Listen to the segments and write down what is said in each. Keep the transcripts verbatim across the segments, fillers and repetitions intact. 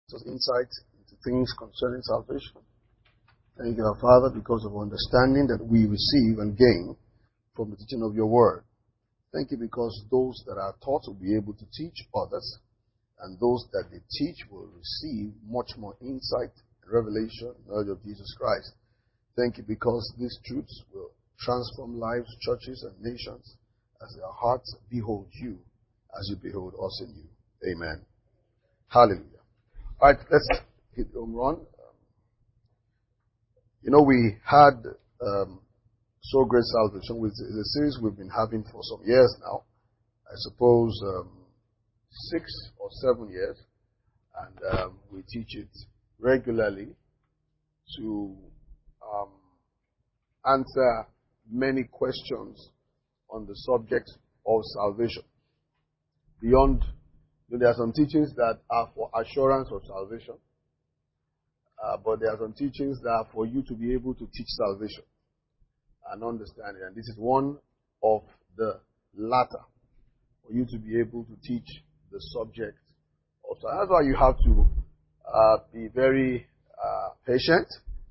us insight into things concerning salvation. Thank you, our Father, because of understanding that we receive and gain from the teaching of your word. Thank you because those that are taught will be able to teach others, and those that they teach will receive much more insight, revelation, knowledge of Jesus Christ. Thank you because these truths will transform lives, churches, and nations as their hearts behold you as you behold us in you. Amen. Hallelujah. All right, let's hit home run. Um, you know, we had um, So Great Salvation, which is a series we've been having for some years now. I suppose um, six or seven years. And um, we teach it regularly to um, answer many questions on the subject of salvation. Beyond, you know, there are some teachings that are for assurance of salvation, uh, but there are some teachings that are for you to be able to teach salvation and understand it. And this is one of the latter, for you to be able to teach the subject of salvation. That's why you have to uh, be very uh, patient.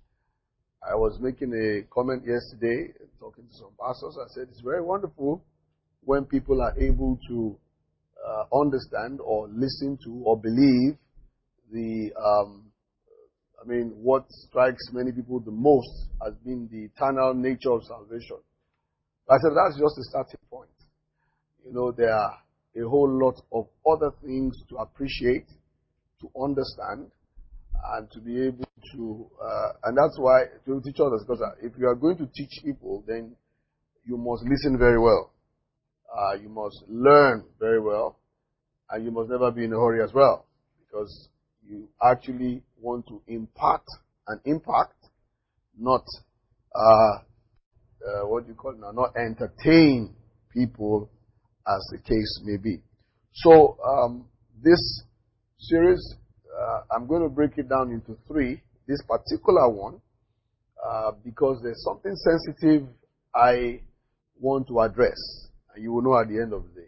I was making a comment yesterday, talking to some pastors. I said it's very wonderful when people are able to uh, understand or listen to or believe the, um, I mean, what strikes many people the most has been the eternal nature of salvation. I said that's just a starting point. You know, there are a whole lot of other things to appreciate, to understand, and to be able to, uh, and that's why to teach others, because if you are going to teach people, then you must listen very well. Uh, you must learn very well, and you must never be in a hurry as well, because you actually want to impart an impact, not, uh, uh, what do you call it now, not entertain people as the case may be. So, um, this series, uh, I'm going to break it down into three. This particular one, uh, because there's something sensitive I want to address, and you will know at the end of the day.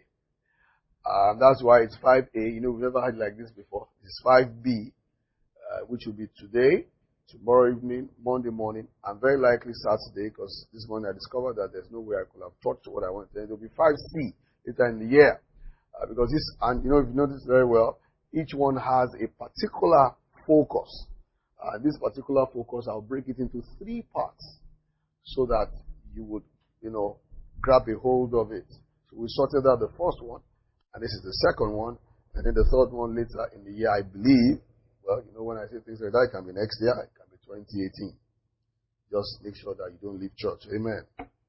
Uh, that's why it's five A. You know, we've never had like this before. It's five B, uh, which will be today, tomorrow evening, Monday morning, and very likely Saturday, because this morning I discovered that there's no way I could have taught what I wanted. Then it will be five C later in the year. Uh, because this, and you know, if you notice very well, each one has a particular focus. Uh, this particular focus, I'll break it into three parts so that you would, you know, grab a hold of it. So we sorted out the first one, and this is the second one, and then the third one later in the year, I believe. Well, you know, when I say things like that, it can be next year, it can be twenty eighteen. Just make sure that you don't leave church. Amen.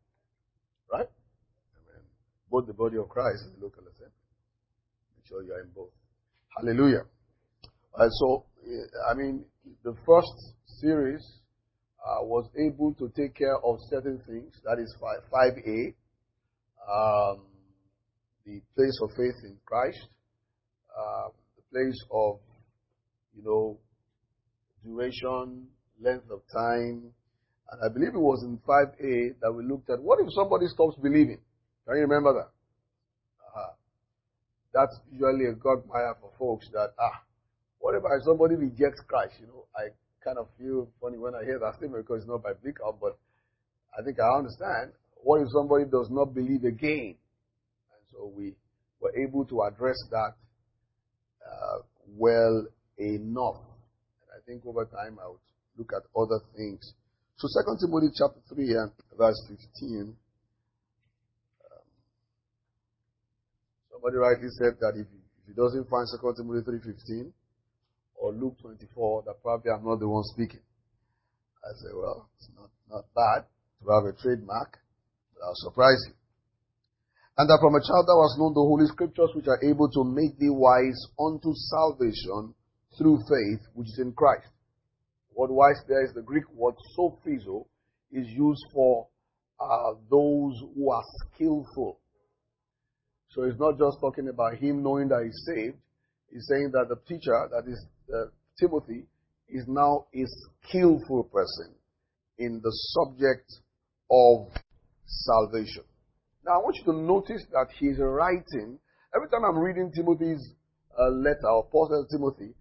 Right? Amen. Both the body of Christ and the local assembly. Make sure you are in both. Hallelujah. Uh, so, I mean, the first series uh, was able to take care of certain things. That is five A. Um, the place of faith in Christ. Uh, the place of, you know, duration, length of time. And I believe it was in five A that we looked at, what if somebody stops believing? Can you remember that? Uh-huh. That's usually a quagmire for folks that, ah, what if somebody rejects Christ? You know, I kind of feel funny when I hear that statement because it's not biblical, but I think I understand. What if somebody does not believe again? And so we were able to address that uh, well enough. And I think over time I would look at other things. So Second Timothy chapter three and verse fifteen. Um, somebody rightly said that if he, if he doesn't find Second Timothy three fifteen or Luke twenty-four, that probably I'm not the one speaking. I say, well, it's not, not bad to have a trademark, but I'll surprise you. And that from a child thou hast known the holy scriptures, which are able to make thee wise unto salvation through faith, which is in Christ. The word wise there is the Greek word sophizo, is used for uh, those who are skillful. So it's not just talking about him knowing that he's saved. He's saying that the teacher, that is uh, Timothy, is now a skillful person in the subject of salvation. Now, I want you to notice that he's writing. Every time I'm reading Timothy's uh, letter or Paul tells Timothy,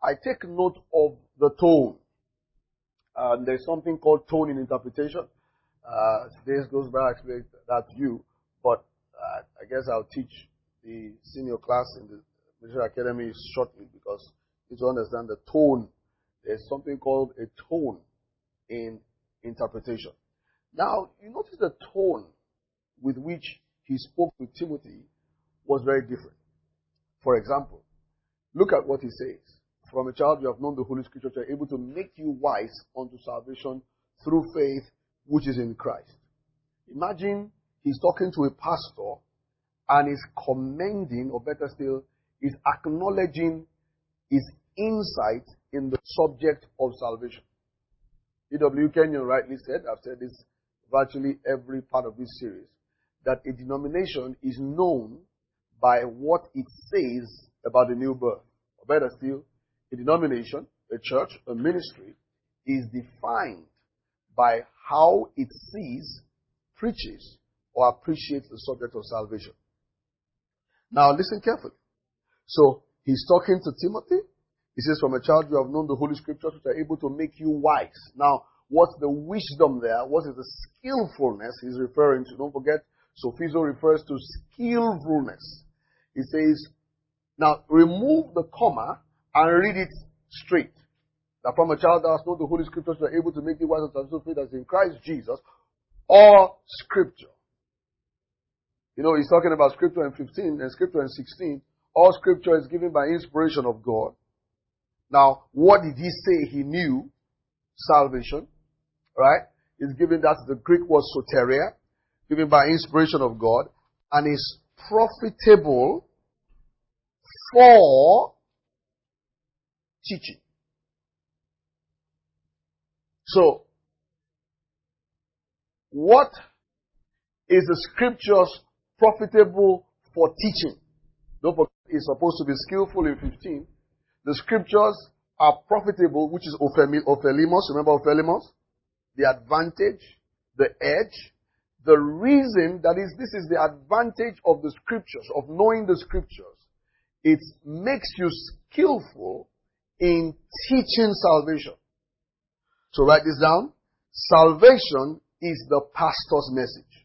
I take note of the tone. Um, there's something called tone in interpretation. Uh, days goes by, I explain that to you, but uh, I guess I'll teach the senior class in the Ministry Academy shortly because you to understand the tone. There's something called a tone in interpretation. Now, you notice the tone with which he spoke with Timothy was very different. For example, look at what he says. From a child you have known the Holy Scriptures are able to make you wise unto salvation through faith which is in Christ. Imagine he's talking to a pastor and is commending, or better still, is acknowledging his insight in the subject of salvation. E W Kenyon rightly said, I've said this virtually every part of this series, that a denomination is known by what it says about the new birth. Or better still, a denomination, a church, a ministry is defined by how it sees, preaches, or appreciates the subject of salvation. Now listen carefully. So he's talking to Timothy. He says, from a child you have known the Holy Scriptures which are able to make you wise. Now, what's the wisdom there? What is the skillfulness he's referring to? Don't forget, sophizo refers to skillfulness. He says, now remove the comma and read it straight. That from a child thou hast known the Holy Scriptures which are able to make you wise unto salvation through faith as in Christ Jesus, or Scripture. You know, he's talking about Scripture in fifteen and Scripture in sixteen. All Scripture is given by inspiration of God. Now, what did he say he knew? Salvation. Right? He's given that, the Greek word soteria, given by inspiration of God, and is profitable for teaching. So, what is the Scriptures profitable for teaching? Don't forget, it's supposed to be skillful in fifteen. The Scriptures are profitable, which is ophelimos. Remember ophelimos? The advantage, the edge. The reason, that is, this is the advantage of the Scriptures, of knowing the Scriptures. It makes you skillful in teaching salvation. So write this down. Salvation is the pastor's message.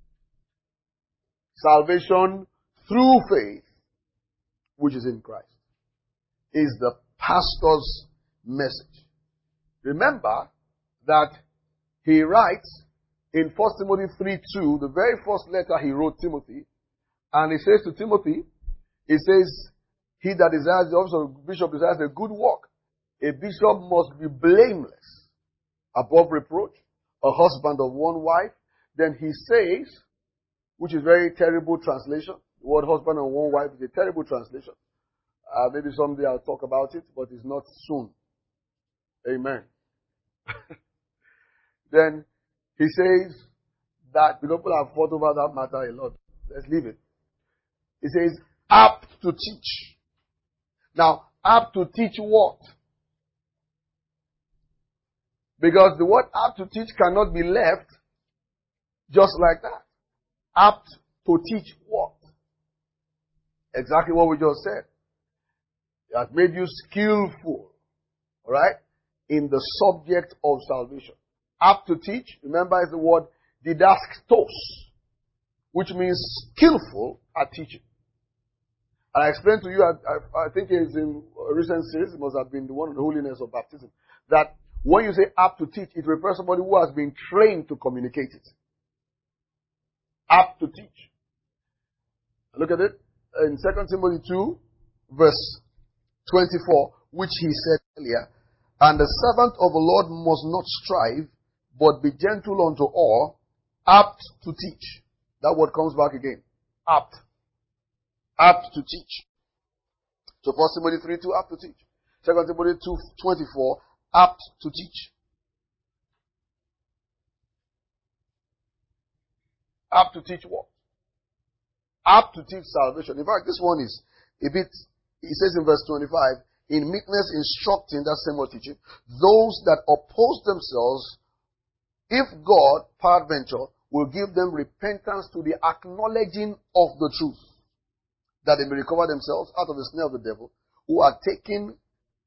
Salvation through faith, which is in Christ, is the pastor's message. Remember that he writes in First Timothy three two, the very first letter he wrote Timothy, and he says to Timothy, he says, he that desires the office of bishop desires a good work. A bishop must be blameless, above reproach, a husband of one wife. Then he says, which is very terrible translation. The word husband and one wife is a terrible translation. Uh, maybe someday I'll talk about it, but it's not soon. Amen. Then he says that the people have fought over that matter a lot. Let's leave it. He says, apt to teach. Now, apt to teach what? Because the word apt to teach cannot be left just like that. Apt to teach what? Exactly what we just said. It has made you skillful, alright, in the subject of salvation. Apt to teach, remember, is the word didasktos, which means skillful at teaching. And I explained to you, I, I, I think it's in a recent series, it must have been the one on the holiness of baptism, that when you say apt to teach, it refers to somebody who has been trained to communicate it. Apt to teach. Look at it in Second Timothy two, verse twenty-four, which he said earlier, and the servant of the Lord must not strive, but be gentle unto all, apt to teach. That word comes back again. Apt. Apt to teach. So First Timothy three two, apt to teach. Second Timothy two twenty-four, apt to teach. Apt to teach what? Apt to teach salvation. In fact, this one is a bit, it says in verse twenty-five, in meekness instructing, that same word teaching, those that oppose themselves, if God, peradventure, will give them repentance to the acknowledging of the truth, that they may recover themselves out of the snare of the devil, who are taken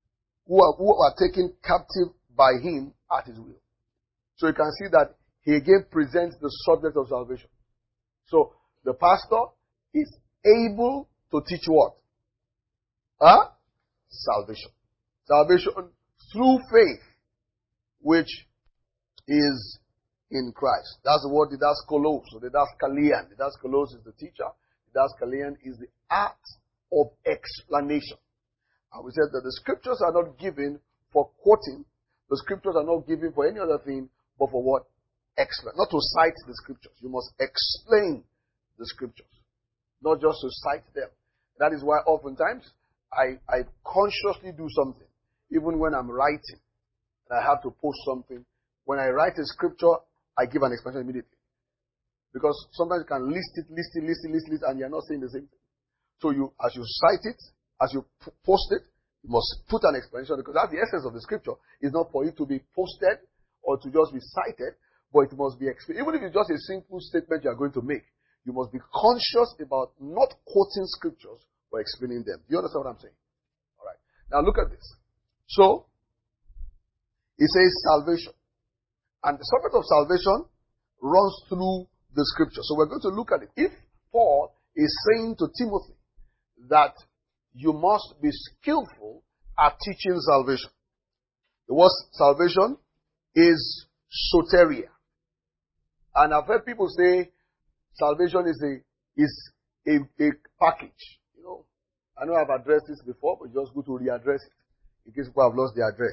who are, who are taken captive by him at his will. So you can see that he again presents the subject of salvation. So the pastor is able to teach what? Huh? Salvation. Salvation through faith, which is in Christ. That's the word didaskalos. So didaskalian. Didaskalos is the teacher. Didaskalian is the art of explanation. And we said that the scriptures are not given for quoting. The scriptures are not given for any other thing, but for what? Explain. Not to cite the scriptures. You must explain the scriptures. Not just to cite them. That is why oftentimes I, I consciously do something. Even when I'm writing and I have to post something. When I write a scripture, I give an explanation immediately. Because sometimes you can list it, list it, list it, list it, and you're not saying the same thing. So you, as you cite it, as you p- post it, you must put an explanation, because that's the essence of the scripture. It's not for it to be posted or to just be cited, but it must be explained. Even if it's just a simple statement you are going to make, you must be conscious about not quoting scriptures or explaining them. Do you understand what I'm saying? All right. Now look at this. So, it says salvation. And the subject of salvation runs through the scripture. So we're going to look at it. If Paul is saying to Timothy that you must be skillful at teaching salvation. The word salvation is soteria. And I've heard people say salvation is a is a, a package. You know, I know I've addressed this before, but just go to readdress it in case people have lost the address.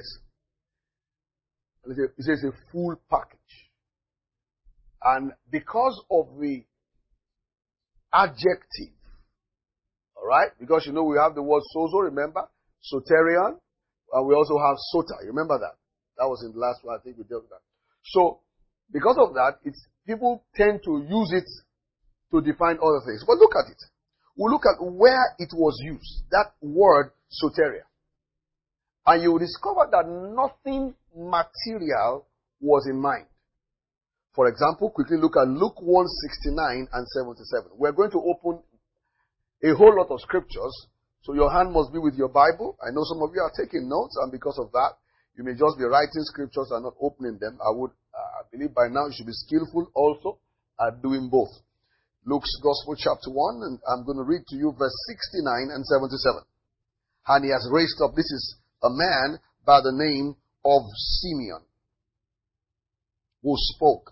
It says a full package. And because of the adjective, alright, because you know we have the word sozo, remember? Soterion, and we also have sota, you remember that? That was in the last one, I think we dealt with that. So, because of that, it's people tend to use it to define other things. But look at it. We'll look at where it was used, that word soteria. And you will discover that nothing material was in mind. For example, quickly look at Luke one sixty-nine and seventy-seven. We're going to open a whole lot of scriptures, so your hand must be with your Bible. I know some of you are taking notes, and because of that, you may just be writing scriptures and not opening them. I would, uh, I believe by now you should be skillful also at doing both. Luke's Gospel chapter one, and I'm going to read to you verse sixty-nine and seventy-seven. And he has raised up, this is a man by the name of Simeon, who spoke.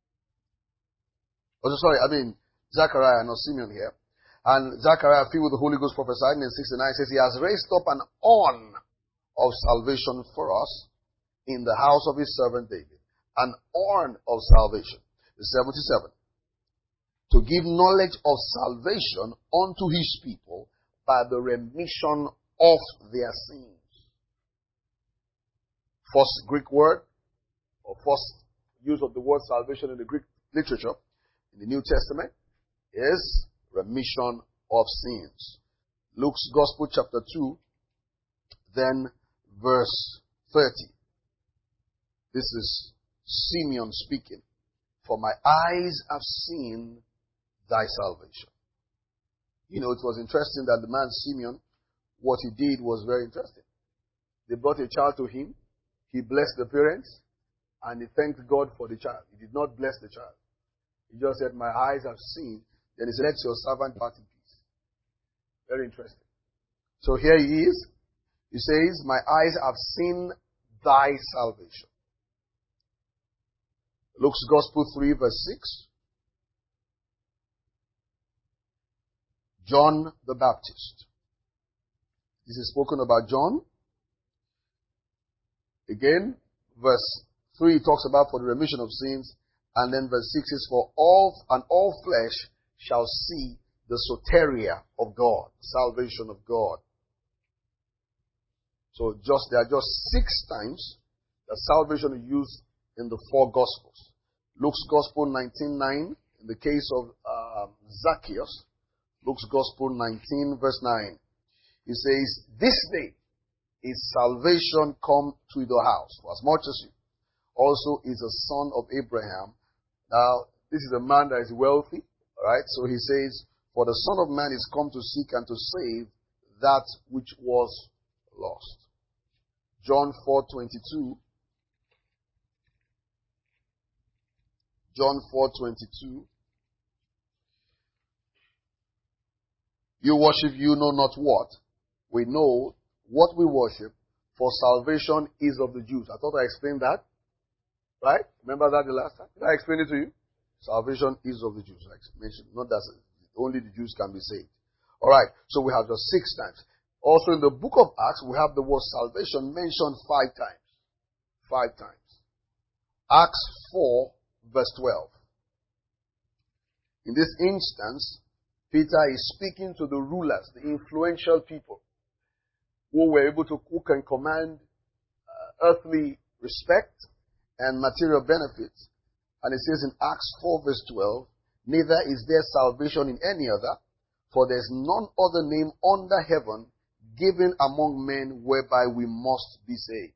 Oh, sorry, I mean Zechariah, not Simeon here. And Zechariah, filled with the Holy Ghost, prophesied in sixty-nine, says, he has raised up an horn of salvation for us in the house of his servant David. An horn of salvation. seventy-seven. To give knowledge of salvation unto his people by the remission of their sins. First Greek word, or first use of the word salvation in the Greek literature, in the New Testament, is remission of sins. Luke's Gospel chapter two, then verse thirty. This is Simeon speaking. For my eyes have seen thy salvation. You know, it was interesting that the man Simeon, what he did was very interesting. They brought a child to him. He blessed the parents, and he thanked God for the child. He did not bless the child. He just said, my eyes have seen. Then he said, let your servant depart in peace. Very interesting. So here he is. He says, my eyes have seen thy salvation. Luke's Gospel three verse six. John the Baptist. This is spoken about John. Again, verse three talks about for the remission of sins. And then verse six is for all, and all flesh shall see the soteria of God, salvation of God. So just, there are just six times that salvation is used in the four Gospels. Luke's Gospel nineteen nine, in the case of uh, Zacchaeus. Luke's Gospel nineteen verse nine. He says, this day is salvation come to the house, for as much as you also is a son of Abraham. Now, this is a man that is wealthy, right? So he says, for the Son of Man is come to seek and to save that which was lost. John four twenty-two. John four twenty-two. You worship you know not what. We know what we worship, for salvation is of the Jews. I thought I explained that. Right? Remember that the last time? Did I explain it to you? Salvation is of the Jews. I mentioned, not that only the Jews can be saved. Alright, so we have just six times. Also in the book of Acts, we have the word salvation mentioned five times. Five times. Acts four, verse twelve. In this instance, Peter is speaking to the rulers, the influential people, who were able to, who can command uh, earthly respect and material benefits. And it says in Acts four, verse twelve, neither is there salvation in any other, for there is none other name under heaven given among men whereby we must be saved.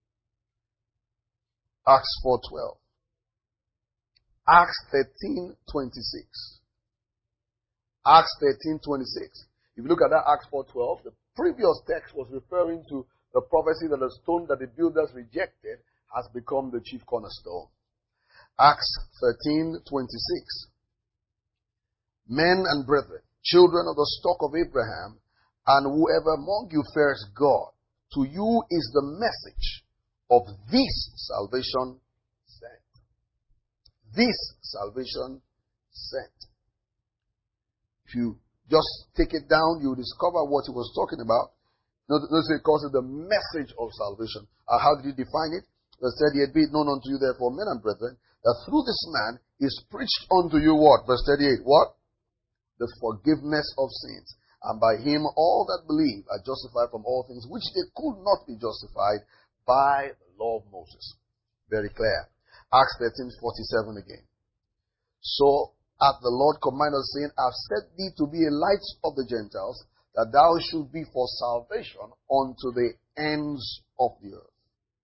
Acts four twelve. Acts thirteen twenty-six. Acts thirteen twenty-six. If you look at that Acts four twelve, the previous text was referring to the prophecy that the stone that the builders rejected has become the chief cornerstone. Acts thirteen twenty-six. Men and brethren, children of the stock of Abraham, and whoever among you fears God, to you is the message of this salvation sent. This salvation sent. If you just take it down, you will discover what he was talking about. Notice it calls it the message of salvation. Uh, how did he define it? Verse thirty-eight, be it known unto you therefore, men and brethren, that through this man is preached unto you what? Verse thirty-eight, what? The forgiveness of sins. And by him all that believe are justified from all things which they could not be justified by the law of Moses. Very clear. Acts thirteen forty-seven again. So hath the Lord commanded us, saying, I have set thee to be a light of the Gentiles, that thou should be for salvation unto the ends of the earth.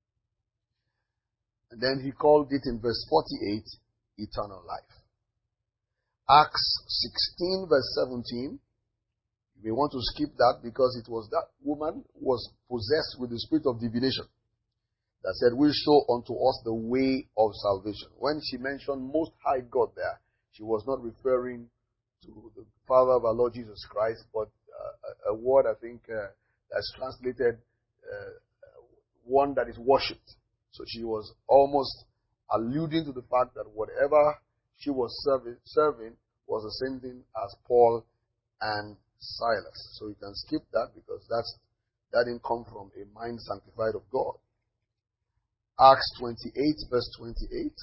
And then he called it in verse forty-eight, eternal life. Acts sixteen verse seventeen. You may want to skip that because it was that woman who was possessed with the spirit of divination that said, will show unto us the way of salvation. When she mentioned Most High God there, she was not referring to the Father of our Lord Jesus Christ, but uh, a, a word I think uh, that's translated uh, one that is worshipped. So she was almost alluding to the fact that whatever she was serving, serving was the same thing as Paul and Silas. So you can skip that because that's that didn't come from a mind sanctified of God. Acts twenty-eight verse twenty-eight.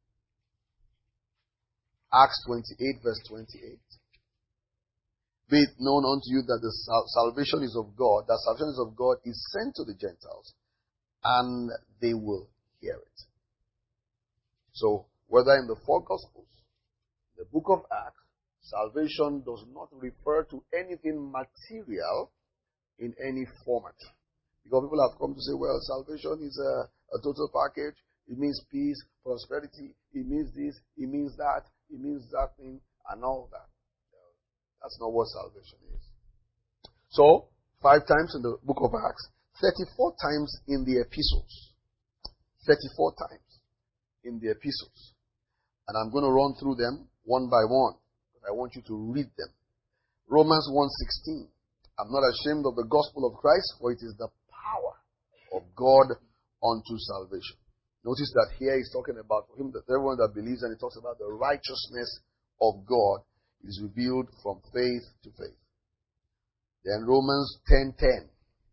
Acts twenty-eight verse twenty-eight. Be it known unto you that the sal- salvation is of God, that salvation is of God is sent to the Gentiles, and they will hear it. So, whether in the four Gospels, the book of Acts, salvation does not refer to anything material in any format. Because people have come to say, well, salvation is a, a total package. It means peace, prosperity. It means this. It means that. It means that thing and all that. That's not what salvation is. So, five times in the book of Acts, thirty-four times in the epistles. thirty-four times in the epistles. And I'm going to run through them one by one. But I want you to read them. Romans one sixteen. I'm not ashamed of the gospel of Christ, for it is the power of God unto salvation. Notice that here he's talking about for him that everyone that believes, and he talks about the righteousness of God is revealed from faith to faith. Then Romans ten ten.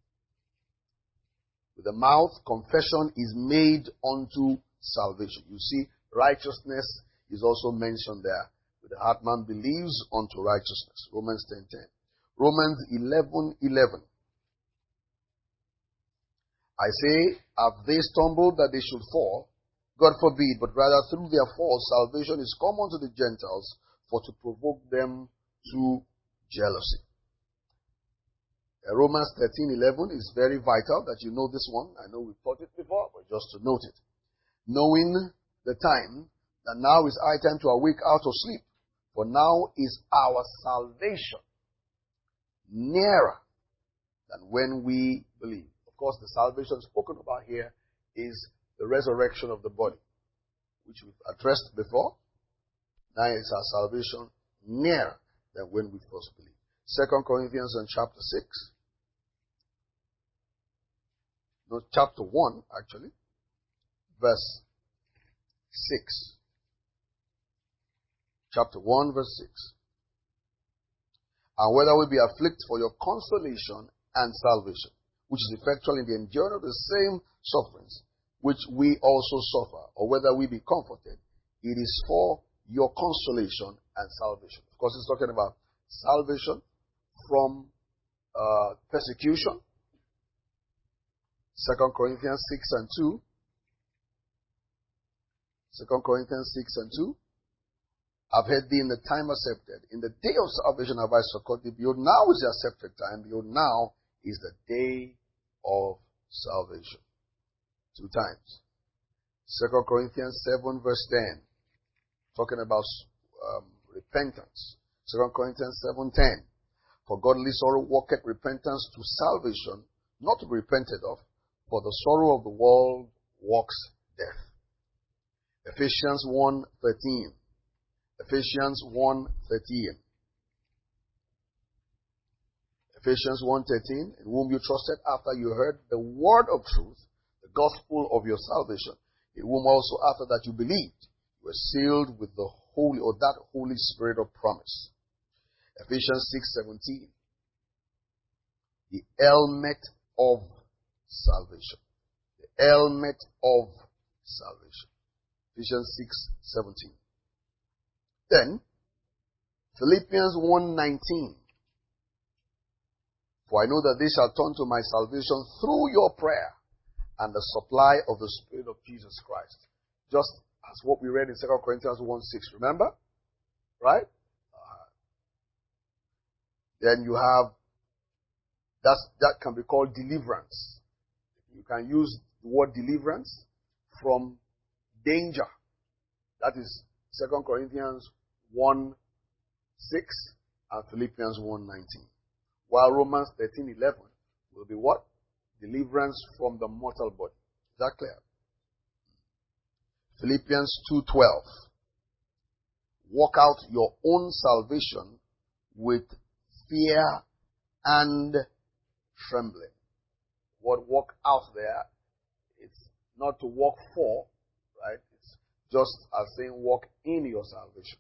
With the mouth, confession is made unto salvation. You see, righteousness is also mentioned there. With the heart man believes unto righteousness. Romans ten ten. Romans eleven eleven. I say, have they stumbled that they should fall? God forbid, but rather through their fall, salvation is come unto the Gentiles, for to provoke them to jealousy. Uh, Romans thirteen eleven is very vital that you know this one. I know we've taught it before, but just to note it. Knowing the time, that now is high time to awake out of sleep, for now is our salvation nearer than when we believe. Of course, the salvation spoken about here is the resurrection of the body, which we've addressed before. Now is our salvation nearer than when we first believed. Second Corinthians in chapter six. No, chapter one, actually. Verse six. Chapter one, verse six. And whether we be afflicted for your consolation and salvation, which is effectual in the enduring of the same sufferings, which we also suffer, or whether we be comforted, it is for your consolation and salvation. Of course, it's talking about salvation from uh, persecution. Second Corinthians six and two. Second Corinthians six and two. I've heard thee in the time accepted. In the day of salvation have I succored thee. Behold, now is the accepted time. Behold, now is the day of salvation. Two times. Second Corinthians seven verse ten. Talking about um, repentance. Second Corinthians seven ten. For godly sorrow worketh repentance to salvation, not to be repented of, for the sorrow of the world works death. Ephesians one thirteen. Ephesians one thirteen. Ephesians one thirteen, in whom you trusted after you heard the word of truth, the gospel of your salvation, in whom also after that you believed, you were sealed with the holy, or that Holy Spirit of promise. Ephesians six seventeen. The helmet of salvation. The helmet of salvation. Ephesians six seventeen. Then, Philippians one nineteen. For I know that they shall turn to my salvation through your prayer and the supply of the Spirit of Jesus Christ. Just as what we read in Second Corinthians one six. Remember? Right? Uh, then you have, that's, that can be called deliverance. You can use the word deliverance from danger. That is Second Corinthians one six and Philippians one nineteen. While Romans thirteen eleven will be what? Deliverance from the mortal body. Is that clear? Philippians two twelve. Work out your own salvation with fear and trembling. What work out there, it's not to work for, right? It's just as saying walk in your salvation.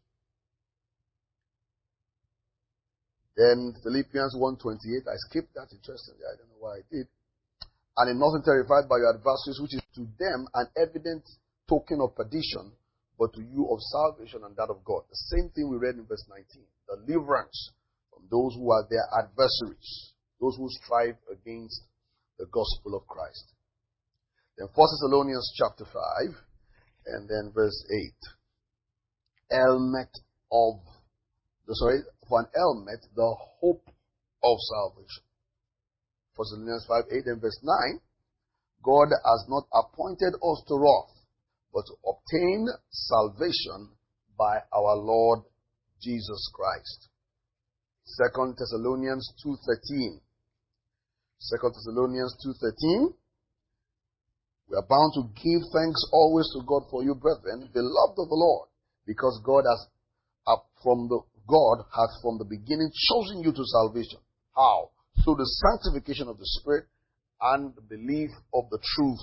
Then Philippians one twenty-eight, I skipped that interestingly, I don't know why I did. And in nothing terrified by your adversaries, which is to them an evident token of perdition, but to you of salvation and that of God. The same thing we read in verse nineteen. Deliverance from those who are their adversaries, those who strive against the gospel of Christ. Then First Thessalonians chapter five, and then verse eight. Helmet of, sorry, for an helmet, the hope of salvation. First Thessalonians five, eight, and verse nine. God has not appointed us to wrath, but to obtain salvation by our Lord Jesus Christ. Second Thessalonians two thirteen. Second Thessalonians two thirteen. We are bound to give thanks always to God for you, brethren, beloved of the Lord, because God has up from the God hath from the beginning chosen you to salvation. How? Through the sanctification of the Spirit and the belief of the truth.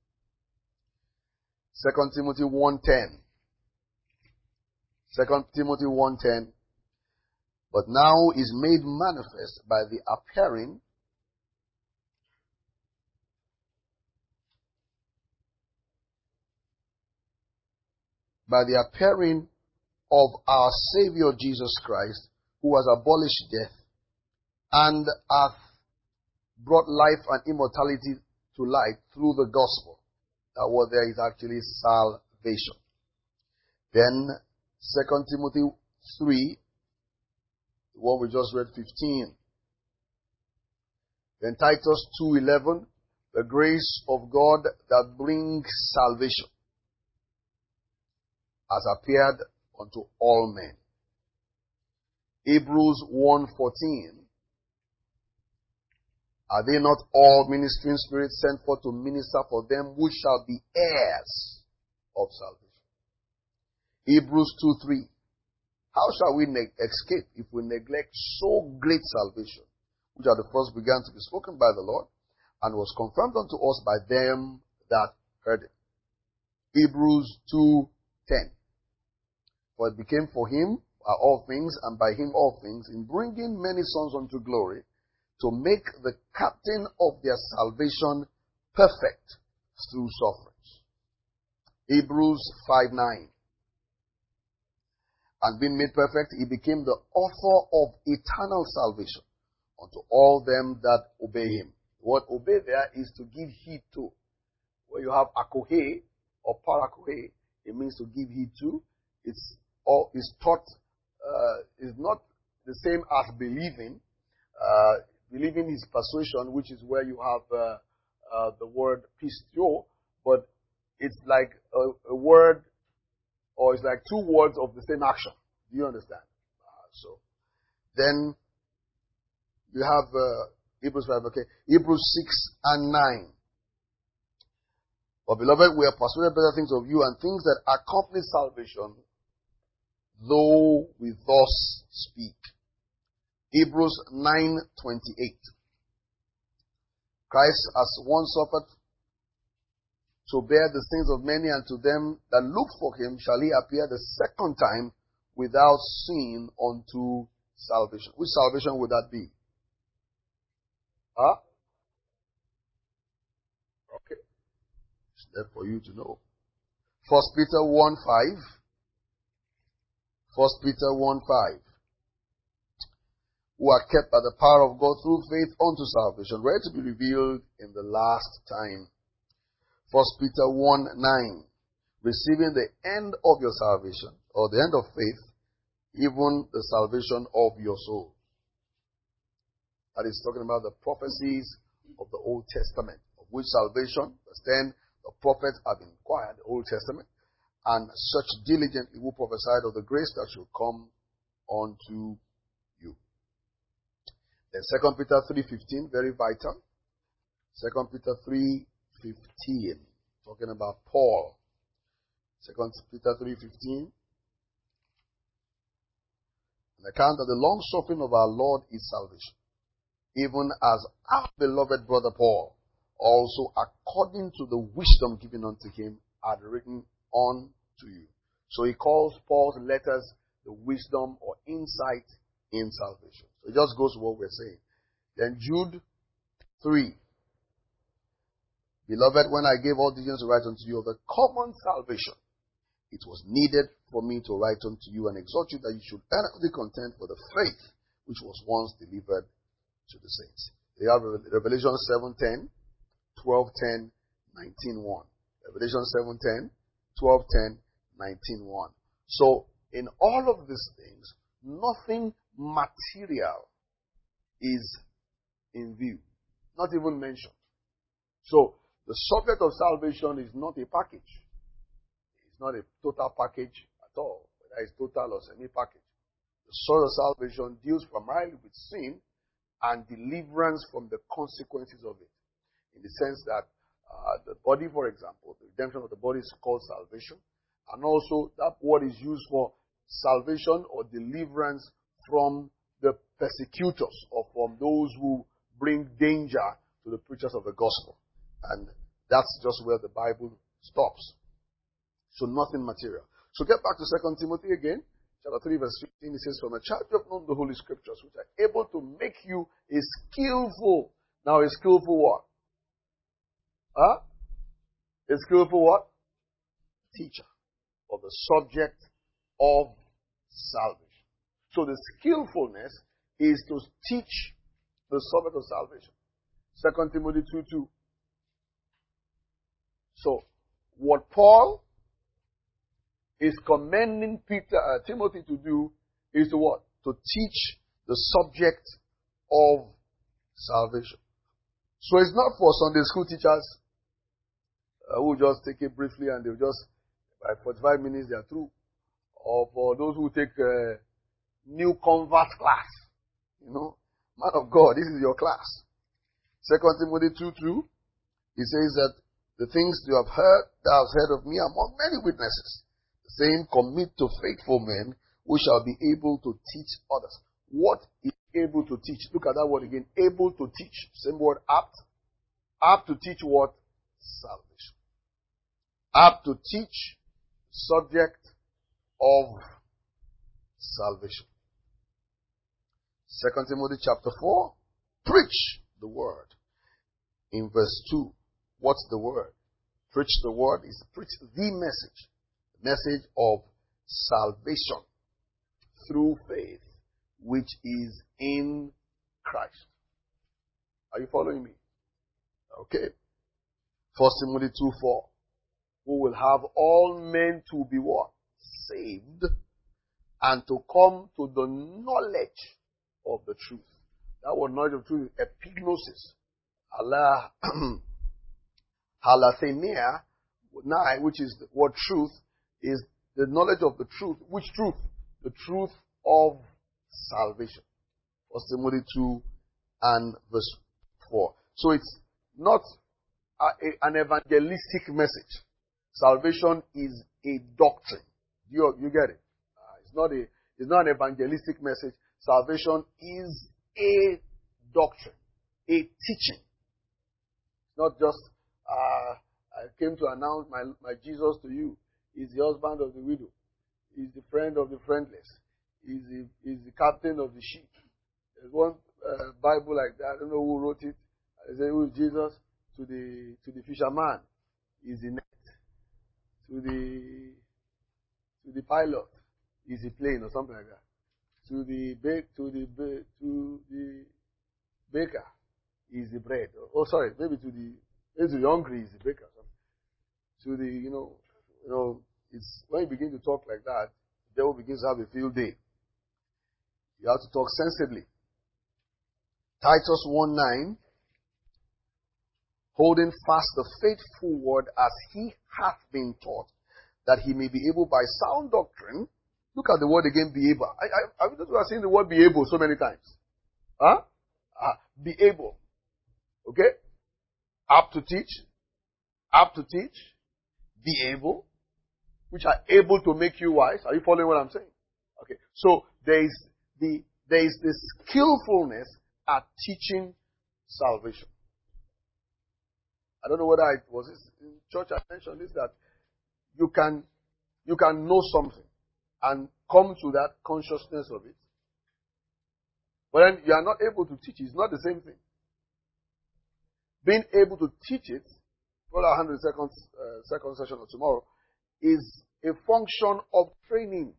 Second Timothy one ten. Second Timothy one ten. But now is made manifest by the appearing by the appearing of our Savior Jesus Christ, who has abolished death and hath brought life and immortality to light through the gospel. That word there is actually salvation. Then Second Timothy three, the one we just read, fifteen. Then Titus two eleven, the grace of God that brings salvation has appeared unto all men. Hebrews one fourteen. Are they not all ministering spirits sent forth to minister for them who shall be heirs of salvation? Hebrews two three. How shall we ne- escape if we neglect so great salvation, which at the first began to be spoken by the Lord, and was confirmed unto us by them that heard it? Hebrews two ten. For it became for him are all things, and by him all things, in bringing many sons unto glory, to make the captain of their salvation perfect through sufferings. Hebrews five nine. And being made perfect, he became the author of eternal salvation unto all them that obey him. What obey there is to give heed to. Where you have akohe or parakohe, it means to give heed to. It's all is taught uh, is not the same as believing. Uh, believing is persuasion, which is where you have uh, uh, the word pistio, but it's like a, a word, or it's like two words of the same action. Do you understand? Uh, so then you have uh, Hebrews five. Okay, Hebrews six and nine. But beloved, we are persuaded better things of you, and things that accompany salvation, though we thus speak. Hebrews nine twenty-eight. Christ has once suffered to bear the sins of many, and to them that look for him shall he appear the second time without sin unto salvation. Which salvation would that be? Huh? Okay. It's there for you to know. First Peter one five. First Peter one five. Who are kept by the power of God through faith unto salvation, ready to be revealed in the last time. First Peter one nine. Receiving the end of your salvation, or the end of faith, even the salvation of your soul. That is talking about the prophecies of the Old Testament, of which salvation, verse ten, the prophets have inquired, the Old Testament, and such diligently who prophesied of the grace that should come unto you. Then Second Peter three fifteen, very vital. Second Peter three fifteen, talking about Paul. Second Peter three fifteen. An account of the long suffering of our Lord is salvation, even as our beloved brother Paul, also according to the wisdom given unto him, had written on to you. So he calls Paul's letters the wisdom or insight in salvation. So it just goes to what we're saying. Then Jude three. Beloved, when I gave all diligence to write unto you of the common salvation, it was needed for me to write unto you and exhort you that you should earnestly contend for the faith which was once delivered to the saints. They have Revelation seven ten, twelve ten, nineteen one. Revelation seven ten, twelve ten, nineteen one. So, in all of these things, nothing material is in view. Not even mentioned. So, the subject of salvation is not a package. It's not a total package at all. Whether it's total or semi-package. The source of salvation deals primarily with sin and deliverance from the consequences of it. In the sense that uh, the body, for example, the redemption of the body is called salvation. And also that word is used for salvation or deliverance from the persecutors or from those who bring danger to the preachers of the gospel. And that's just where the Bible stops. So nothing material. So get back to Second Timothy again. Chapter three verse fifteen, it says, from a child you have known the Holy Scriptures, which are able to make you a skillful. Now a skillful what? Huh? A skillful what? Teacher of the subject of salvation. So the skillfulness is to teach the subject of salvation. Second Timothy two two. So what Paul is commending Peter, uh, Timothy to do is to what? To teach the subject of salvation. So it's not for Sunday school teachers uh, who just take it briefly and they'll just, by forty-five minutes they are through. Or for those who take uh, new convert class. You know, man of God, this is your class. Second Timothy two two, he says that the things you have heard, thou hast heard of me among many witnesses. The same commit to faithful men who shall be able to teach others. What is able to teach? Look at that word again. Able to teach. Same word, apt. Apt to teach what? Salvation. Apt to teach subject of salvation. Second Timothy chapter four. Preach the word. In verse two. What's the word? Preach the word is preach the message. The message of salvation through faith, which is in Christ. Are you following me? Okay. First Timothy two four. Who will have all men to be what? Saved, and to come to the knowledge of the truth. That word knowledge of truth is epignosis. Allah, halathemia, nine, which is the word truth, is the knowledge of the truth. Which truth? The truth of salvation. First Timothy two and verse four. So it's not a, a, an evangelistic message. Salvation is a doctrine. You, you get it? Uh, it's not a, it's not an evangelistic message. Salvation is a doctrine, a teaching. It's not just, uh, I came to announce my, my Jesus to you. He's the husband of the widow. He's the friend of the friendless. He's the, he's the captain of the sheep. There's one uh, Bible like that. I don't know who wrote it. I say, who is Jesus? To the, to the fisherman. He's the net. To the, to the pilot. He's the plane or something like that. To the bake, to the, to the baker is the bread. Oh, sorry, maybe to the, maybe to the hungry is the baker. To the, you know, you know, it's when you begin to talk like that, the devil begins to have a field day. You have to talk sensibly. Titus one nine, holding fast the faithful word as he hath been taught, that he may be able by sound doctrine. Look at the word again, be able. I, I, I we are saying the word be able so many times. Huh? Uh, be able. Okay? Apt to teach. Apt to teach. Be able. Which are able to make you wise. Are you following what I'm saying? Okay. So there is the there is the skillfulness at teaching salvation. I don't know whether it was this in church I mentioned this, that you can you can know something and come to that consciousness of it. But then you are not able to teach it. It's not the same thing. Being able to teach it, well, I'll handle the second, uh, second session of tomorrow, is a function of training.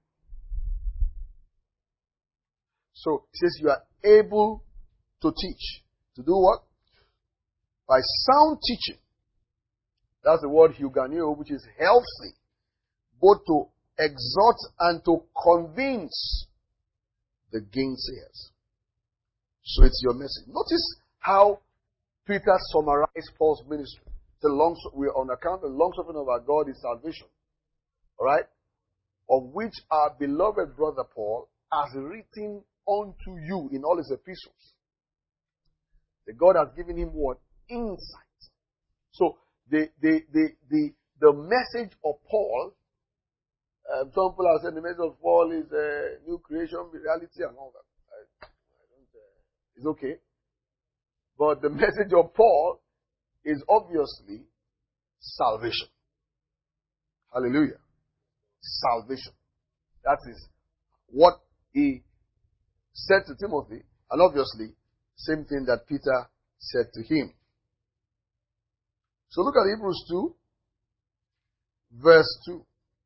So, it says you are able to teach. To do what? By sound teaching. That's the word huganio, which is healthy. Both to exhort and to convince the gainsayers. So it's your message. Notice how Peter summarized Paul's ministry. The long, we are on account of the long suffering of our God is salvation. Alright? Of which our beloved brother Paul has written unto you in all his epistles. That God has given him what? Insight. So the the the the, the message of Paul, um, some people have said the message of Paul is a new creation, reality, and all that. I, I don't, uh, it's okay. But the message of Paul is obviously salvation. Hallelujah. Salvation. That is what he said to Timothy, and obviously, same thing that Peter said to him. So look at Hebrews two, verse two.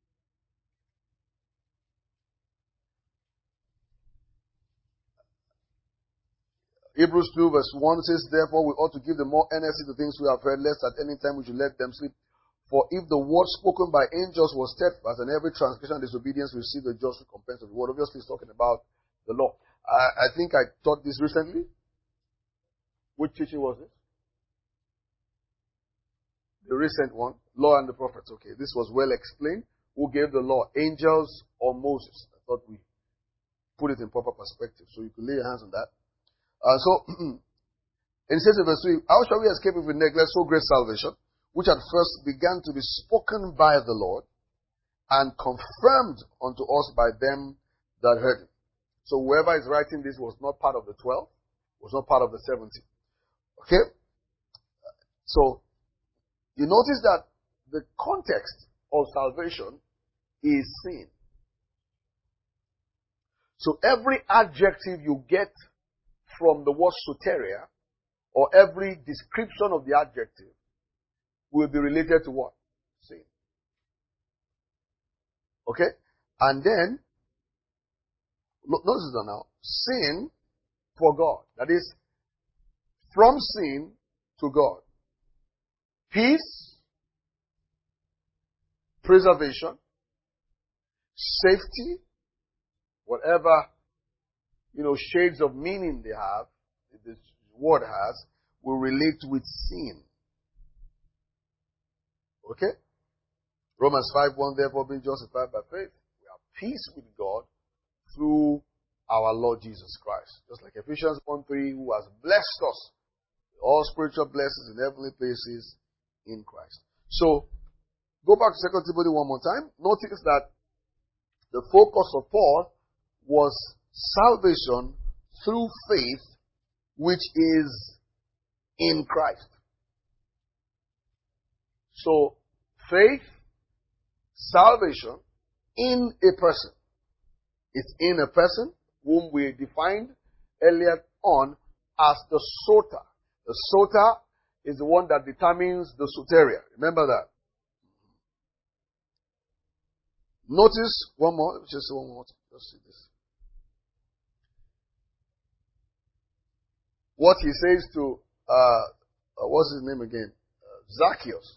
Hebrews two, verse one says, therefore we ought to give the more earnestly to things we have heard, lest at any time we should let them slip. For if the word spoken by angels was steadfast, and every transgression and disobedience received the just recompense of the word. Obviously, he's talking about the law. I, I think I taught this recently. Which teaching was it? The recent one. Law and the prophets. Okay, this was well explained. Who gave the law? Angels or Moses? I thought we put it in proper perspective. So you could lay your hands on that. Uh, so, And it says in verse three, how shall we escape if we neglect so great salvation, which at first began to be spoken by the Lord, and confirmed unto us by them that heard him. So whoever is writing this was not part of the twelve, was not part of the seventy. Okay? So, you notice that the context of salvation is sin. So every adjective you get from the word soteria, or every description of the adjective, will be related to what? Sin. Okay? And then, notice that now, sin for God. That is, from sin to God. Peace, preservation, safety, whatever, you know, shades of meaning they have, this word has, will relate with sin. Okay? Romans five one, therefore being justified by faith, we have peace with God through our Lord Jesus Christ. Just like Ephesians one three, who has blessed us with all spiritual blessings in heavenly places in Christ. So, go back to Second Timothy one more time. Notice that the focus of Paul was salvation through faith, which is in Christ. So, faith, salvation in a person. It's in a person whom we defined earlier on as the soter. The soter is the one that determines the soteria. Remember that. Notice one more. Let me just say one more. Let's see this. What he says to, uh, uh, what's his name again? Uh, Zacchaeus.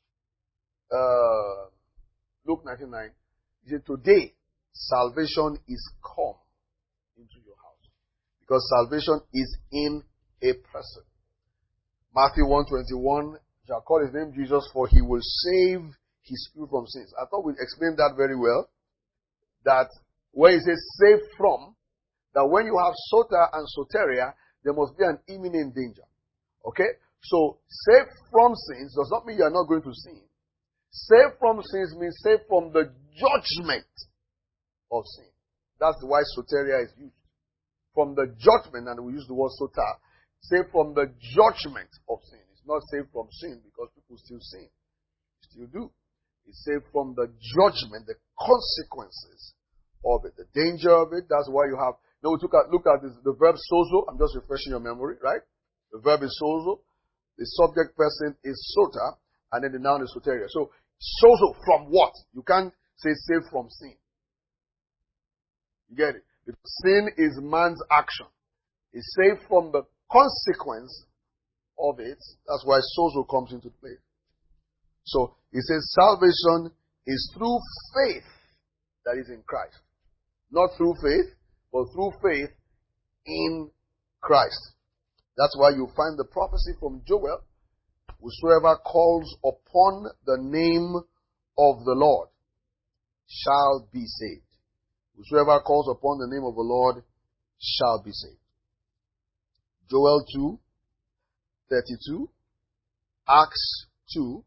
Uh, Luke nineteen nine. He said, today, salvation is come into your house. Because salvation is in a person. Matthew one twenty-one, shall call his name Jesus, for he will save his people from sins. I thought we explained that very well. That when he says save from, that when you have sota and soteria, there must be an imminent danger. Okay? So, save from sins does not mean you are not going to sin. Save from sins means save from the judgment of sin. That's why soteria is used. From the judgment, and we use the word sota, save from the judgment of sin. It's not save from sin because people still sin. Still do. It's saved from the judgment, the consequences of it, the danger of it. That's why you have, now we took at, look at this, the verb sozo. I'm just refreshing your memory, right? The verb is sozo. The subject person is sota, and then the noun is soteria. So, sozo from what? You can't say saved from sin. You get it? Because sin is man's action. It's saved from the consequence of it. That's why sozo comes into play. So, he says salvation is through faith that is in Christ. Not through faith, but through faith in Christ. That's why you find the prophecy from Joel, whosoever calls upon the name of the Lord shall be saved. Whosoever calls upon the name of the Lord shall be saved. Joel two thirty-two, Acts two,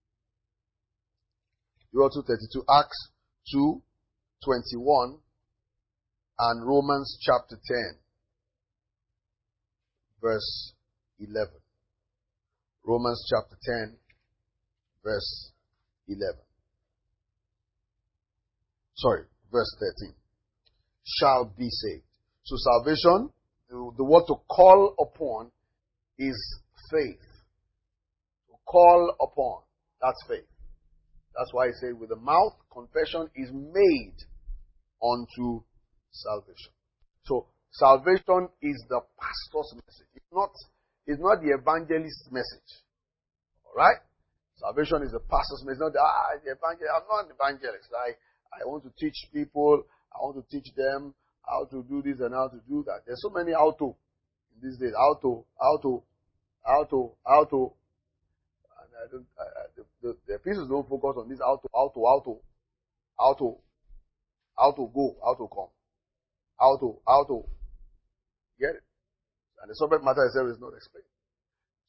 Joel two thirty-two, Acts two twenty-one, and Romans chapter ten, verse eleven. Romans chapter ten, verse eleven. Sorry, verse thirteen. Shall be saved. So salvation, the, the word to call upon is faith. To call upon, that's faith. That's why he said with the mouth, confession is made unto salvation. So salvation is the pastor's message. It's not, it's not the evangelist's message. Alright? Salvation is the pastor's message. It's not the, ah, the evangelist. I'm not an evangelist. I, I want to teach people. I want to teach them how to do this and how to do that. There's so many how to in these days. How to, how to, how to, how to. And I don't, I, I, the, the, the pieces don't focus on this how to, how to, how to, how to, how to go, how to come. How to, how to get it. And the subject matter itself is not explained.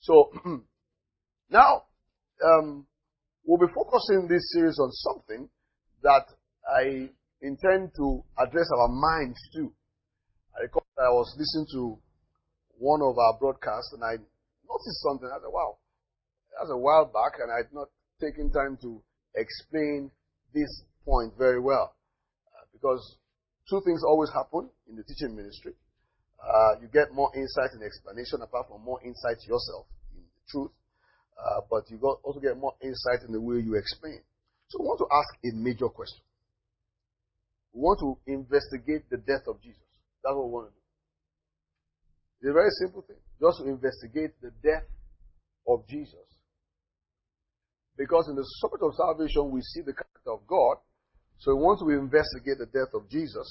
So, now, um, we'll be focusing this series on something that I intend to address our minds to. I recall I was listening to one of our broadcasts and I noticed something. I said, wow, that's a while back and I had not taken time to explain this point very well. Uh, because two things always happen in the teaching ministry. Uh, you get more insight and explanation apart from more insight yourself in the truth. Uh, but you got, also get more insight in the way you explain. So we want to ask a major question. We want to investigate the death of Jesus. That's what we want to do. It's a very simple thing. Just to investigate the death of Jesus. Because in the subject of salvation, we see the character of God. So we want to investigate the death of Jesus.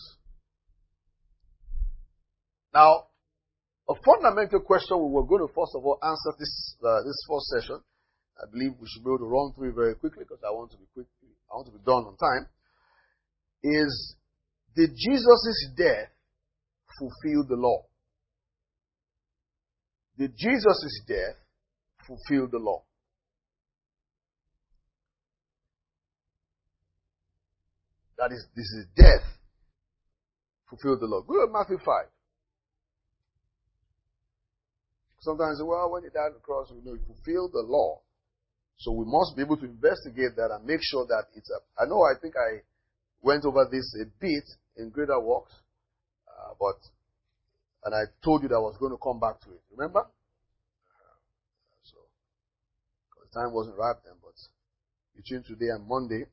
Now, a fundamental question we were going to first of all answer this uh, this first session. I believe we should be able to run through it very quickly because I want to be quick. I want to be done on time. Is, did Jesus' death fulfill the law? Did Jesus' death fulfill the law? That is, this is death fulfilled the law. Go to Matthew five. Sometimes, well, when he died on the cross, we know he fulfilled the law. So we must be able to investigate that and make sure that it's a, I know I think I went over this a bit in Greater Works, uh, but, and I told you that I was going to come back to it. Remember? Uh, so, because time wasn't right then, but between today and Monday,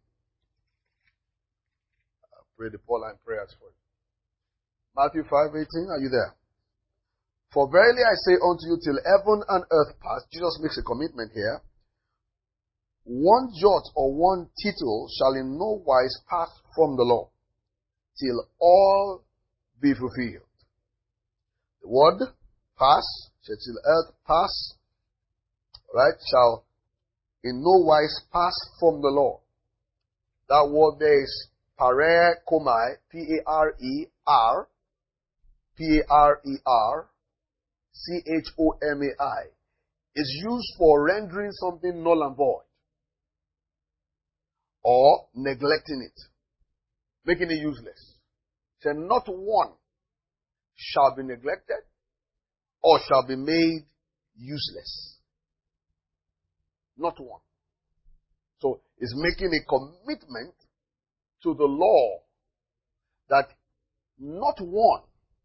I pray the Pauline prayers for you. Matthew five eighteen, are you there? For verily I say unto you, till heaven and earth pass, Jesus makes a commitment here, one jot or one tittle shall in no wise pass from the law, till all be fulfilled. The word pass, shall till earth pass, right, shall in no wise pass from the law. That word there is pare komai, P A R E R, P A R E R, C H O M A I, is used for rendering something null and void or neglecting it, making it useless. So not one shall be neglected or shall be made useless. Not one. So it's making a commitment to the law that not one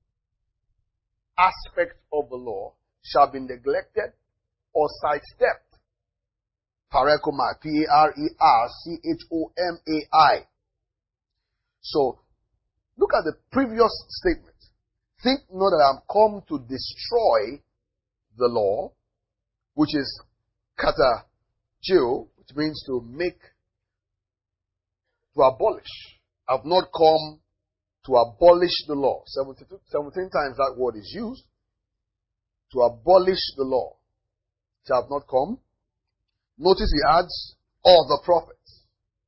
aspect of the law shall be neglected or sidestepped. Parekoma, P A R E R C H O M A I. So, look at the previous statement. Think not that I am come to destroy the law, which is kata geo, which means to make, to abolish. I have not come to abolish the law. seventeen, seventeen times that word is used. To abolish the law. Shall have not come. Notice he adds all the prophets.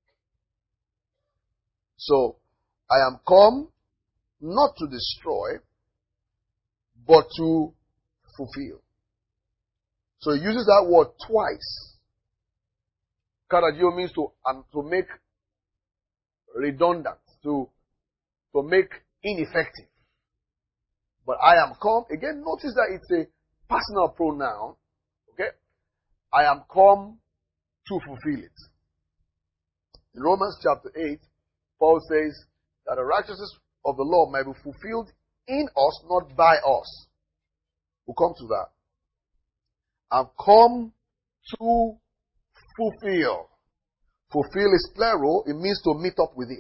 So, I am come not to destroy, but to fulfill. So he uses that word twice. Karagio means to, um, to make redundant, to, to make ineffective. But I am come, again, notice that it's a personal pronoun. Okay? I am come to fulfill it. In Romans chapter eight, Paul says that the righteousness of the law may be fulfilled in us, not by us. We'll come to that. I've come to fulfill. Fulfill is plural. It means to meet up with it.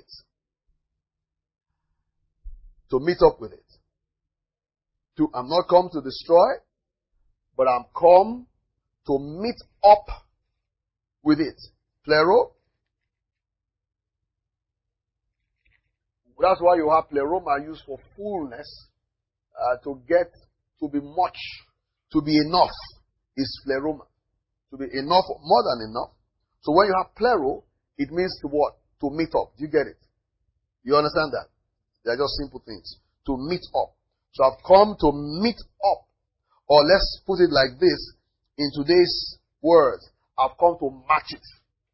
To meet up with it. To, I'm not come to destroy, but I'm come to meet up with it. Plural. That's why you have pleroma used for fullness, uh, to get, to be much, to be enough is pleroma. To be enough, more than enough. So when you have plural, it means to what? To meet up. Do you get it? You understand that? They're just simple things. To meet up. So I've come to meet up. Or let's put it like this. in today's words, I've come to match it.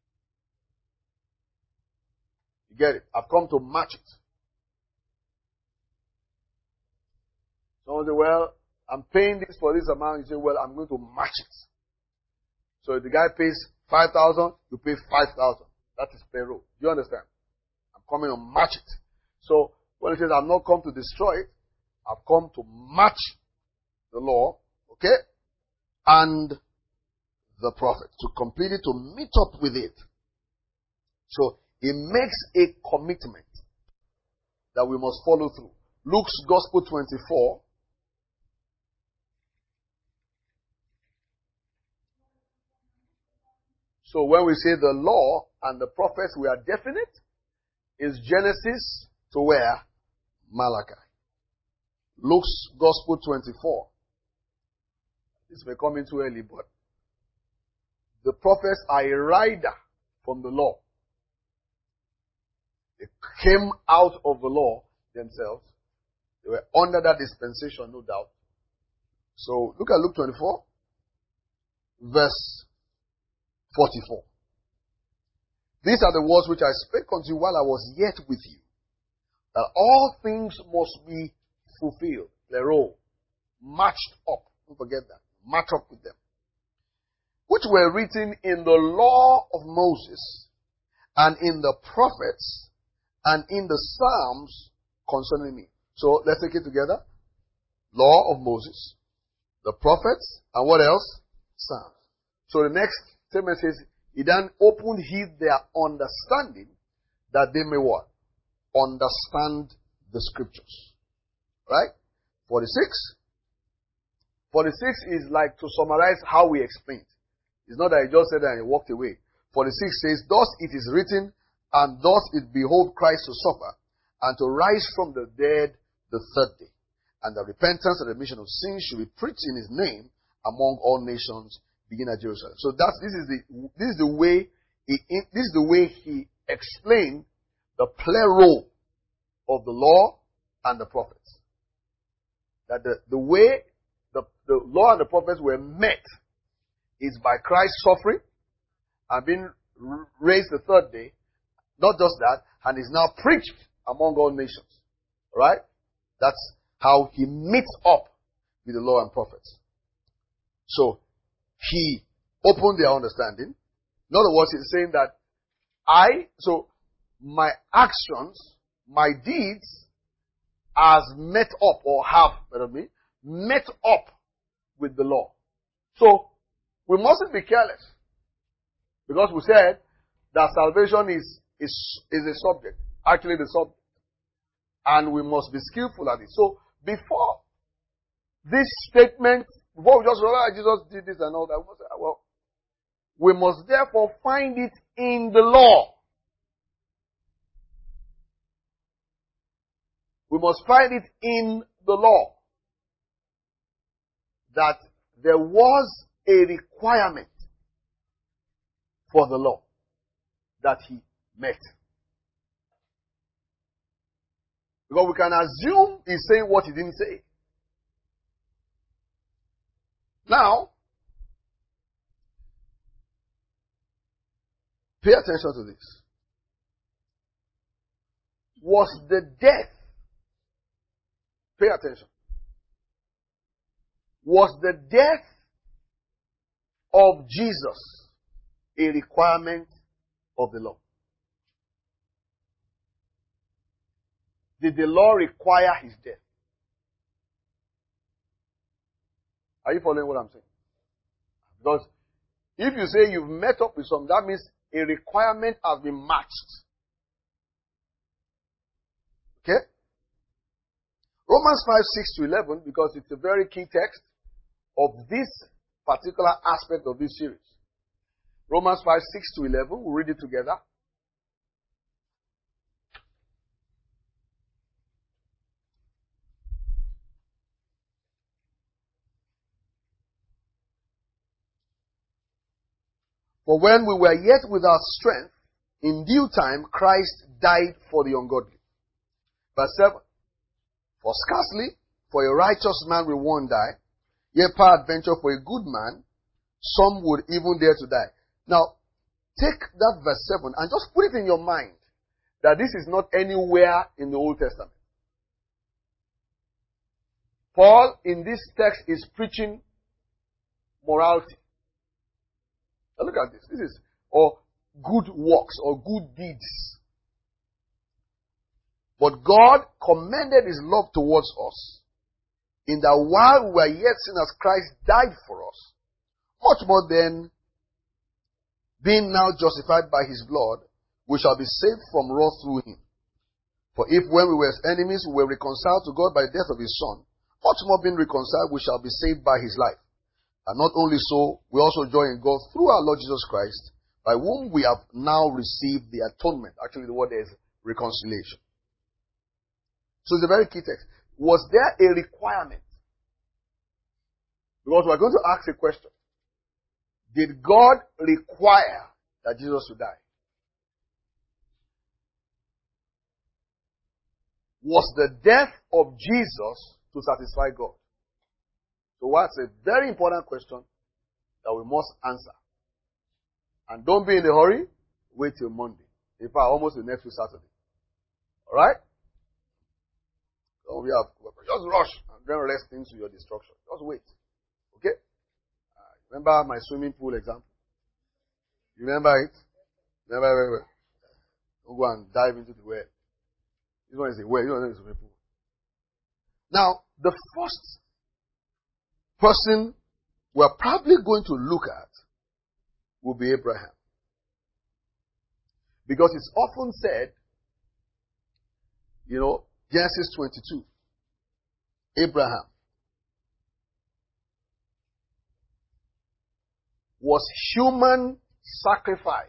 You get it? I've come to match it. Someone say, well, I'm paying this for this amount. You say, well, I'm going to match it. So if the guy pays five thousand, you pay five thousand. That is payroll. Do you understand? I'm coming to match it. So when it says I've not come to destroy it, I've come to match the law, okay, and the prophet, to complete it, to meet up with it. So it makes a commitment that we must follow through. Luke's Gospel twenty-four. So when we say the law and the prophets, we are definite. Is Genesis to where? Malachi. Luke's Gospel twenty-four. This may come in too early, but the prophets are a rider from the law. They came out of the law themselves. They were under that dispensation, no doubt. So look at Luke twenty-four, verse forty-four. These are the words which I spake unto you while I was yet with you, that all things must be fulfilled. Lero, matched up. Don't forget that. Match up with them. Which were written in the law of Moses, and in the prophets, and in the Psalms concerning me. So let's take it together. Law of Moses, the prophets, and what else? Psalms. So the next statement says, he then opened his their understanding, that they may what? Understand the scriptures. Right? forty-six. forty-six is like to summarize how we explained. It's not that he just said that and he walked away. forty-six says, thus it is written, and thus it behoved Christ to suffer, and to rise from the dead the third day, and that repentance and remission of sins should be preached in his name among all nations, begin at Jerusalem. So that's this is the this is the way he this is the way he explained the play role of the law and the prophets. That the, the way the, the law and the prophets were met is by Christ's suffering and being raised the third day. Not just that, and is now preached among all nations. Right? That's how he meets up with the law and prophets. So he opened their understanding. In other words, he's saying that I, so my actions, my deeds, has met up, or have, better me, met up with the law. So, we mustn't be careless. Because we said that salvation is, is, is a subject. Actually the subject. And we must be skillful at it. So, before this statement, before we just realize Jesus did this and all that, we must say, well, we must therefore find it in the law. We must find it in the law that there was a requirement for the law that he met. Because we can assume he's saying what he didn't say. Now, pay attention to this. Was the death, pay attention, was the death of Jesus a requirement of the law? Did the law require his death? Are you following what I'm saying? Because if you say you've met up with some, that means a requirement has been matched. Okay? Romans five, six to eleven, because it's a very key text of this particular aspect of this series. Romans five, six to eleven, we'll read it together. For when we were yet without strength, in due time Christ died for the ungodly. Verse seven. For scarcely for a righteous man will one die, yet peradventure for a good man, Some would even dare to die. Now, take that verse seven and just put it in your mind that this is not anywhere in the Old Testament. Paul, in this text, is preaching morality. Now look at this. This is, or good works, or good deeds. But God commended His love towards us, in that while we were yet sinners, Christ died for us. Much more then, being now justified by His blood, we shall be saved from wrath through Him. For if when we were enemies, we were reconciled to God by the death of His Son, much more being reconciled, we shall be saved by His life. And not only so, we also join in God through our Lord Jesus Christ, by whom we have now received the atonement. Actually, the word there is reconciliation. So it's a very key text. Was there a requirement? Because we're going to ask a question. Did God require that Jesus should die? Was the death of Jesus to satisfy God? So that's a very important question that we must answer. And don't be in a hurry. Wait till Monday. In fact, almost the next week Saturday. Alright? So we have, just rush and then rest things to your destruction. Just wait. Okay? Uh, remember my swimming pool example? You remember it? Remember very well. Don't go and dive into the well. This one is a well. This one is a swimming pool. Now, the first person we're probably going to look at will be Abraham. Because it's often said, you know, Genesis twenty-two, Abraham was human sacrifice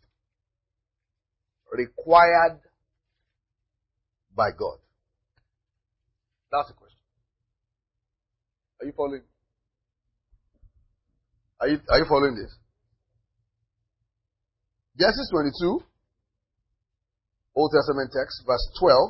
required by God? That's the question. Are you following? Are you, are you following this? Genesis twenty-two, Old Testament text, verse twelve.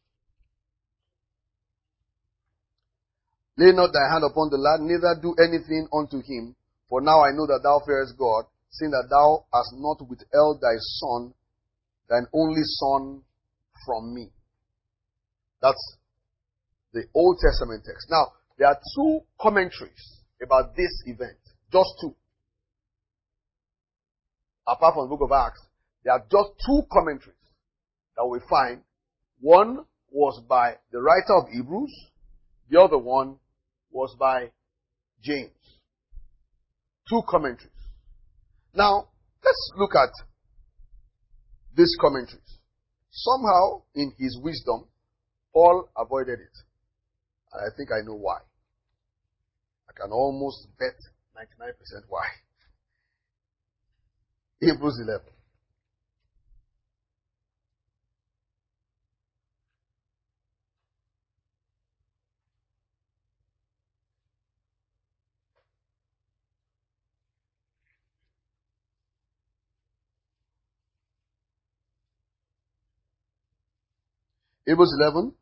Lay not thy hand upon the lad, neither do anything unto him, for now I know that thou fearest God, seeing that thou hast not withheld thy son, thine only son, from me. That's the Old Testament text. Now, there are two commentaries about this event. Just two. Apart from the book of Acts, there are just two commentaries that we find. One was by the writer of Hebrews. The other one was by James. Two commentaries. Now, let's look at these commentaries. Somehow, in his wisdom, Paul avoided it. And I think I know why. I can almost bet ninety-nine percent why. Hebrews eleven. Hebrews eleven.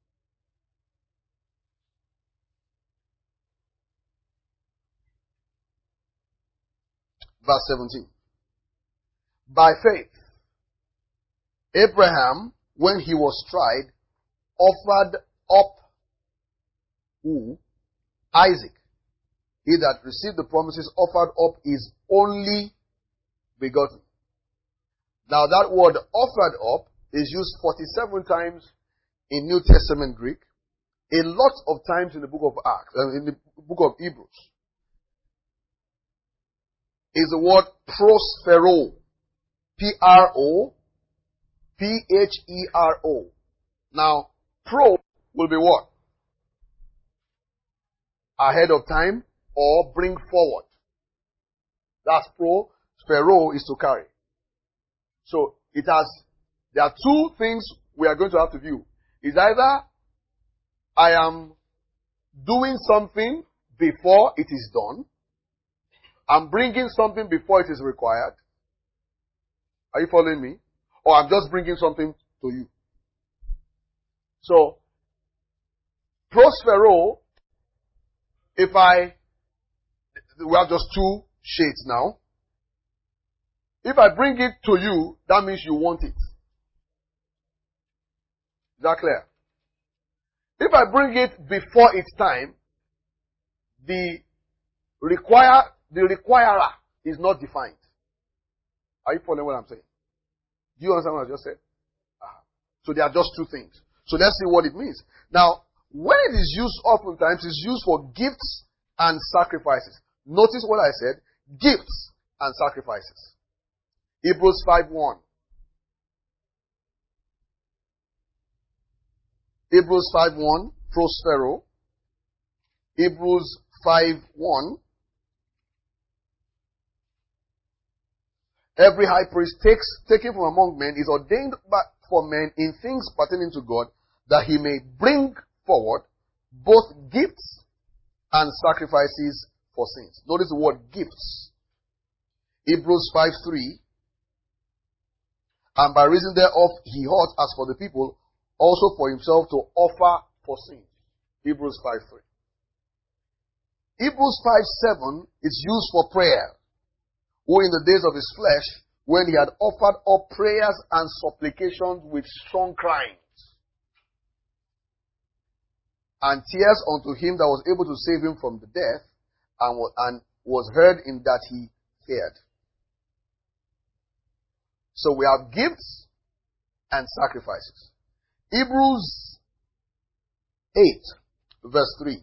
Verse seventeen. By faith, Abraham, when he was tried, offered up who? Isaac. He that received the promises offered up his only begotten. Now that word offered up is used forty-seven times in New Testament Greek, a lot of times in the book of Acts, uh, in the book of Hebrews. Is the word prospero. P R O P H E R O. Now, pro will be what? Ahead of time or bring forward. That's pro. Spero is to carry. So, it has, there are two things we are going to have to view. It's either I am doing something before it is done. I'm bringing something before it is required. Are you following me? Or I'm just bringing something to you. So, prospero, if I, we have just two shades now. If I bring it to you, that means you want it. Is that clear? If I bring it before its time, the require, the requirer is not defined. Are you following what I'm saying? Do you understand what I just said? Uh-huh. So there are just two things. So let's see what it means. Now, when it is used oftentimes, it's used for gifts and sacrifices. Notice what I said. Gifts and sacrifices. Hebrews five one. Hebrews five one. Prospero. Hebrews five one. Every high priest takes, taken from among men, is ordained by, for men in things pertaining to God, that he may bring forward both gifts and sacrifices for sins. Notice the word gifts. Hebrews five three. And by reason thereof he ought, as for the people, also for himself to offer for sins. Hebrews five three. Hebrews five seven is used for prayer. Who in the days of his flesh, when he had offered up prayers and supplications with strong crying and tears unto him that was able to save him from the death, and was, and was heard in that he feared. So we have gifts and sacrifices. Hebrews eight, verse three.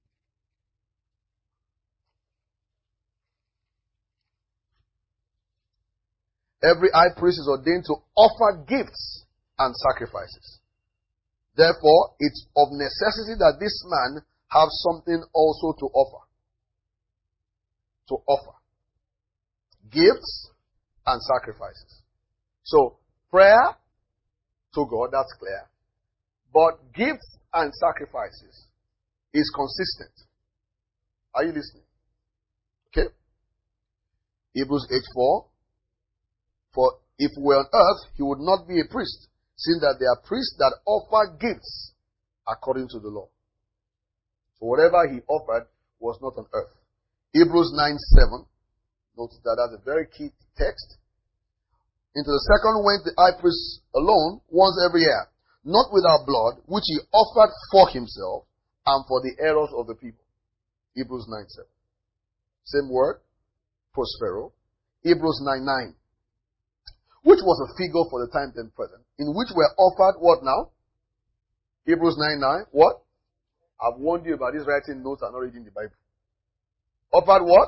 Every high priest is ordained to offer gifts and sacrifices. Therefore, it's of necessity that this man have something also to offer. To offer. Gifts and sacrifices. So, prayer to God, that's clear. But gifts and sacrifices is consistent. Are you listening? Okay? Hebrews eight four. For if we were on earth, he would not be a priest, seeing that there are priests that offer gifts according to the law. So whatever he offered was not on earth. Hebrews nine seven. Notice that that's a very key text. Into the second went the high priest alone, once every year, not without blood, which he offered for himself and for the errors of the people. Hebrews nine seven. Same word, prospero. Hebrews nine nine. Which was a figure for the time then present, in which were offered what now? Hebrews nine nine. What? I've warned you about this writing notes and not reading the Bible. Offered what?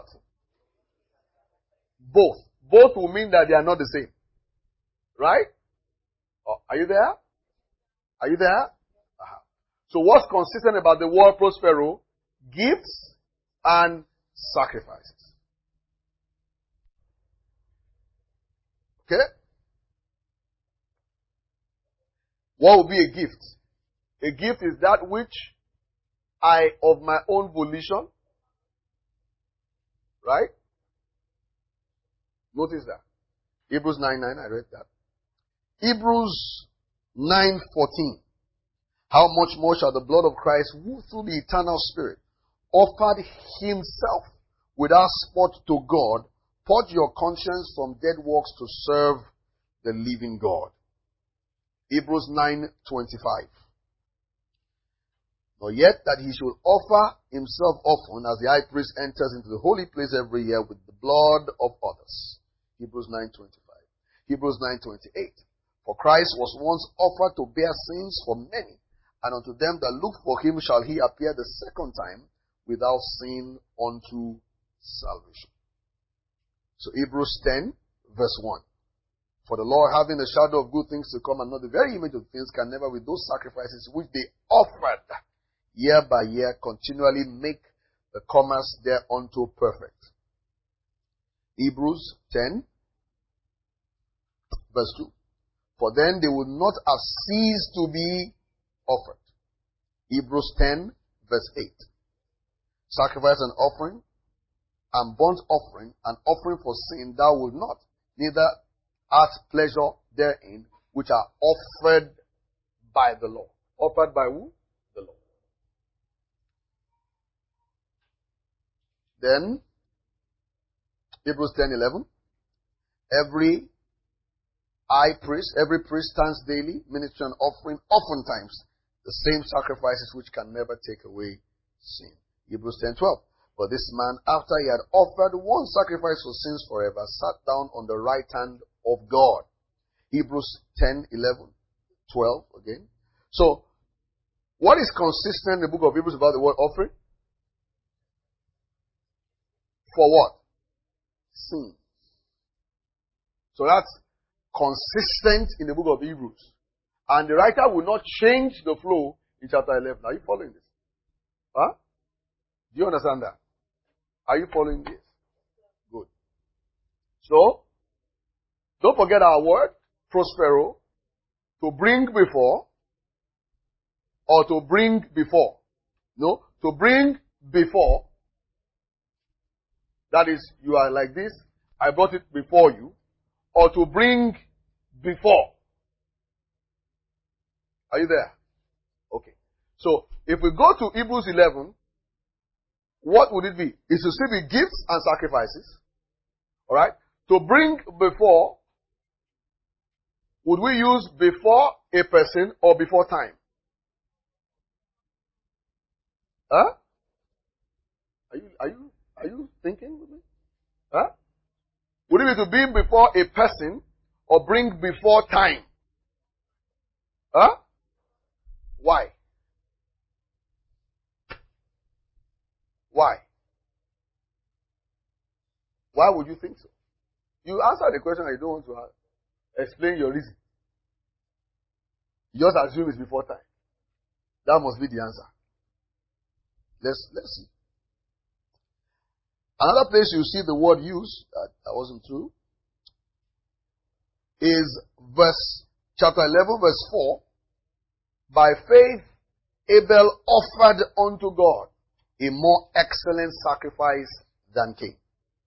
Both. Both will mean that they are not the same. Right? Oh, are you there? Are you there? Uh-huh. So what's consistent about the word prospero? Gifts and sacrifices. Okay? What would be a gift? A gift is that which I, of my own volition, right? Notice that. Hebrews nine nine, I read that. Hebrews nine fourteen. How much more shall the blood of Christ, who through the eternal Spirit offered himself without spot to God, purge your conscience from dead works to serve the living God. Hebrews nine twenty-five. Nor yet that he should offer himself often, as the high priest enters into the holy place every year with the blood of others. Hebrews nine twenty-five. Hebrews nine twenty-eight. For Christ was once offered to bear sins for many, and unto them that look for him shall he appear the second time without sin unto salvation. So Hebrews ten, verse one. For the Lord, having the shadow of good things to come and not the very image of things, can never with those sacrifices which they offered year by year continually make the comers thereunto perfect. Hebrews ten, verse two. For then they would not have ceased to be offered. Hebrews ten, verse eight. Sacrifice and offering and burnt offering and offering for sin thou wilt not, neither art pleasure therein, which are offered by the law. Offered by who? The law. Then, Hebrews ten eleven. Every high priest, every priest stands daily, ministering and offering oftentimes the same sacrifices which can never take away sin. Hebrews ten twelve. But this man, after he had offered one sacrifice for sins forever, sat down on the right hand of God. Hebrews ten eleven, twelve again. So, what is consistent in the book of Hebrews about the word offering? For what? Sin. So that's consistent in the book of Hebrews. And the writer will not change the flow in chapter eleven. Are you following this? Huh? Do you understand that? Are you following this? Good. So, don't forget our word, prospero, to bring before, or to bring before. No, to bring before. That is, you are like this, I brought it before you. Or to bring before. Are you there? Okay. So, if we go to Hebrews eleven, what would it be? It should still be gifts and sacrifices. Alright? To bring before, would we use before a person or before time? Huh? Are you, are you, are you thinking with me? Huh? Would it be to bring before a person or bring before time? Huh? Why? Why? Why would you think so? You answer the question and you don't want to have, explain your reason. You just assume it's before time. That must be the answer. Let's, let's see. Another place you see the word used, that, that wasn't true, is verse, chapter eleven, verse four. By faith, Abel offered unto God a more excellent sacrifice than Cain.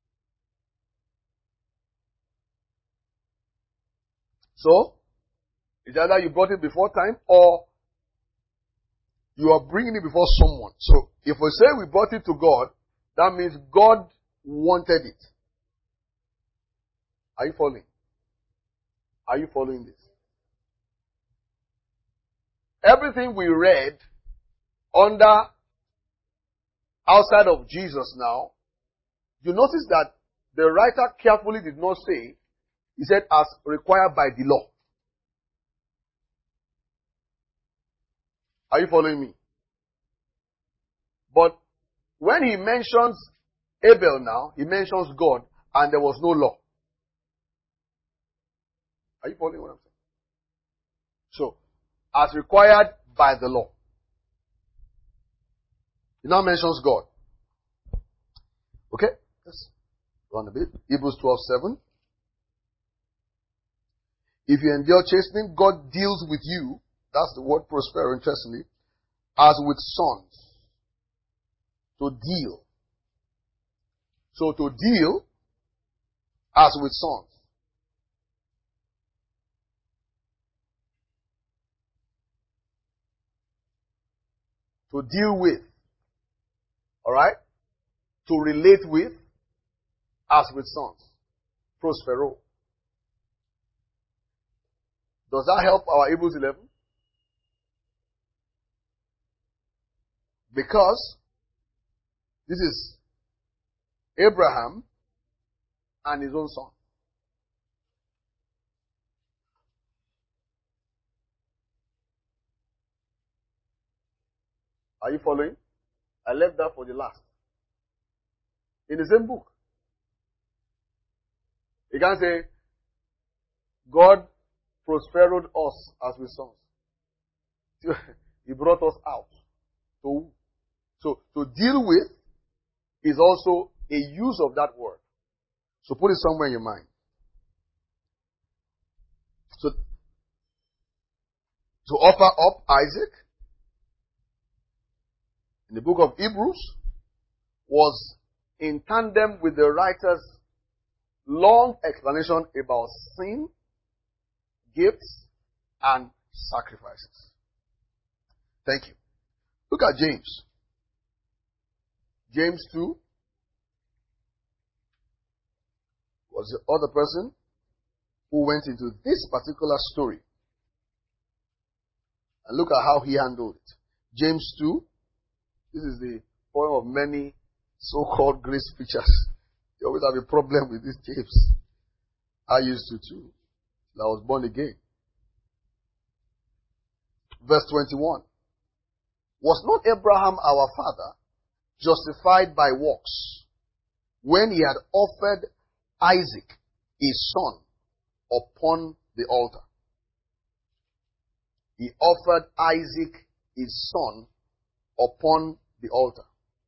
So, it's either you brought it before time or you are bringing it before someone. So, if we say we brought it to God, that means God wanted it. Are you following? Are you following this? Everything we read under, outside of Jesus now, you notice that the writer carefully did not say, he said, as required by the law. Are you following me? But when he mentions Abel now, he mentions God, and there was no law. Are you following what I'm saying? So, as required by the law. He now mentions God. Okay? Let's run a bit. Hebrews twelve seven. If you endure chastening, God deals with you. That's the word prospero, interestingly. As with sons. To deal. So to deal as with sons. To deal with. Alright? To relate with as with sons. Prospero. Does that help our Hebrews eleven? Because this is Abraham and his own son. Are you following? I left that for the last. In the same book. You can't say, God prospered us as with sons. He brought us out. So, so, to deal with is also a use of that word. So put it somewhere in your mind. So, to offer up Isaac in the book of Hebrews was in tandem with the writer's long explanation about sin, gifts, and sacrifices. Thank you. Look at James. James two. was the other person who went into this particular story. And look at how he handled it. James two. This is the poem of many so-called grace preachers. They always have a problem with this James. I used to too. I was born again. Verse twenty-one. Was not Abraham our father justified by works when he had offered Isaac, his son, upon the altar? He offered Isaac, his son, upon the altar.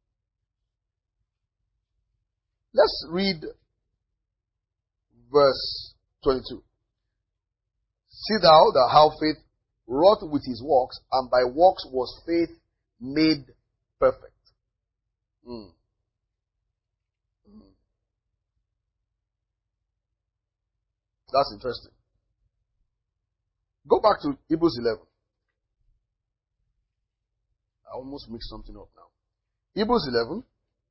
Let's read verse twenty-two. See thou that how faith wrought with his works, and by works was faith made perfect. Mm. Mm. That's interesting. Go back to Hebrews eleven. I almost mixed something up now. Hebrews eleven.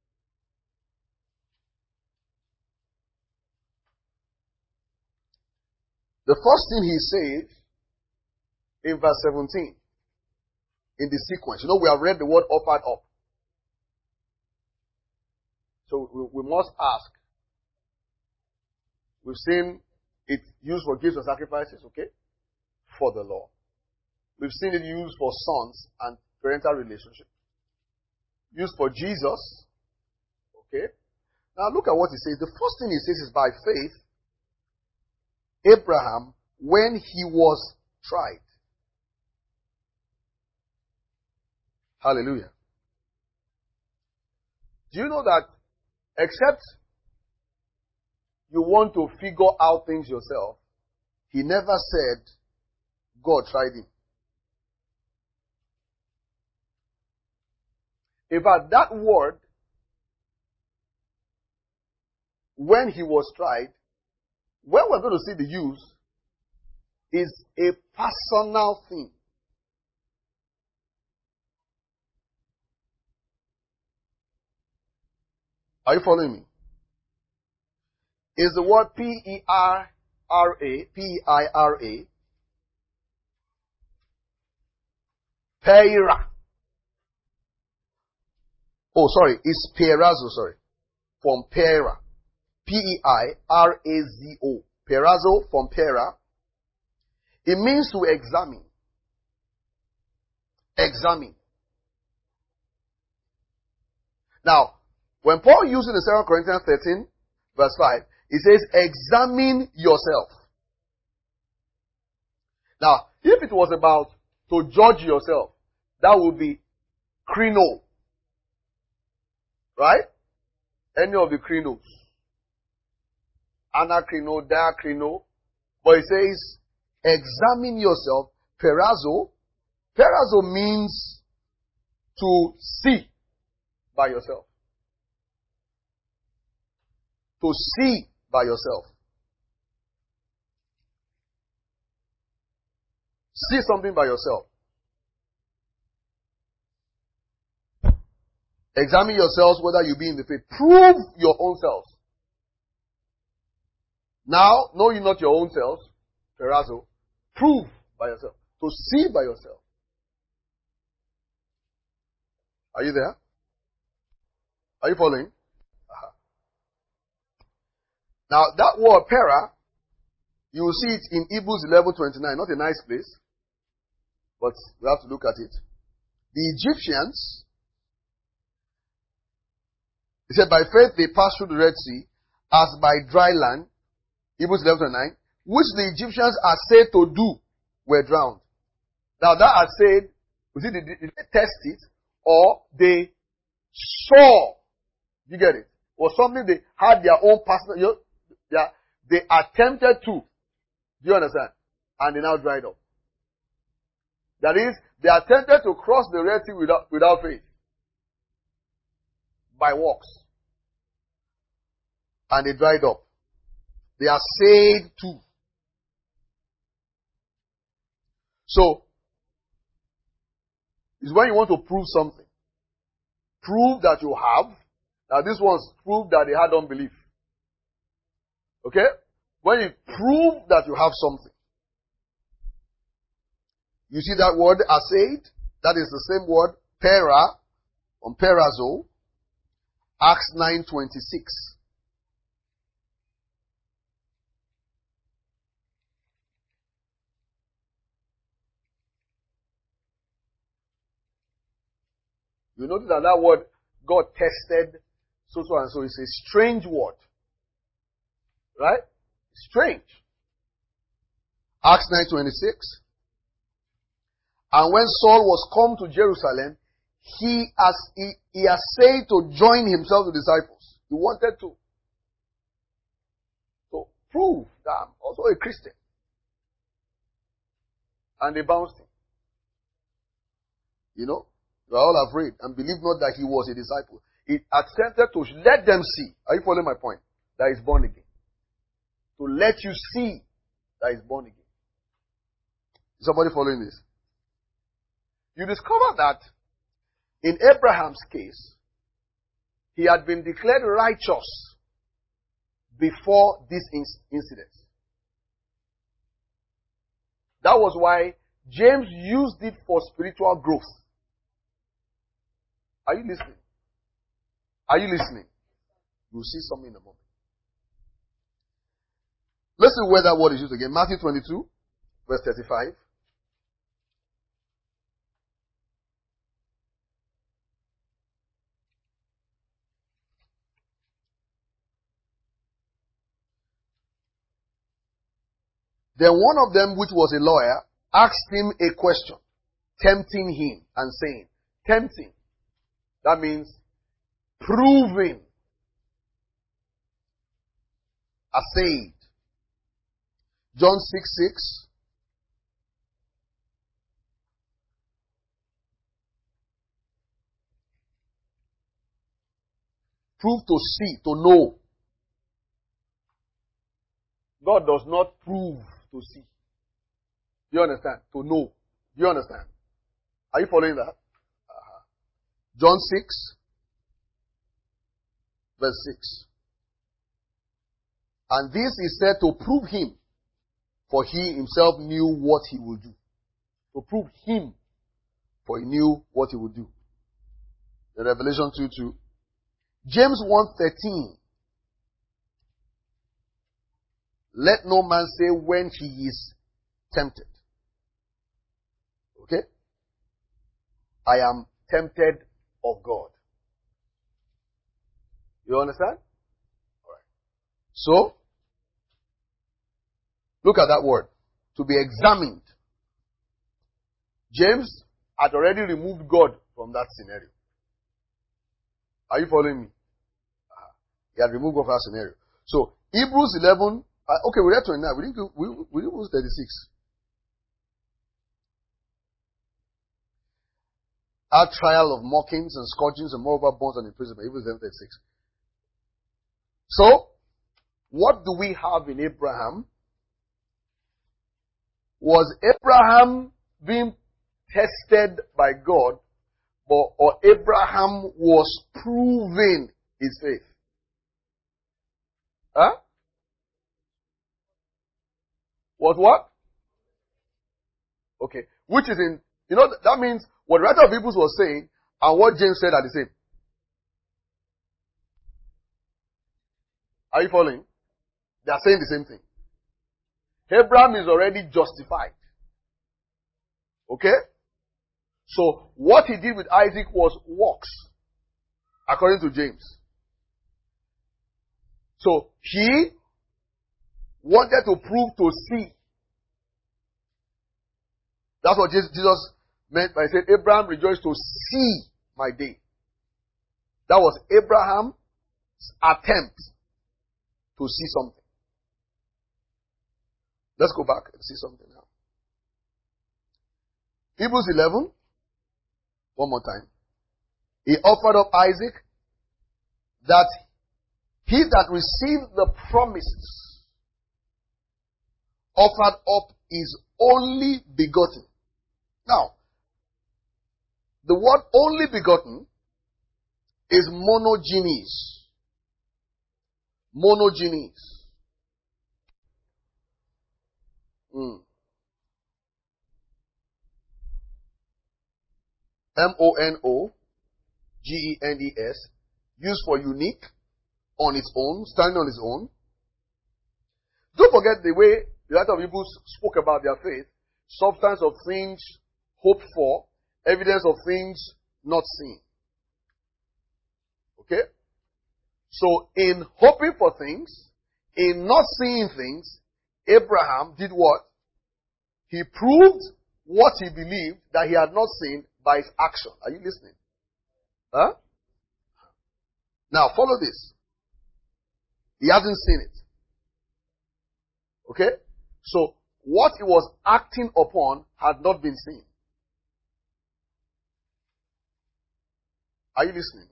The first thing he says in verse seventeen, in the sequence. You know, we have read the word offered up. So we, we must ask. We've seen it used for gifts and sacrifices, okay? For the law. We've seen it used for sons and parental relationship. Used for Jesus. Okay? Now look at what he says. The first thing he says is by faith, Abraham, when he was tried. Hallelujah. Do you know that except you want to figure out things yourself, he never said God tried him. In fact, that word, when he was tried, when we're going to see the use, is a personal thing. Are you following me? Is the word P E R R A, P E I R A, Peira. Oh, sorry, it's Peirazo, sorry. From Peira. P E I R A Z O. Peirazo from Peira. It means to examine. Examine. Now, when Paul uses in Second Corinthians thirteen, verse five, he says, examine yourself. Now, if it was about to judge yourself, that would be krino. Right? Any of the krinos. Anakrino, diakrino. But it says, examine yourself. Peirazo. Peirazo means to see by yourself. To see by yourself. See something by yourself. Examine yourselves whether you be in the faith. Prove your own selves. Now, know you not your own selves. Peirazo. Prove by yourself. To see by yourself. Are you there? Are you following? Uh-huh. Now, that word para, you will see it in Hebrews eleven twenty-nine. Not a nice place, but we have to look at it. The Egyptians, he said, by faith they passed through the Red Sea as by dry land, Hebrews eleven twenty-nine, which the Egyptians are said to do were drowned. Now that are said, you see, did they test it or they saw? You get it? Or something they had their own personal, you know, they, they attempted to. Do you understand? And they now dried up. That is, they attempted to cross the Red Sea without, without faith. By works. And they dried up. They are said to. So, it's when you want to prove something. Prove that you have. Now this one's prove that they had unbelief. Okay? When you prove that you have something. You see that word assayed? That is the same word, para, on perazo. Acts nine twenty-six. You notice that that word, God tested so so and so, is a strange word. Right? Strange. Acts nine twenty-six. And when Saul was come to Jerusalem, he as he, he essayed to join himself to disciples. He wanted to. To prove that I'm also a Christian. And they bounced him. You know? They were all afraid and believed not that he was a disciple. He attempted to let them see. Are you following my point? That he's born again. To let you see that he's born again. Is somebody following this? You discover that in Abraham's case, he had been declared righteous before this incident. That was why James used it for spiritual growth. Are you listening? Are you listening? You'll see something in a moment. Let's see where that word is used again. Matthew twenty-two, verse thirty-five. Then one of them, which was a lawyer, asked him a question, tempting him and saying, tempting. That means proving. Assayed. John six six. Prove to see, to know. God does not prove to see. Do you understand? To know. Do you understand? Are you following that? Uh-huh. John six, verse six. And this is said to prove him, for he himself knew what he would do. To prove him, for he knew what he would do. In Revelation two two. James one thirteen. Let no man say when he is tempted. Okay? I am tempted of God. You understand? Alright. So, look at that word. To be examined. James had already removed God from that scenario. Are you following me? Uh, he had removed God from that scenario. So, Hebrews eleven, uh, okay, we read twenty-nine. We didn't go, we, we didn't go to thirty-six. Our trial of mockings and scourgings and moreover bonds and imprisonment. Hebrews eleven thirty-six. So, what do we have in Abraham? Was Abraham being tested by God, or, or Abraham was proving his faith? Huh? Was what? Okay. Which is in, you know, that means what the writer of Hebrews was saying and what James said are the same. Are you following? They are saying the same thing. Abraham is already justified. Okay? So, what he did with Isaac was works, according to James. So, he wanted to prove to see. That's what Jesus meant by saying, Abraham rejoiced to see my day. That was Abraham's attempt to see something. Let's go back and see something now. Hebrews eleven. One more time. He offered up Isaac, that he that received the promises offered up his only begotten. Now, the word only begotten is monogenes. Monogenes. Mm. M O N O G E N E S. Used for unique, on its own, standing on its own. Don't forget the way the writer of Hebrews spoke about their faith. Substance of things hoped for, evidence of things not seen. Okay? So, in hoping for things, in not seeing things, Abraham did what? He proved what he believed that he had not seen by his action. Are you listening? Huh? Now, follow this. He hasn't seen it. Okay? So, what he was acting upon had not been seen. Are you listening?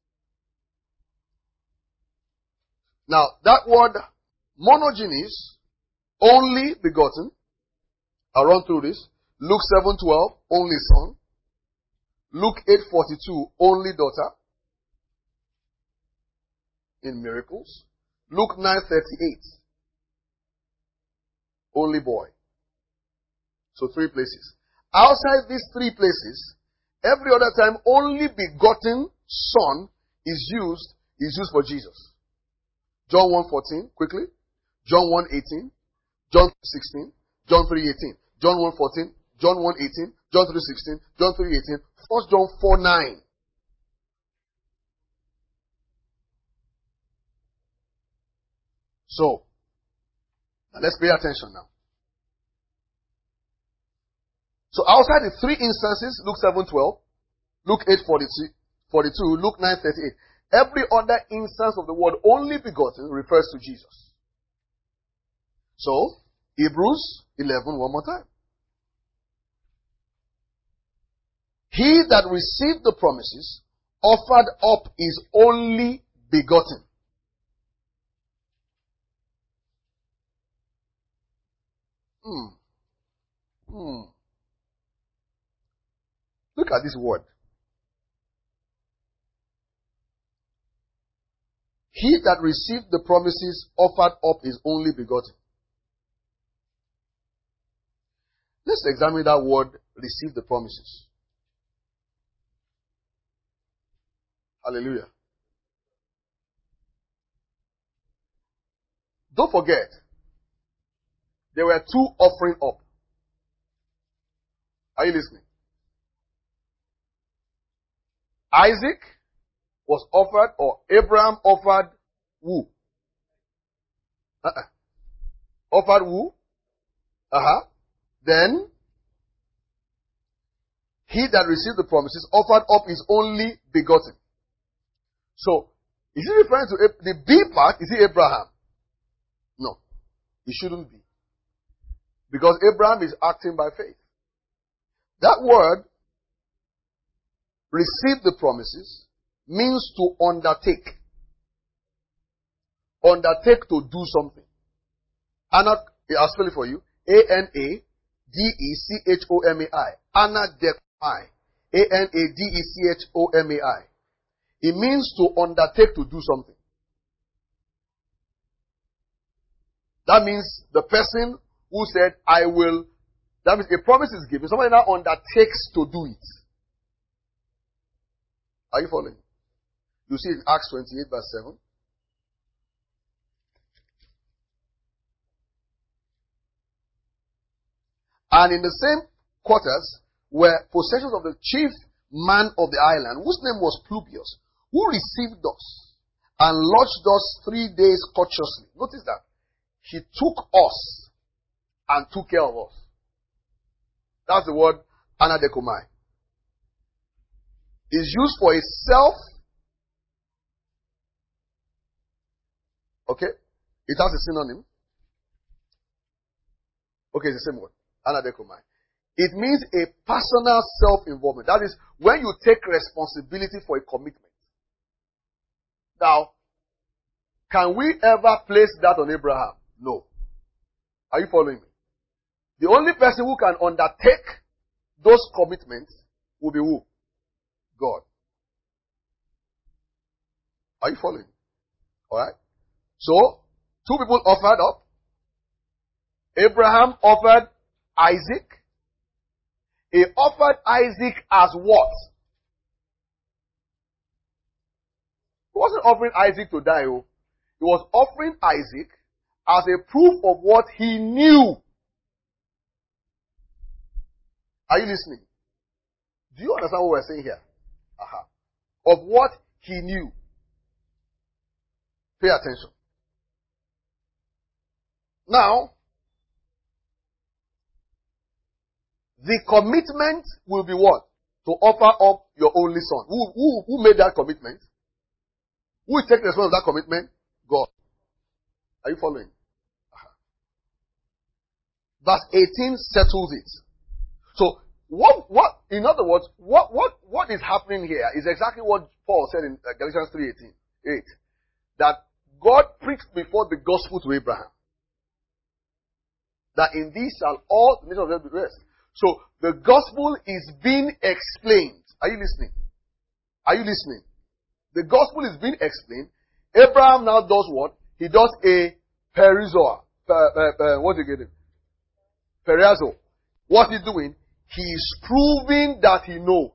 Now, that word monogenes, only begotten, I'll run through this. Luke seven twelve, only son. Luke eight forty-two, only daughter. In miracles. Luke nine thirty-eight, only boy. So three places. Outside these three places, every other time only begotten son is used, is used for Jesus. John one fourteen, quickly. John one eighteen. John sixteen. John three eighteen. John one fourteen. John one eighteen. John three sixteen. John three eighteen. First John four nine. So, now let's pay attention now. So outside the three instances, Luke seven twelve, Luke eight forty-two, Luke nine thirty-eight, every other instance of the word only begotten refers to Jesus. So, Hebrews eleven, one more time. He that received the promises offered up his only begotten. Hmm. Hmm. Look at this word. He that received the promises offered up his only begotten. Let's examine that word, receive the promises. Hallelujah. Don't forget, there were two offering up. Are you listening? Isaac was offered, or Abraham offered who? Uh-uh. Offered who? Uh-huh. Then, he that received the promises offered up his only begotten. So, is he referring to the B part? Is he Abraham? No. It shouldn't be. Because Abraham is acting by faith. That word, receive the promises, means to undertake. Undertake to do something. Ana, I'll spell it for you. A N A D E C H O M A I. Anadekomai. A N A D E C H O M A I. It means to undertake to do something. That means the person who said, I will, that means a promise is given. Somebody now undertakes to do it. Are you following? You see in Acts twenty-eight verse seven. And in the same quarters were possessions of the chief man of the island, whose name was Publius, who received us and lodged us three days courteously. Notice that. He took us and took care of us. That's the word anadekomai. It's used for a self. Okay? It has a synonym. Okay, it's the same word. Anadekomai. It means a personal self-involvement. That is, when you take responsibility for a commitment. Now, can we ever place that on Abraham? No. Are you following me? The only person who can undertake those commitments will be who? God. Are you following? Alright? So, two people offered up. Abraham offered Isaac. He offered Isaac as what? He wasn't offering Isaac to die. Oh. He was offering Isaac as a proof of what he knew. Are you listening? Do you understand what we're saying here? Aha. Of what he knew. Pay attention. Now, the commitment will be what? To offer up your only son. Who, who, who made that commitment? Who will take the responsibility of that commitment? God. Are you following? Uh-huh. Verse eighteen settles it. So, what, what, in other words, what, what, what is happening here is exactly what Paul said in uh, Galatians three eighteen, eight. That God preached before the gospel to Abraham. That in these shall all the nations of the earth be blessed. So, the gospel is being explained. Are you listening? Are you listening? The gospel is being explained. Abraham now does what? He does a perizoa. Per, per, per, what do you get it? Periazo. What he's doing? He is proving that he knows.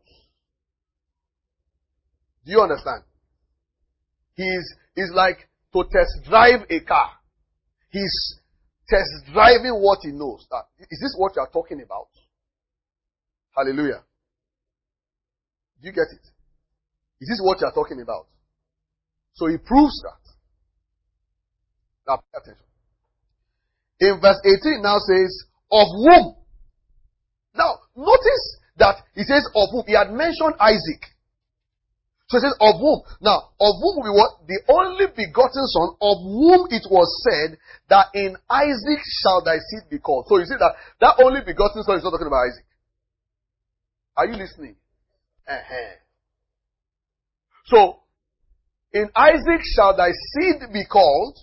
Do you understand? He's, he's like to test drive a car. He's test driving what he knows. That, is this what you are talking about? Hallelujah. Do you get it? Is this what you are talking about? So he proves that. Now pay attention. In verse eighteen now says, of whom? Now, notice that he says of whom. He had mentioned Isaac. So he says of whom. Now, of whom will be what? The only begotten son of whom it was said that in Isaac shall thy seed be called. So you see that that only begotten son is not talking about Isaac. Are you listening? Uh-huh. So, in Isaac shall thy seed be called.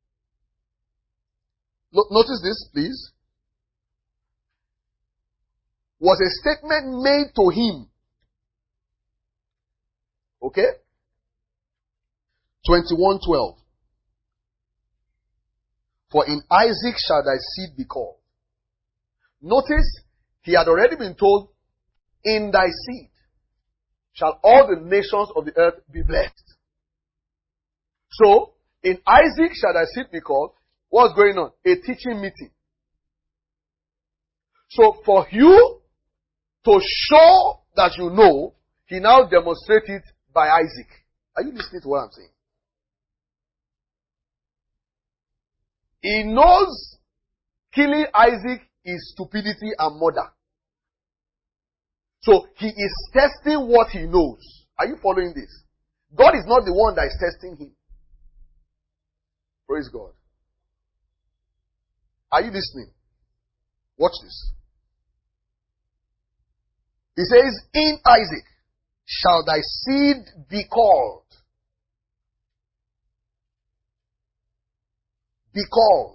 Notice this, please. Was a statement made to him. Okay? twenty-one twelve. For in Isaac shall thy seed be called. Notice, he had already been told, in thy seed shall all the nations of the earth be blessed. So, in Isaac shall thy seed be called. What's going on? A teaching meeting. So, for you to show that you know, he now demonstrates it by Isaac. Are you listening to what I'm saying? He knows killing Isaac is stupidity and murder. So he is testing what he knows. Are you following this? God is not the one that is testing him. Praise God. Are you listening? Watch this. He says, in Isaac shall thy seed be called. Be called.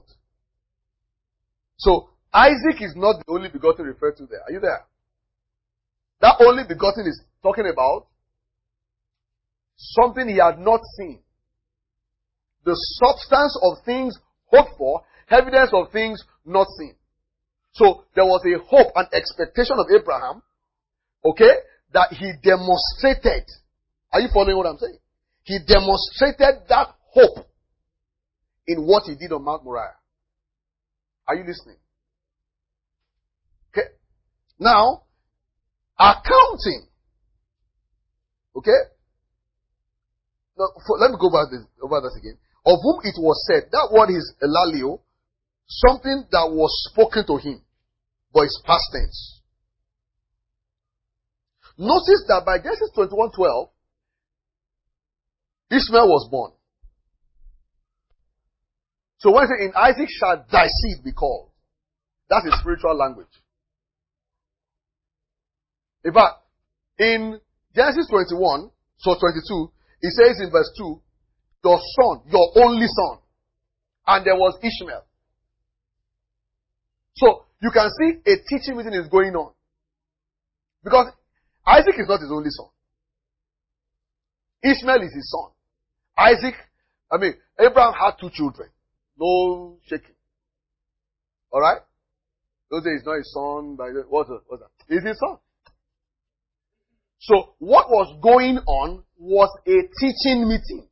So, Isaac is not the only begotten referred to there. Are you there? That only begotten is talking about something he had not seen. The substance of things hoped for, evidence of things not seen. So, there was a hope and expectation of Abraham, okay, that he demonstrated. Are you following what I'm saying? He demonstrated that hope in what he did on Mount Moriah. Are you listening? Okay. Now, accounting. Okay. Now, for, let me go back this, over this again. Of whom it was said, that word is elalio, something that was spoken to him, but it's past tense. Notice that by Genesis twenty-one twelve, Ishmael was born. So when it says, in Isaac shall thy seed be called, that's a spiritual language. In fact, in Genesis twenty-one, so twenty-two, it says in verse two, your son, your only son. And there was Ishmael. So, you can see a teaching meeting is going on. Because Isaac is not his only son. Ishmael is his son. Isaac, I mean, Abraham had two children. No shaking. Alright? Those days, it's not his son. By the, what's, the, what's that? It's his son. So, what was going on was a teaching meeting.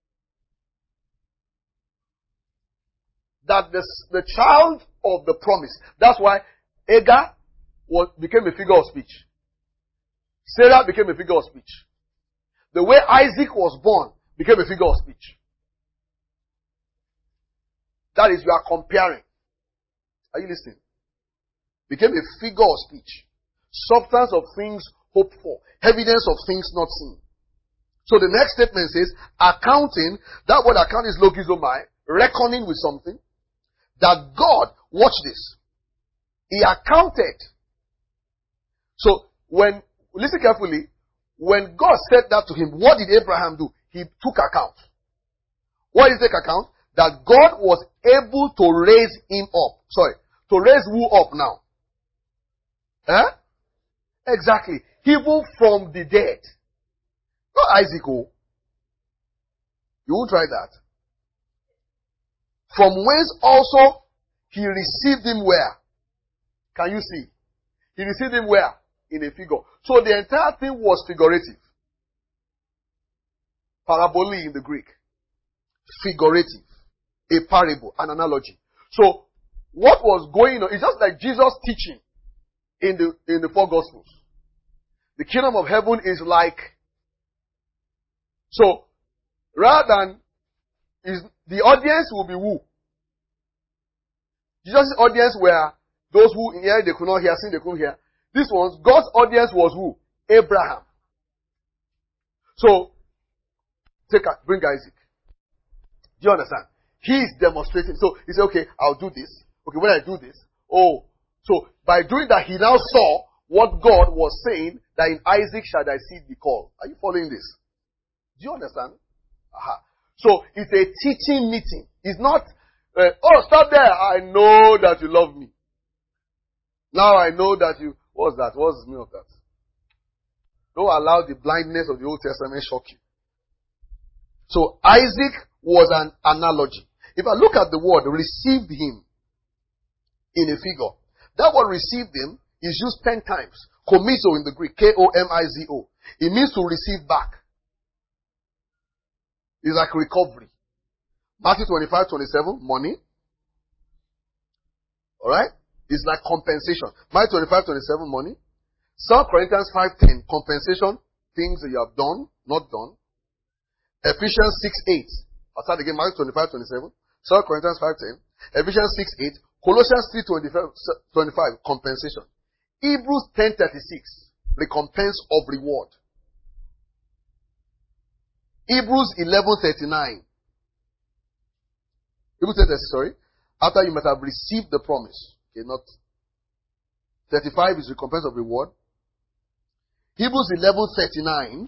That the, the child of the promise. That's why Hagar was, became a figure of speech. Sarah became a figure of speech. The way Isaac was born became a figure of speech. That is, you are comparing. Are you listening? Became a figure of speech. Substance of things hoped for. Evidence of things not seen. So the next statement says, accounting, that word account is logizomai, reckoning with something. That God, watch this, He accounted. So, when, listen carefully, when God said that to him, what did Abraham do? He took account. What did he take account? That God was able to raise him up. Sorry, to raise who up now? Eh? Exactly. Even from the dead. Not Isaac, oh. You won't try that. From whence also he received him where? Can you see? He received him where? In a figure. So the entire thing was figurative. Parabole in the Greek. Figurative. A parable, an analogy. So what was going on? It's just like Jesus teaching in the in the four Gospels. The kingdom of heaven is like. So rather than is the audience will be who? Jesus' audience were those who hear, they could not hear, sing, they couldn't hear. This one's, God's audience was who? Abraham. So, take a, bring Isaac. Do you understand? He is demonstrating. So, he said, okay, I'll do this. Okay, when I do this, oh, so by doing that, he now saw what God was saying, that in Isaac shall thy seed be called. Are you following this? Do you understand? Aha. So, it's a teaching meeting. It's not, uh, oh, stop there. I know that you love me. Now I know that you, what's that? What's the meaning of that? Don't allow the blindness of the Old Testament shock you. So Isaac was an analogy. If I look at the word, received him in a figure. That word received him is used ten times. Komizo in the Greek, K O M I Z O. It means to receive back. It's like recovery. Matthew twenty-five, twenty-seven, money. Alright? It's like compensation. Matthew twenty-five, twenty-seven, money. Second Corinthians five, ten, compensation, things that you have done, not done. Ephesians six, eight. I'll start again, Matthew twenty-five, twenty-seven. Second Corinthians five, ten. Ephesians six, eight. Colossians three, twenty-five, compensation. Hebrews ten, thirty-six, recompense of reward. Hebrews eleven, thirty-nine. Hebrews ten, thirty-six, sorry. After you might have received the promise. Okay, not. thirty-five is recompense of reward. Hebrews eleven, thirty-nine.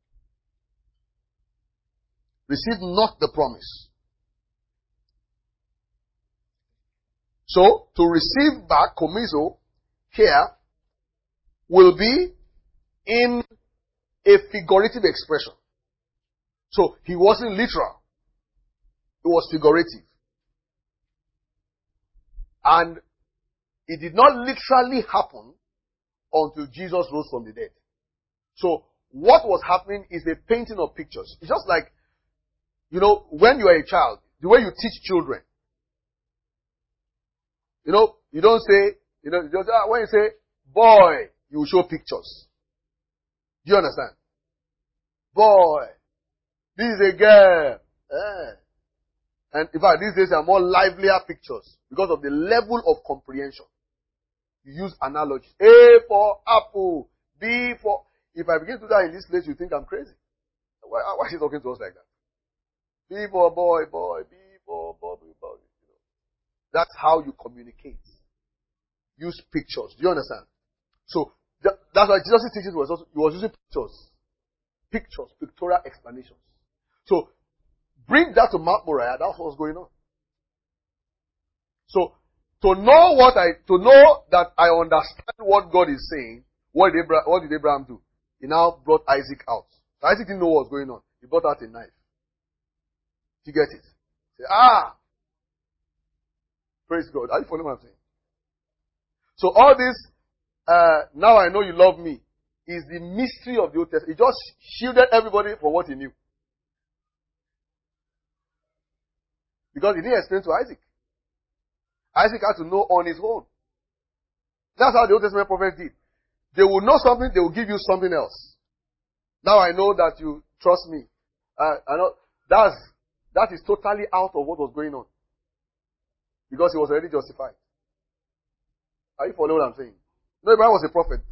Receive not the promise. So, to receive back, komizo, here, will be in a figurative expression. So, he wasn't literal. It was figurative. And it did not literally happen until Jesus rose from the dead. So, what was happening is a painting of pictures. It's just like, you know, when you are a child, the way you teach children. You know, you don't say, you know, you don't, ah, when you say, boy, you show pictures. Do you understand? Boy, this is a girl. Eh. And in fact, these days are more livelier pictures because of the level of comprehension. You use analogies. A for apple. B for... If I begin to do that in this place, you think I'm crazy. Why, why is he talking to us like that? B for boy, boy. B for boy, boy. You know. That's how you communicate. Use pictures. Do you understand? So, that, that's why Jesus' teaching was also, he was using pictures. Pictures, pictorial explanations. So, bring that to Mount Moriah, that's what's going on. So, to know what I, to know that I understand what God is saying, what did Abraham, what did Abraham do? He now brought Isaac out. So Isaac didn't know what was going on. He brought out a knife. You get it? Say, ah! Praise God. Are you following what I'm saying? So all this, uh, now I know you love me, is the mystery of the Old Testament. It just shielded everybody from what he knew. Because he didn't explain to Isaac. Isaac had to know on his own. That's how the Old Testament prophets did. They will know something, they will give you something else. Now I know that you trust me. Uh, I know that's that is totally out of what was going on. Because he was already justified. Are you following what I'm saying? No, Abraham was a prophet.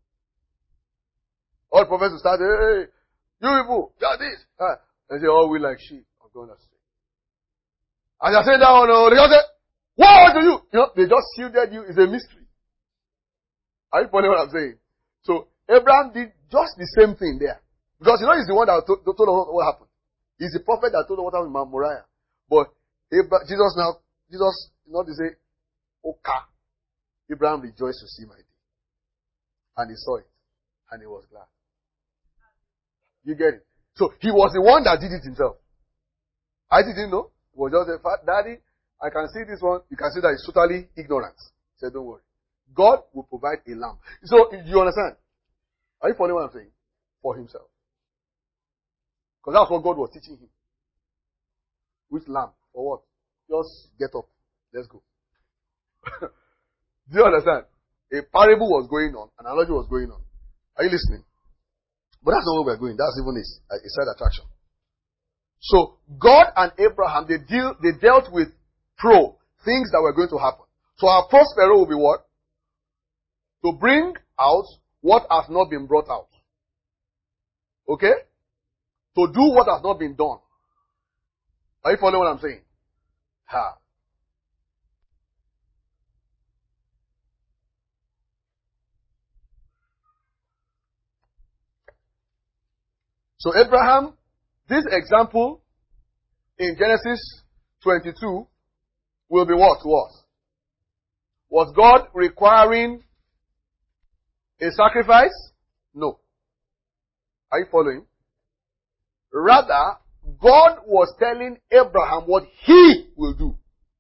All prophets will start, hey, you people, you are this. Uh, and say, oh, we like sheep are going astray. And they're saying that one, oh, they just say, what do you? You know, they just shielded you. It's a mystery. Are you following what I'm saying? So, Abraham did just the same thing there. Because you know he's the one that told, told us what happened. He's the prophet that told us what happened in Mount Moriah. But Abraham, Jesus now, Jesus, not to say, okay. Abraham rejoiced to see my day. And he saw it. And he was glad. You get it? So, he was the one that did it himself. I didn't know. He was just a fat daddy. I can see this one. You can see that it's totally ignorant. He said, don't worry. God will provide a lamb. So, you understand? Are you following what I'm saying? For himself. Because that's what God was teaching him. Which lamb? For what? Just get up. Let's go. Do you understand? A parable was going on. An analogy was going on. Are you listening? But that's not where we're going. That's even a, a side attraction. So, God and Abraham, they deal, they dealt with pro, things that were going to happen. So our prospero will be what? To bring out what has not been brought out. Okay? To do what has not been done. Are you following what I'm saying? Ha. So Abraham, this example in Genesis twenty-two will be what to us? Was God requiring a sacrifice? No. Are you following? Rather, God was telling Abraham what he will do.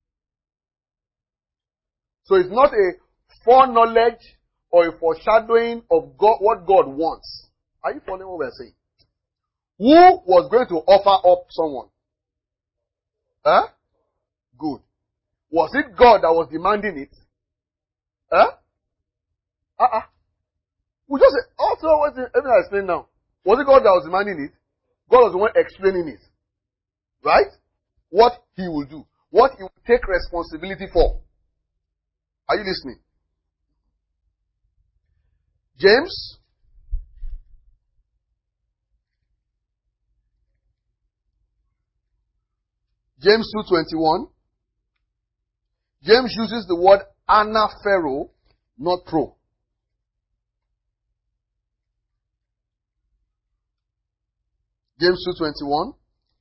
So it's not a foreknowledge or a foreshadowing of God, what God wants. Are you following what we're saying? Who was going to offer up someone? Huh? Good. Was it God that was demanding it? Huh? Uh-uh. We just say, also, what's it, let me explain now. Was it God that was demanding it? God was the one explaining it. Right? What he will do. What he will take responsibility for. Are you listening? James. James two twenty-one. James uses the word anaphero, not pro. James two twenty-one.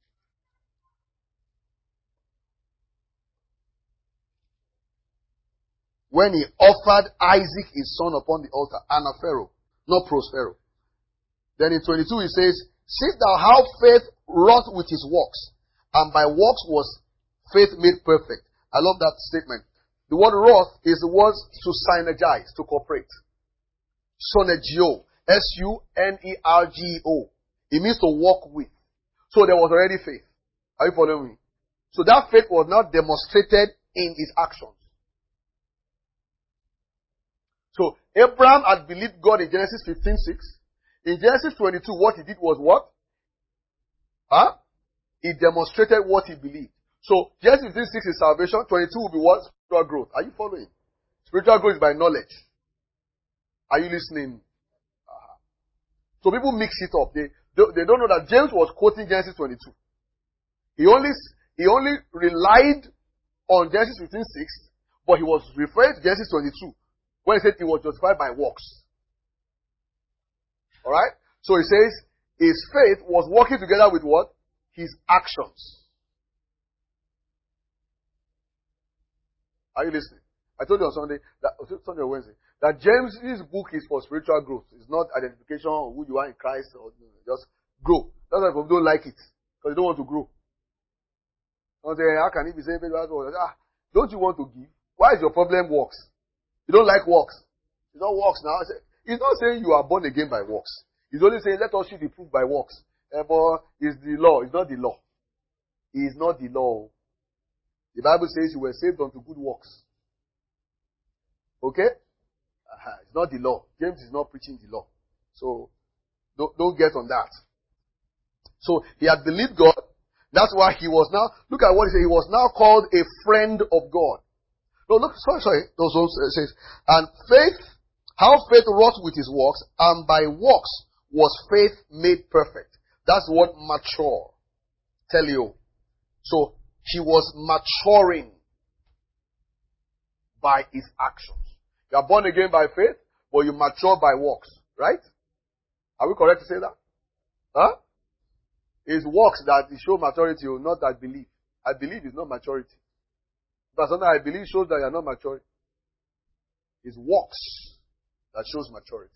When he offered Isaac his son upon the altar, anaphero, not prospero. Then in twenty-two he says, see thou how faith wrought with his works, and by works was faith made perfect. I love that statement. The word wrought is the word to synergize, to cooperate. Sonergio. S U N E R G O. It means to walk with. So there was already faith. Are you following me? So that faith was not demonstrated in his actions. So Abraham had believed God in Genesis fifteen six. In Genesis twenty-two, what he did was what? Huh? He demonstrated what he believed. So Genesis fifteen six is salvation. twenty-two will be what? Spiritual growth. Are you following? Spiritual growth is by knowledge. Are you listening? Uh-huh. So people mix it up. They, they they don't know that James was quoting Genesis twenty-two. He only he only relied on Genesis fifteen six, but he was referring to Genesis twenty-two when he said he was justified by works. Alright? So he says his faith was working together with what? His actions. Are you listening? I told you on Sunday, that, Sunday or Wednesday, that James' book is for spiritual growth. It's not identification of who you are in Christ, or just grow. That's why people don't like it, because they don't want to grow. Don't say, how can he be saying, ah, don't you want to give? Why is your problem works? You don't like works. It's not works now. He's not saying you are born again by works. He's only saying let us see the proof by works. Eh, but it's the law. It's not the law. It is not the law. The Bible says you were saved unto good works. Okay? Uh-huh. It's not the law. James is not preaching the law. So, don't, don't get on that. So, he had believed God. That's why he was now, look at what he said. He was now called a friend of God. No, look, sorry, sorry. Those ones uh, says, and faith, how faith wrought with his works, and by works was faith made perfect. That's what mature tell you. So, he was maturing by his actions. You are born again by faith, but you mature by works. Right? Are we correct to say that? Huh? It's works that show maturity, or not that belief. I believe is not maturity. But something I believe shows that you are not maturing. It's works that shows maturity.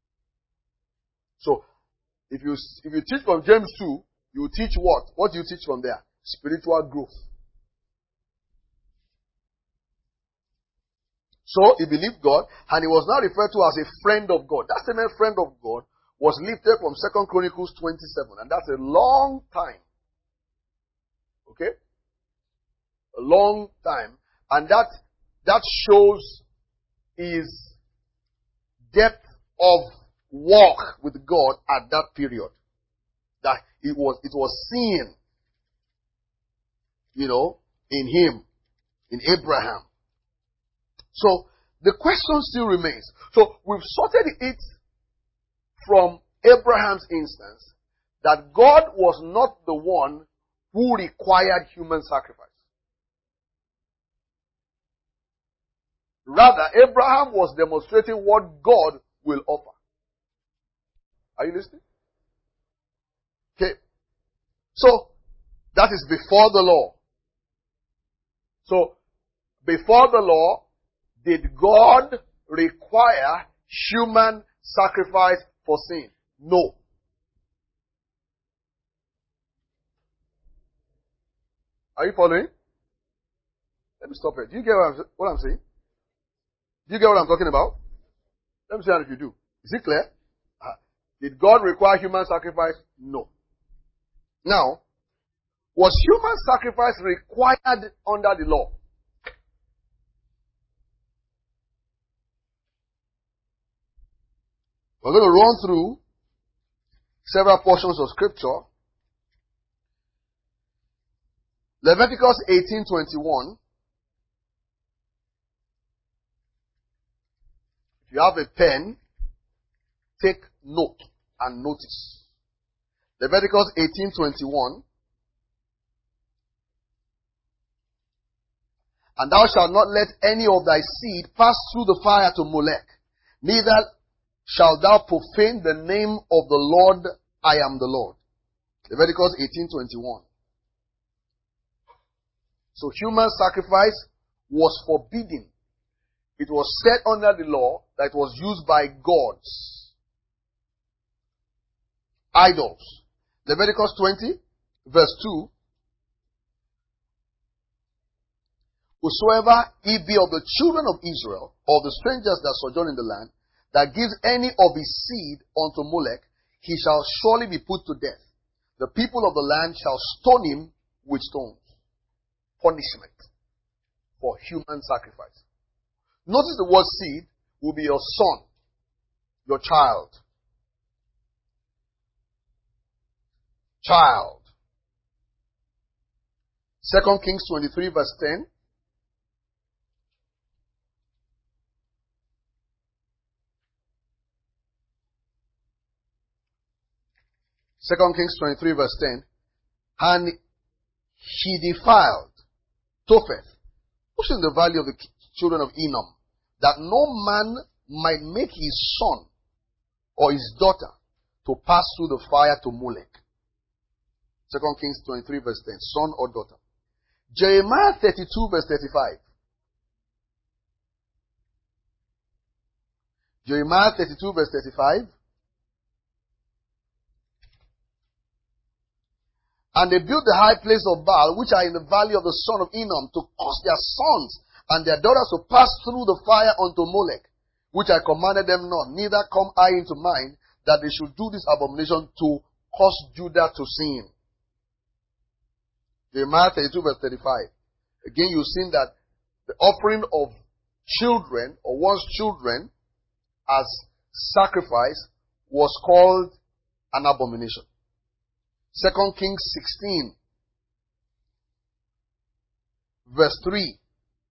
So, if you if you teach from James two, you teach what? What do you teach from there? Spiritual growth. So, he believed God, and he was now referred to as a friend of God. That same friend of God was lifted from Second Chronicles twenty-seven, and that's a long time. Okay? A long time. And that, that shows his depth of walk with God at that period. That it was, it was seen, you know, in him, in Abraham. So, the question still remains. So, we've sorted it from Abraham's instance that God was not the one who required human sacrifice. Rather, Abraham was demonstrating what God will offer. Are you listening? Okay. So, that is before the law. So, before the law, did God require human sacrifice for sin? No. Are you following? Let me stop it. Do you get what I'm, what I'm saying? Do you get what I'm talking about? Let me see if you do. Is it clear? Uh, did God require human sacrifice? No. Now, was human sacrifice required under the law? We're going to run through several portions of scripture. Leviticus eighteen twenty-one. If you have a pen, take note and notice. Leviticus eighteen twenty-one. And thou shalt not let any of thy seed pass through the fire to Molech, neither shalt thou profane the name of the Lord. I am the Lord. Leviticus eighteen twenty-one. So human sacrifice was forbidden. It was set under the law that was used by gods. Idols. Leviticus twenty, verse two. Whosoever he be of the children of Israel, or the strangers that sojourn in the land, that gives any of his seed unto Molech, he shall surely be put to death. The people of the land shall stone him with stones. Punishment for human sacrifice. Notice the word seed will be your son, your child. Child. Second Kings twenty-three verse ten. Second Kings twenty-three verse ten. And he defiled Topheth, which is in the valley of the children of Enom, that no man might make his son or his daughter to pass through the fire to Molech. Second Kings twenty-three verse ten, son or daughter. Jeremiah thirty-two verse thirty-five. Jeremiah thirty-two verse thirty-five. And they built the high place of Baal, which are in the valley of the son of Enom, to cause their sons and their daughters to pass through the fire unto Molech, which I commanded them not, neither come I into mind, that they should do this abomination to cause Judah to sin. Jeremiah thirty-two verse thirty-five. Again, you've seen that the offering of children, or one's children, as sacrifice was called an abomination. Second Kings sixteen verse three.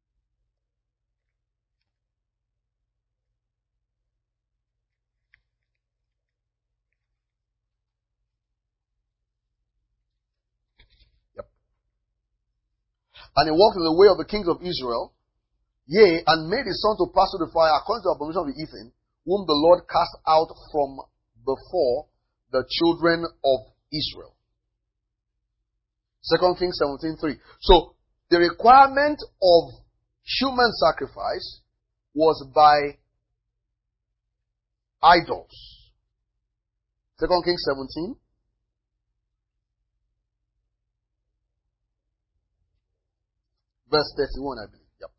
Yep. And he walked in the way of the kings of Israel, yea, and made his son to pass through the fire according to the abomination of the heathen, whom the Lord cast out from before the children of Israel. Second Kings seventeen three. So, the requirement of human sacrifice was by idols. Second Kings seventeen. Verse thirty-one, I believe. Yep.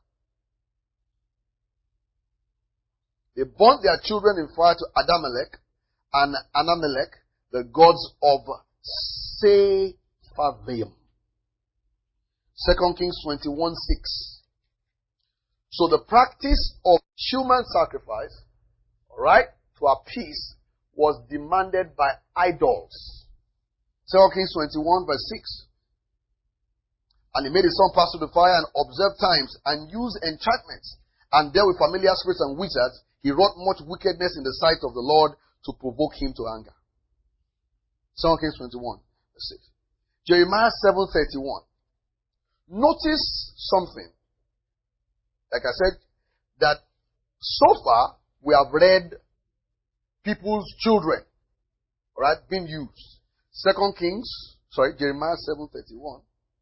They burnt their children in fire to Adamelech and Anamelech, the gods of Sepharvaim. Second Kings twenty-one six. So the practice of human sacrifice, alright, to appease, was demanded by idols. Second Kings twenty-one verse six. And he made his son pass through the fire and observe times and use enchantments and dealt with familiar spirits and wizards. He wrought much wickedness in the sight of the Lord to provoke him to anger. Second Kings twenty-one verse six. Jeremiah seven thirty-one. Notice something. Like I said, that so far we have read people's children, alright, being used. Second Kings, sorry, Jeremiah seven thirty-one.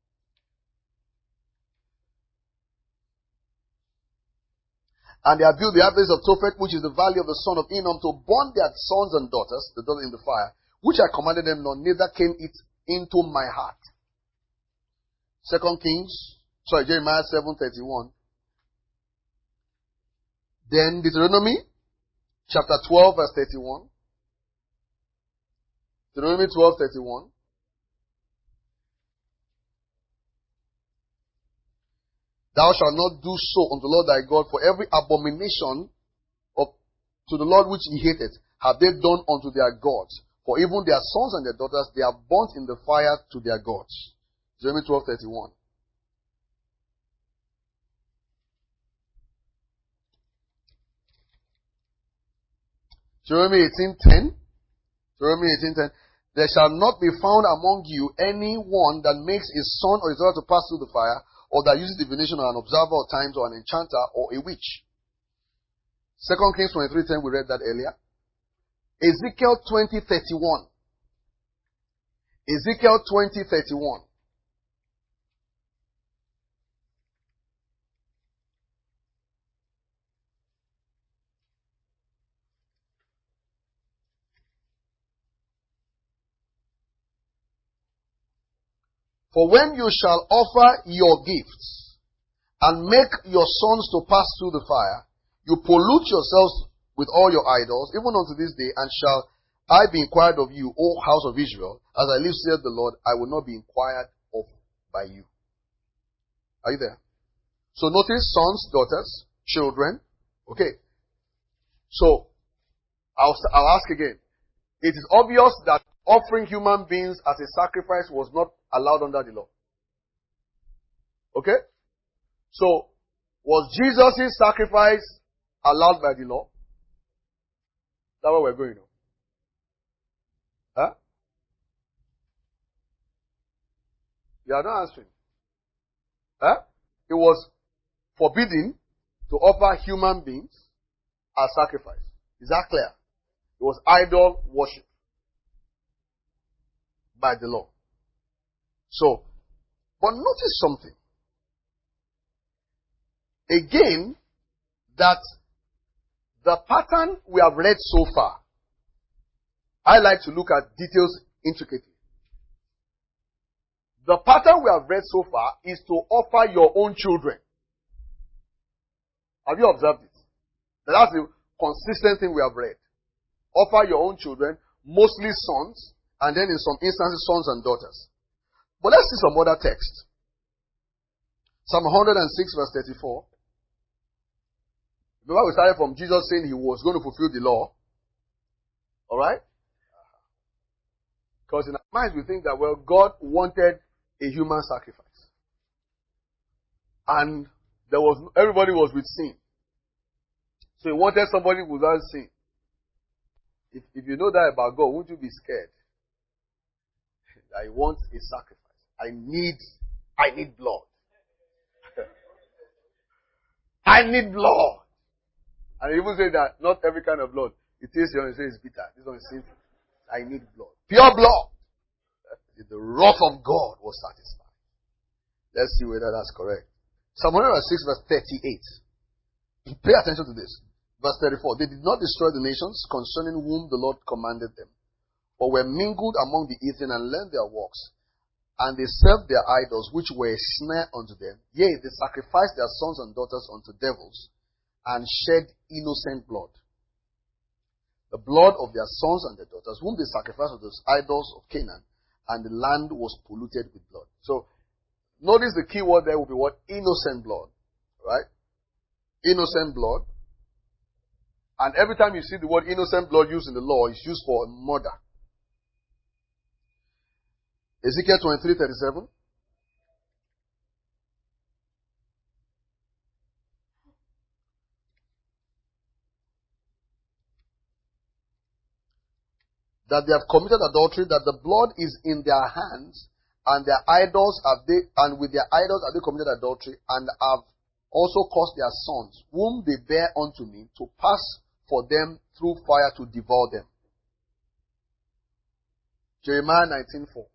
And they have built the place of Tophet, which is the valley of the son of Hinnom, to burn their sons and daughters, the daughters in the fire, which I commanded them not, neither came it into my heart. Second Kings, sorry, Jeremiah seven thirty-one. Then Deuteronomy, chapter twelve, verse thirty-one. Deuteronomy twelve, thirty-one. Thou shalt not do so unto the Lord thy God, for every abomination of, to the Lord which he hateth have they done unto their gods. For even their sons and their daughters they have burnt in the fire to their gods. Deuteronomy twelve, thirty-one. Deuteronomy eighteen, ten. Deuteronomy eighteen, ten. There shall not be found among you any one that makes his son or his daughter to pass through the fire, or that uses divination, or an observer of times, or an enchanter, or a witch. Second Kings twenty-three ten, we read that earlier. Ezekiel twenty thirty-one. Ezekiel twenty thirty-one. For when you shall offer your gifts, and make your sons to pass through the fire, you pollute yourselves with all your idols, even unto this day, and shall I be inquired of you, O house of Israel, as I live, saith the Lord, I will not be inquired of by you. Are you there? So notice sons, daughters, children. Okay. So, I'll, I'll ask again. It is obvious that offering human beings as a sacrifice was not allowed under the law. Okay? So, was Jesus' sacrifice allowed by the law? That's where we're going now. Huh? You are not answering. Huh? It was forbidden to offer human beings as sacrifice. Is that clear? It was idol worship by the law. So, but notice something. Again, that the pattern we have read so far, I like to look at details intricately. The pattern we have read so far is to offer your own children. Have you observed it? That's the consistent thing we have read. Offer your own children, mostly sons, and then in some instances, sons and daughters. But let's see some other text. Psalm one hundred six verse thirty-four. Remember we started from Jesus saying he was going to fulfill the law. Alright? Because in our minds we think that, well, God wanted a human sacrifice. And there was everybody was with sin. So he wanted somebody without sin. If, if you know that about God, won't you be scared? That he wants a sacrifice. I need, I need blood. I need blood. And he even say that not every kind of blood. It tastes here and it says it's bitter. This one is sinful. I need blood. Pure blood. The wrath of God was satisfied. Let's see whether that's correct. Psalm one hundred six verse thirty-eight. Pay attention to this. Verse thirty-four. They did not destroy the nations concerning whom the Lord commanded them, but were mingled among the heathen and learned their works. And they served their idols, which were a snare unto them. Yea, they sacrificed their sons and daughters unto devils, and shed innocent blood. The blood of their sons and their daughters, whom they sacrificed unto those idols of Canaan, and the land was polluted with blood. So, notice the key word there will be what? Innocent blood. Right? Innocent blood. And every time you see the word innocent blood used in the law, it's used for a murder. Ezekiel twenty-three thirty-seven. That they have committed adultery, that the blood is in their hands, and their idols have they, and with their idols have they committed adultery, and have also caused their sons, whom they bear unto me, to pass for them through fire to devour them. Jeremiah nineteen four.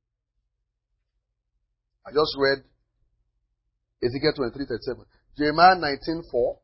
I just read Ezekiel twenty-three thirty-seven. Jeremiah nineteen four.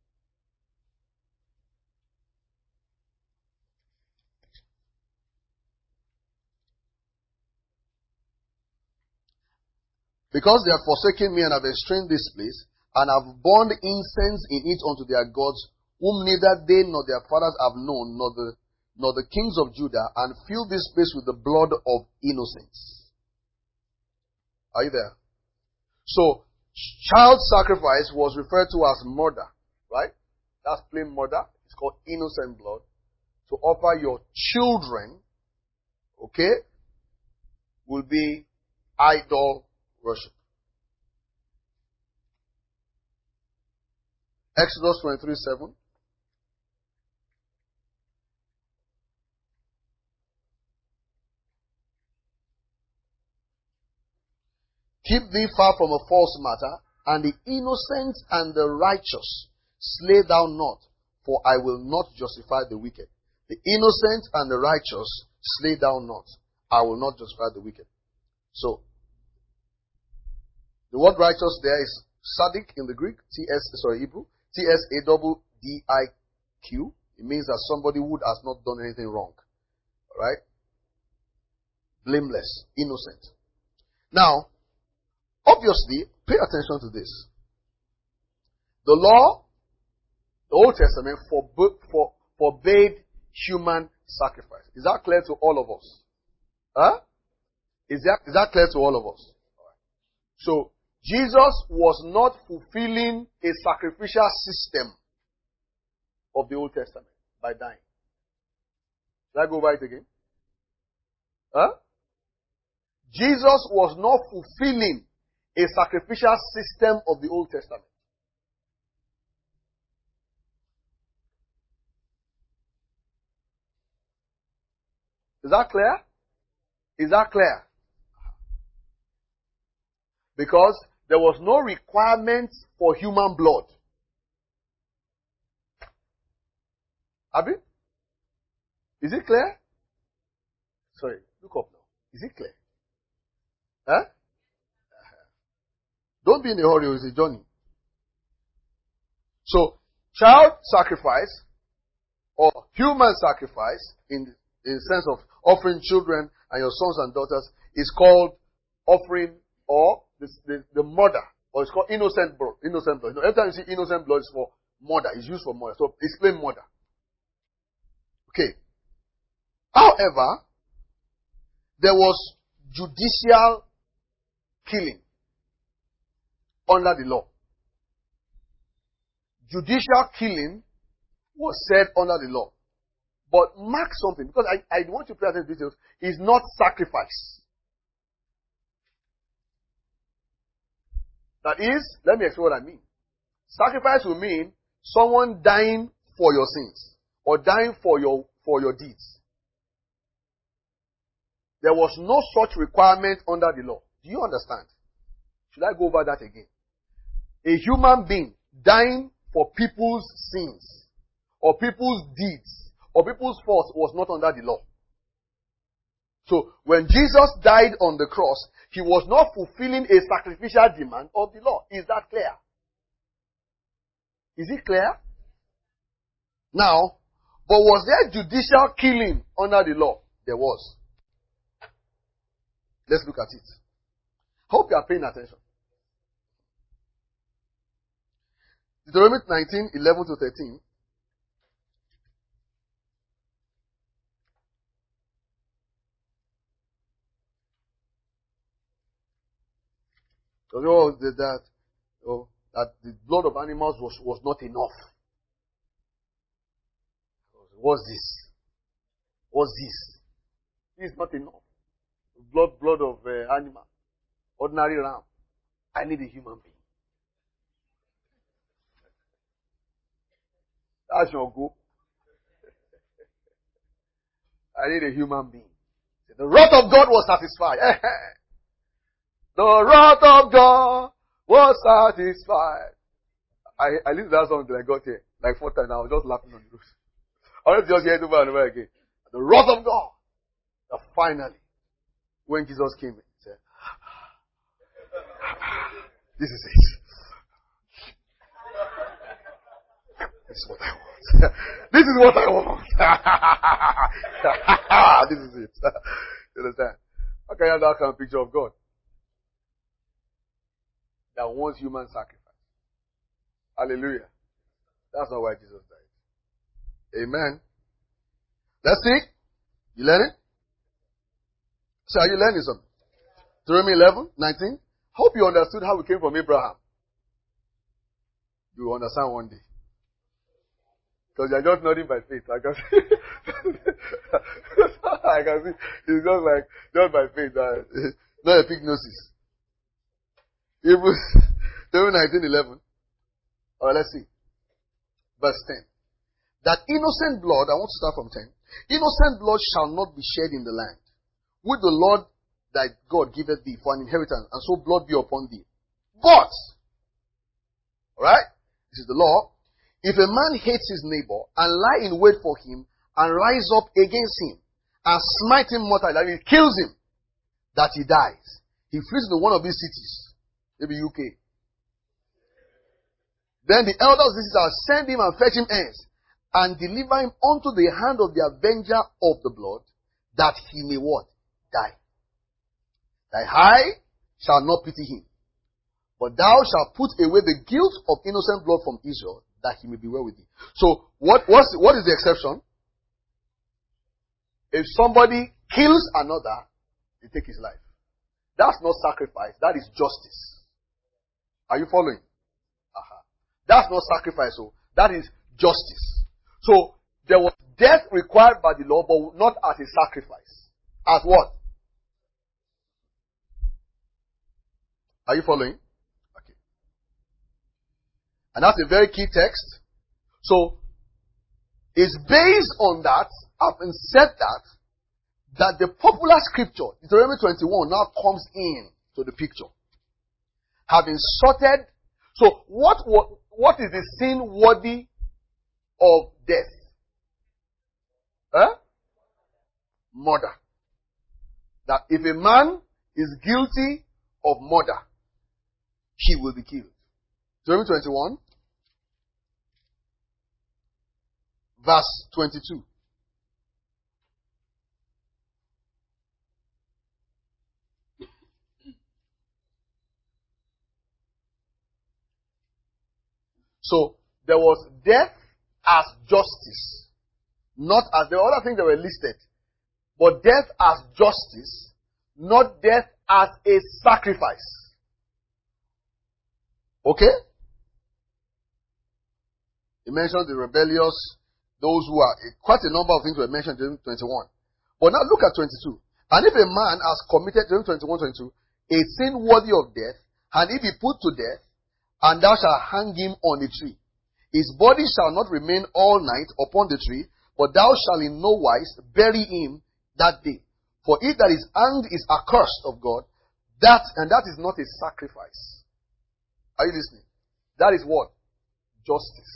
Because they have forsaken me and have estranged this place, and have burned incense in it unto their gods, whom neither they nor their fathers have known, nor the nor the kings of Judah, and filled this place with the blood of innocents. Are you there? So, child sacrifice was referred to as murder, right? That's plain murder. It's called innocent blood. To offer your children, okay, will be idol worship. Exodus twenty-three seven. Keep thee far from a false matter, and the innocent and the righteous slay thou not, for I will not justify the wicked. The innocent and the righteous slay thou not, I will not justify the wicked. So, the word righteous there is Sadiq in the Greek, T S, sorry, Hebrew, T S A D D I Q. It means that somebody who has not done anything wrong. Alright? Blameless, innocent. Now, obviously, pay attention to this. The law, the Old Testament, forbade, for, forbade human sacrifice. Is that clear to all of us? Huh? Is that, is that clear to all of us? So, Jesus was not fulfilling a sacrificial system of the Old Testament by dying. Shall I go over it again? Huh? Jesus was not fulfilling a sacrificial system of the Old Testament. Is that clear? Is that clear? Because there was no requirement for human blood. Abi? Is it clear? Sorry, look up now. Is it clear? Huh? Don't be in a hurry, it's a journey. So, child sacrifice or human sacrifice in, in the sense of offering children and your sons and daughters is called offering or the, the, the murder, or it's called innocent blood. Innocent blood. You know, every time you see innocent blood, it's for Murder is used for murder. So explain murder. Okay. However, there was judicial killing under the law. Judicial killing was said under the law. But mark something, because I, I want to pay attention to details, is not sacrifice. That is, let me explain what I mean. Sacrifice will mean someone dying for your sins or dying for your for your deeds. There was no such requirement under the law. Do you understand? Should I go over that again? A human being dying for people's sins or people's deeds or people's faults was not under the law. So when Jesus died on the cross, he was not fulfilling a sacrificial demand of the law. Is that clear? Is it clear? Now, but was there judicial killing under the law? There was. Let's look at it. Hope you are paying attention. Deuteronomy nineteen, eleven to thirteen. So, oh, that, oh, that the blood of animals was, was not enough. What's this? What's this? This is not enough. Blood, blood of uh, animal. Ordinary ram. I need a human being. That's your goal. I need a human being. The wrath of God was satisfied. The wrath of God was satisfied. I, I listened to that song until I got here. Like four times. I was just laughing on the roof. I want to just hear it over and over again. The wrath of God. That finally, when Jesus came, he said, this is it. This is what I want. This is what I want. This is it. You understand? How can you have that kind of picture of God? That wants human sacrifice. Hallelujah. That's not why Jesus died. Amen. Let's see. You learning? So are you learning something? Deuteronomy eleven, nineteen. Hope you understood how we came from Abraham. You will understand one day. Because you're just nodding by faith. I can see. I can see. It's just like, just by faith. Uh, not a hypnosis. Hebrews nineteen eleven. Alright, let's see. Verse ten. That innocent blood, I want to start from ten. Innocent blood shall not be shed in the land, which the Lord thy God giveth thee for an inheritance, and so blood be upon thee. But, alright, this is the law. If a man hates his neighbor and lie in wait for him and rise up against him and smite him mortally, that is, kills him, that he dies, he flees into one of these cities, maybe U K. Then the elders of this shall send him and fetch him hence, and deliver him unto the hand of the avenger of the blood, that he may what? Die. Thy eye shall not pity him, but thou shalt put away the guilt of innocent blood from Israel, that he may be well with thee. So, what, what's, what is the exception? If somebody kills another, they take his life. That's not sacrifice, that is justice. Are you following? Uh-huh. That's not sacrifice, so that is justice. So, there was death required by the law, but not as a sacrifice. As what? Are you following? Okay. And that's a very key text. So, it's based on that, having said that, that the popular scripture, Deuteronomy twenty-one, now comes in to the picture. Having sorted, so what, what, what is the sin worthy of death? Huh? Murder. That if a man is guilty of murder, he will be killed. Deuteronomy twenty-one, verse twenty-two. So, there was death as justice. Not as the other things that were listed. But death as justice, not death as a sacrifice. Okay? He mentioned the rebellious, those who are, quite a number of things were mentioned during twenty-one. But now look at twenty-two. And if a man has committed, during twenty-one, twenty-two, a sin worthy of death, and he be put to death, and thou shalt hang him on a tree, his body shall not remain all night upon the tree, but thou shalt in no wise bury him that day. For he that is hanged is accursed of God, that, and that is not a sacrifice. Are you listening? That is what? Justice.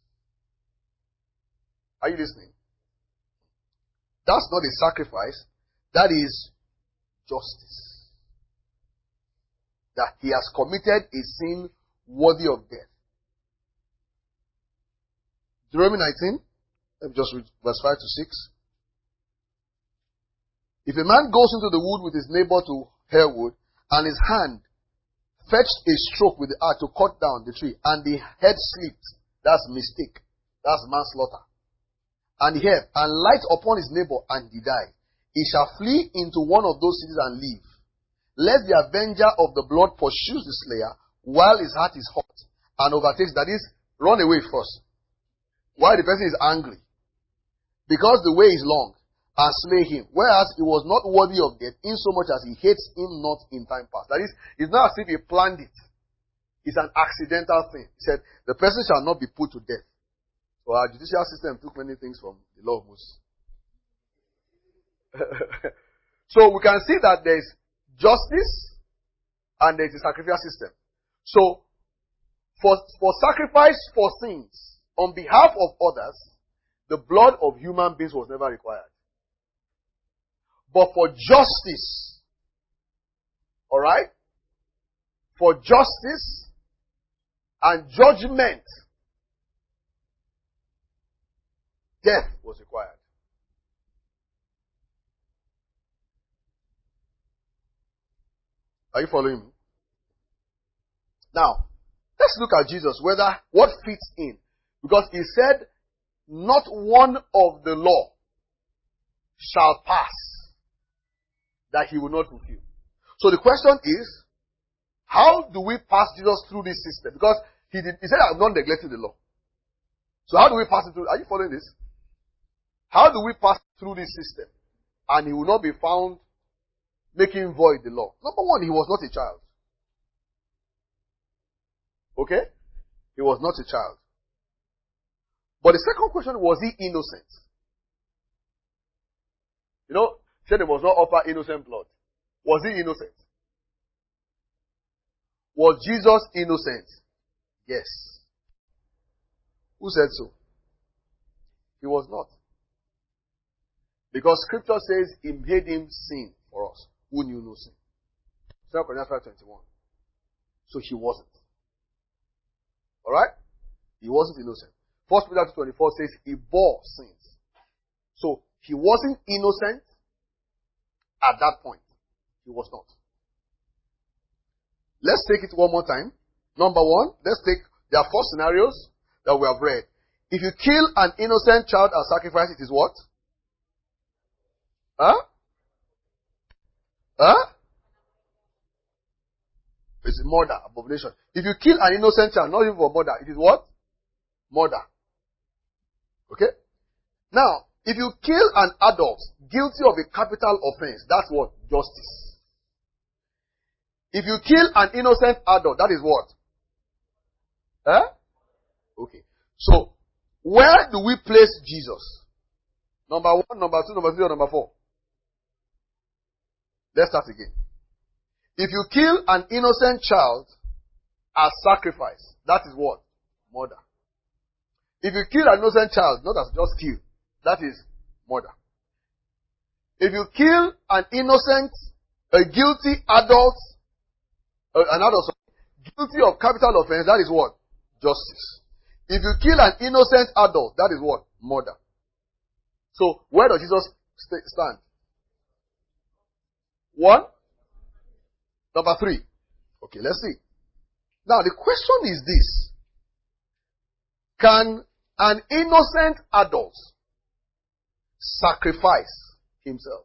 Are you listening? That's not a sacrifice. That is justice. That he has committed a sin worthy of death. Deuteronomy nineteen, let me just read verse five to six. If a man goes into the wood with his neighbor to hear wood, and his hand fetched a stroke with the axe to cut down the tree, and the head slipped, that's mistake, that's manslaughter, and he heard, and light upon his neighbor, and he died, he shall flee into one of those cities and live. Lest the avenger of the blood pursues the slayer, while his heart is hot, and overtakes, that is, run away first, while the person is angry, because the way is long, and slay him, whereas he was not worthy of death, insomuch as he hates him not in time past. That is, it's not as if he planned it. It's an accidental thing. He said, the person shall not be put to death. So our judicial system took many things from the law of Moses. So we can see that there is justice and there is a sacrificial system. So, for, for sacrifice for sins on behalf of others, the blood of human beings was never required. But for justice, alright, for justice and judgment, death was required. Are you following me? Now, let's look at Jesus, whether what fits in. Because he said, not one of the law shall pass that he will not fulfill. So the question is, how do we pass Jesus through this system? Because he did, he said, I have not neglected the law. So how do we pass it through? Are you following this? How do we pass through this system? And he will not be found making void the law. Number one, he was not a child. Okay? He was not a child. But the second question, was he innocent? You know, said they must not offer innocent blood. Was he innocent? Was Jesus innocent? Yes. Who said so? He was not. Because scripture says he made him sin for us, who knew no sin. Second Corinthians five twenty-one. So he wasn't. Alright? He wasn't innocent. First Peter two twenty-four says he bore sins. So he wasn't innocent at that point. He was not. Let's take it one more time. Number one, let's take, there are four scenarios that we have read. If you kill an innocent child and sacrifice it, is what? Huh? Huh? It's murder, abomination. If you kill an innocent child, not even for murder, it is what? Murder. Okay? Now, if you kill an adult guilty of a capital offense, that's what? Justice. If you kill an innocent adult, that is what? Huh? Okay. So, where do we place Jesus? Number one, number two, number three, or number four? Let's start again. If you kill an innocent child as sacrifice, that is what? Murder. If you kill an innocent child, not as just kill, that is murder. If you kill an innocent, a guilty adult, uh, an adult, sorry, guilty of capital offense, that is what? Justice. If you kill an innocent adult, that is what? Murder. So, where does Jesus st- stand? One. Number three. Okay, let's see. Now, the question is this. Can an innocent adult sacrifice himself?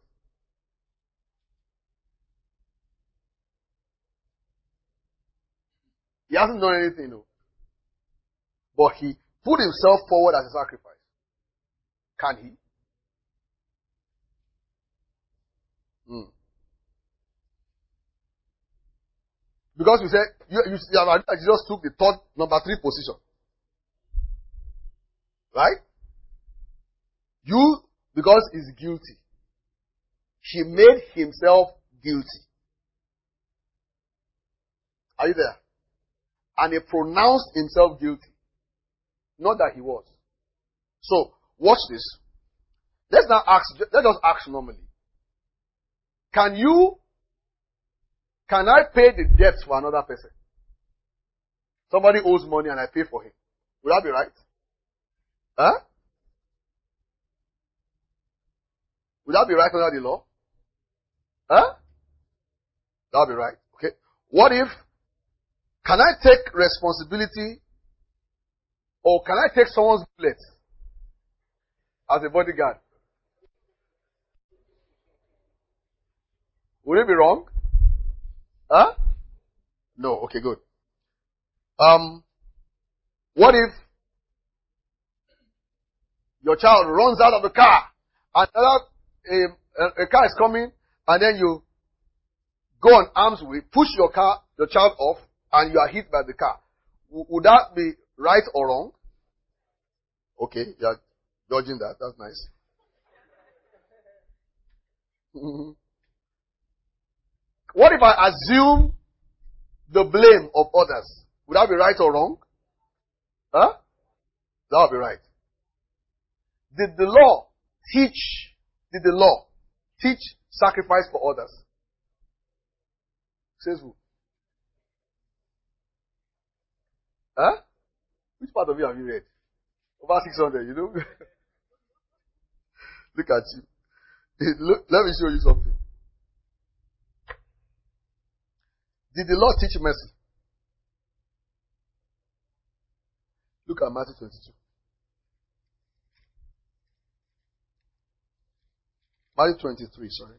He hasn't done anything, no. But he put himself forward as a sacrifice. Can he? Hmm. Because you said, you, you, you just took the third, number three position. Right? You, because he's guilty. He made himself guilty. Are you there? And he pronounced himself guilty. Not that he was. So, watch this. Let's now ask, let us ask normally. Can you, can I pay the debts for another person? Somebody owes money and I pay for him. Would that be right? Huh? Would that be right under the law? Huh? That would be right. Okay. What if, can I take responsibility or can I take someone's bullet as a bodyguard? Would it be wrong? Huh? No. Okay, good. Um, what if your child runs out of the car and another, a, a car is coming and then you go on arms with, push your car, your child off and you are hit by the car. W- would that be right or wrong? Okay, you are judging that. That's nice. What if I assume the blame of others? Would that be right or wrong? Huh? That would be right. Did the law teach, did the law teach sacrifice for others? Says who? Huh? Which part of it have you read? Over six hundred, you know? Look at you. Look, let me show you something. Did the law teach mercy? Look at Matthew twenty-two. Matthew twenty-three, sorry.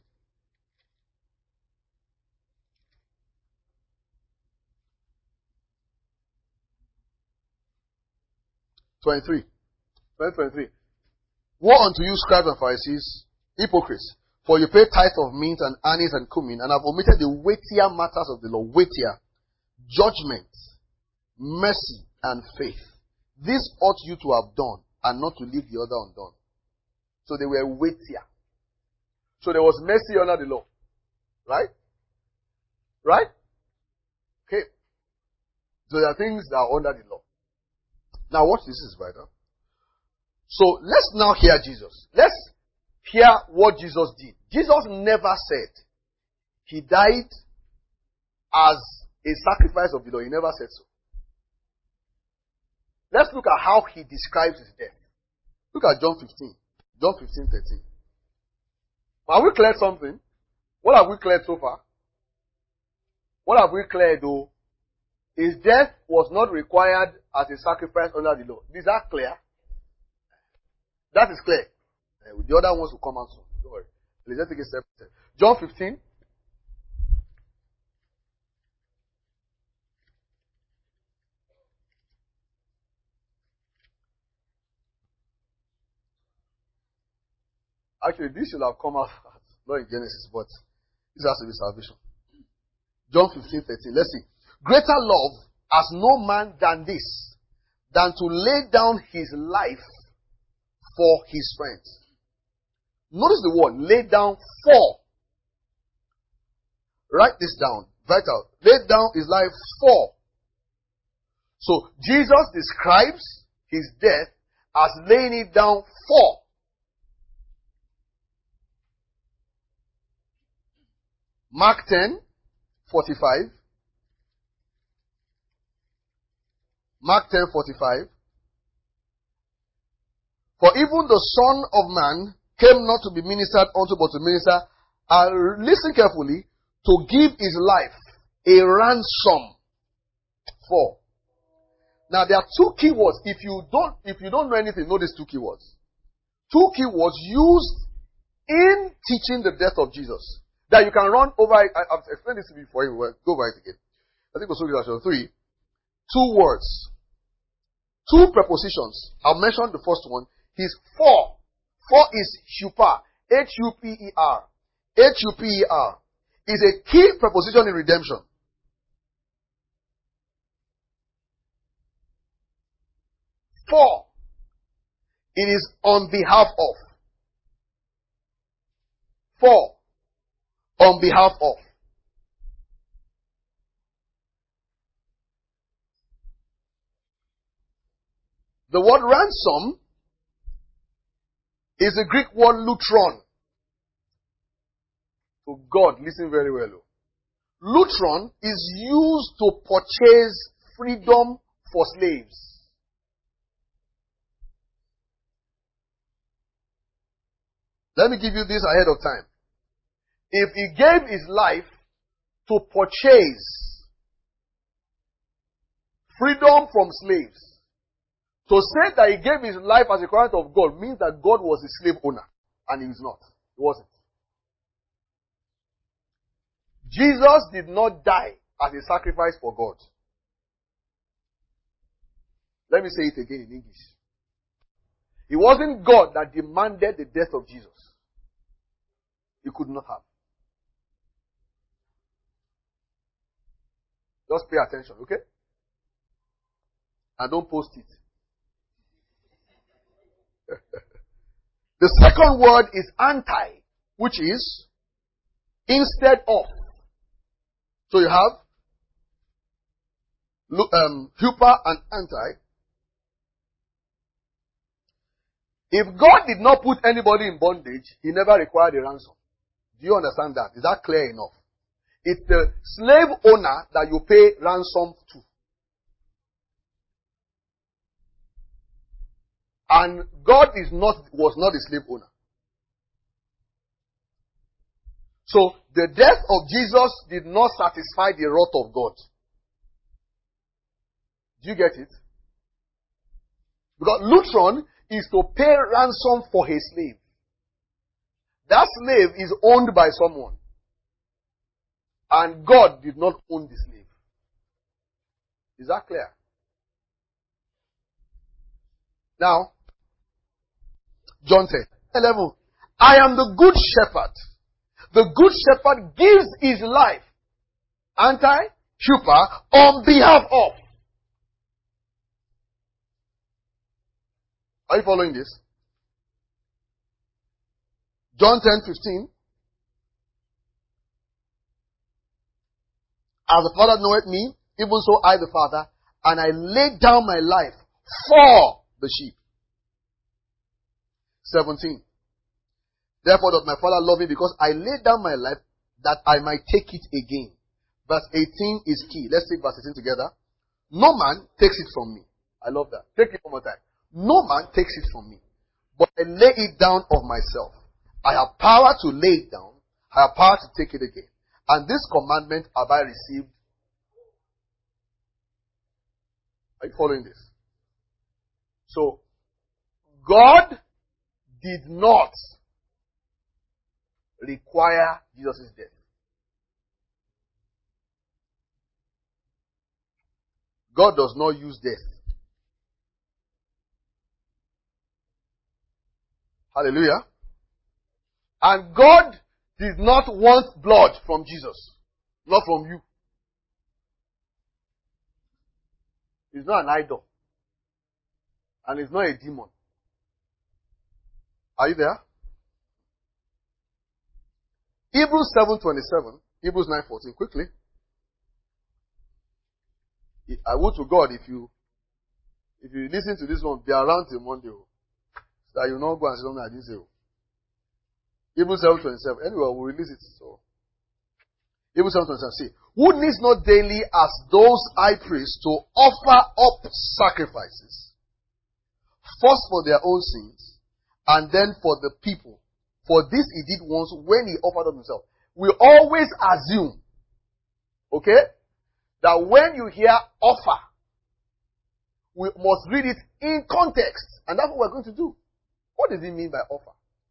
twenty-three. Matthew twenty-three. Woe unto you, scribes and Pharisees, hypocrites, for you pay tithe of mint and anise and cumin, and have omitted the weightier matters of the law, weightier, judgment, mercy, and faith. This ought you to have done, and not to leave the other undone. So they were weightier. So there was mercy under the law. Right? Right? Okay. So there are things that are under the law. Now watch this, is vital. So let's now hear Jesus. Let's hear what Jesus did. Jesus never said he died as a sacrifice of the law. He never said so. Let's look at how he describes his death. Look at John fifteen. John fifteen, thirteen. Have we cleared something? What have we cleared so far? What have we cleared though? His death was not required as a sacrifice under the law. Is that clear? That is clear. Uh, the other ones will come out soon. Don't worry. Let's take a step. John fifteen. Actually, this should have come out not in Genesis, but this has to be salvation. John fifteen, thirteen. Let's see. Greater love has no man than this, than to lay down his life for his friends. Notice the word, lay down for. Write this down. Write out. Lay down his life for. So, Jesus describes his death as laying it down for. Mark ten, forty-five. Mark ten, forty-five. For even the Son of Man came not to be ministered unto, but to minister, and listen carefully, to give his life a ransom for. Now there are two keywords. If you don't, if you don't know anything, know these two keywords. Two keywords used in teaching the death of Jesus. That you can run over. I, I've explained this before. You will go over it again. I think we'll show three. Two words. Two prepositions. I'll mention the first one. He's for. For is huper. H U P E R. H U P E R. Is a key preposition in redemption. For. It is on behalf of. For. On behalf of. The word ransom is the Greek word lutron. So God, listen very well. Lutron is used to purchase freedom for slaves. Let me give you this ahead of time. If he gave his life to purchase freedom from slaves, to say that he gave his life as a covenant of God means that God was a slave owner. And he is not. He wasn't. Jesus did not die as a sacrifice for God. Let me say it again in English. It wasn't God that demanded the death of Jesus. He could not have. Just pay attention, okay? And don't post it. The second word is anti, which is instead of. So you have um, huper and anti. If God did not put anybody in bondage, he never required a ransom. Do you understand that? Is that clear enough? It's the slave owner that you pay ransom to. And God is not, was not a slave owner. So, the death of Jesus did not satisfy the wrath of God. Do you get it? Because lutron is to pay ransom for a slave. That slave is owned by someone. And God did not own the slave. Is that clear? Now, John ten, eleven. I am the good shepherd. The good shepherd gives his life, anti-huper, on behalf of. Are you following this? John ten, fifteen. As the Father knoweth me, even so I the Father, and I lay down my life for the sheep. seventeen. Therefore doth my Father love me, because I laid down my life that I might take it again. Verse eighteen is key. Let's take verse eighteen together. No man takes it from me. I love that. Take it one more time. No man takes it from me, but I lay it down of myself. I have power to lay it down. I have power to take it again. And this commandment have I received. Are you following this? So, God did not require Jesus' death. God does not use death. Hallelujah. And God did not want blood from Jesus. Not from you. He's not an idol. And he's not a demon. Are you there? Hebrews seven twenty-seven. Hebrews nine fourteen. Quickly. I would to God if you if you listen to this one, be around till Monday. So that you not go and say something I didn't say. Hebrews seven twenty-seven. Anyway, we'll release it. So Hebrews seven twenty-seven. See, who needs not daily as those high priests to offer up sacrifices, first for their own sins, and then for the people. For this he did once when he offered up himself. We always assume, okay, that when you hear offer, we must read it in context. And that's what we're going to do. What does it mean by offer?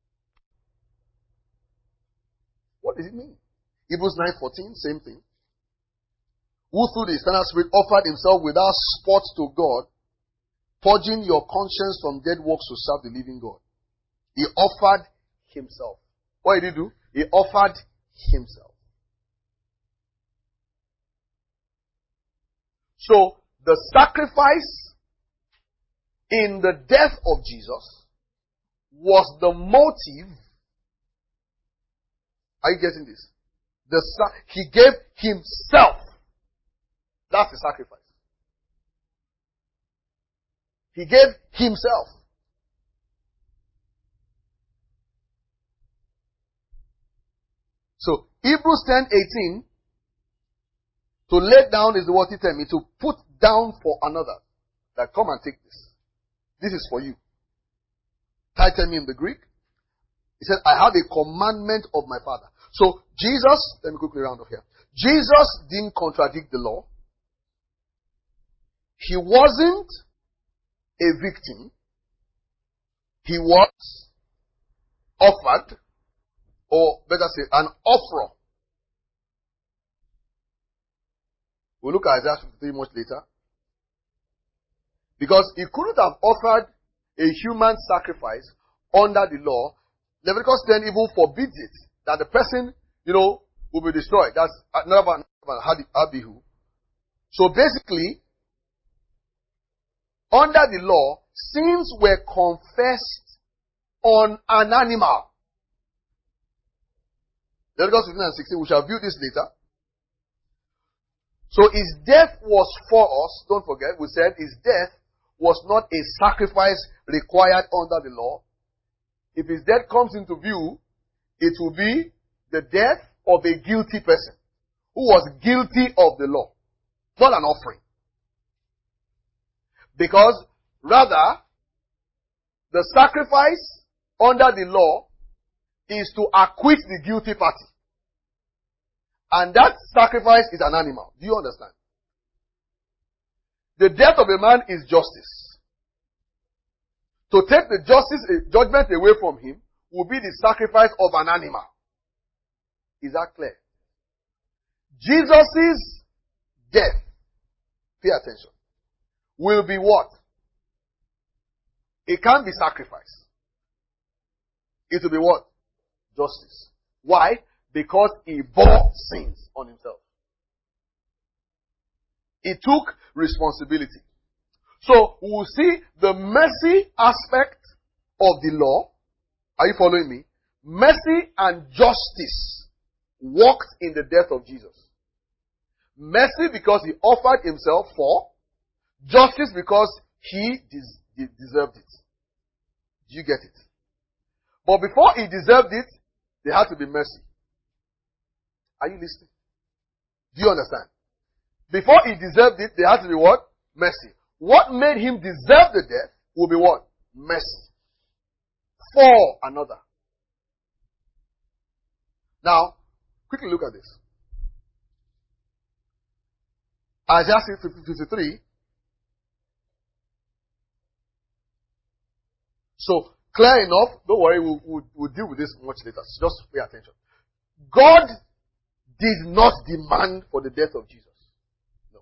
What does it mean? Hebrews nine fourteen, same thing. Who through the eternal Spirit offered himself without spot to God, purging your conscience from dead works to serve the living God. He offered himself. What did he do? He offered himself. So, the sacrifice in the death of Jesus was the motive. Are you getting this? The He gave himself. That's the sacrifice. He gave himself. So, Hebrews ten eighteen, to lay down is the word he tell me, to put down for another. That come and take this. This is for you. Title me in the Greek. He said, I have a commandment of my Father. So, Jesus, let me quickly round off here. Jesus didn't contradict the law. He wasn't a victim. He was offered, or better say, an offerer. We'll look at Isaiah fifty-three much later. Because he couldn't have offered a human sacrifice under the law. Leviticus ten even forbids it. That the person, you know, will be destroyed. That's another one, Abihu. So basically, under the law, sins were confessed on an animal. Leviticus fifteen and sixteen, we shall view this later. So his death was for us. Don't forget, we said his death was not a sacrifice required under the law. If his death comes into view, it will be the death of a guilty person who was guilty of the law, not an offering. Because rather, the sacrifice under the law is to acquit the guilty party. And that sacrifice is an animal. Do you understand? The death of a man is justice. To take the justice, judgment away from him will be the sacrifice of an animal. Is that clear? Jesus' death, pay attention, will be what? It can't be sacrifice. It will be what? Justice. Why? Because he bore sins on himself. He took responsibility. So, we will see the mercy aspect of the law. Are you following me? Mercy and justice worked in the death of Jesus. Mercy because he offered himself for. Justice because he des- deserved it. Do you get it? But before he deserved it, there had to be mercy. Are you listening? Do you understand? Before he deserved it, there had to be what? Mercy. What made him deserve the death will be what? Mercy. For another. Now, quickly look at this. Isaiah fifty-three. So, clear enough. Don't worry, we'll, we'll, we'll deal with this much later. Just pay attention. God did not demand for the death of Jesus. No.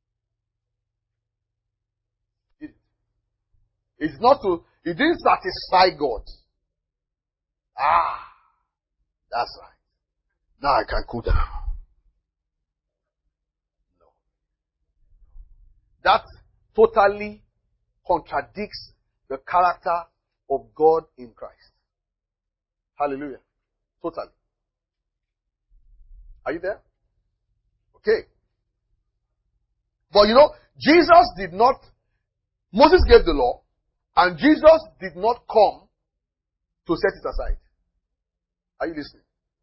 It, it's not to, it didn't satisfy God. Ah, that's right. Now I can cool down. No. That totally contradicts the character of God in Christ. Hallelujah. Totally. Are you there? Okay. But you know, Jesus did not, Moses gave the law, and Jesus did not come to set it aside. Are you listening?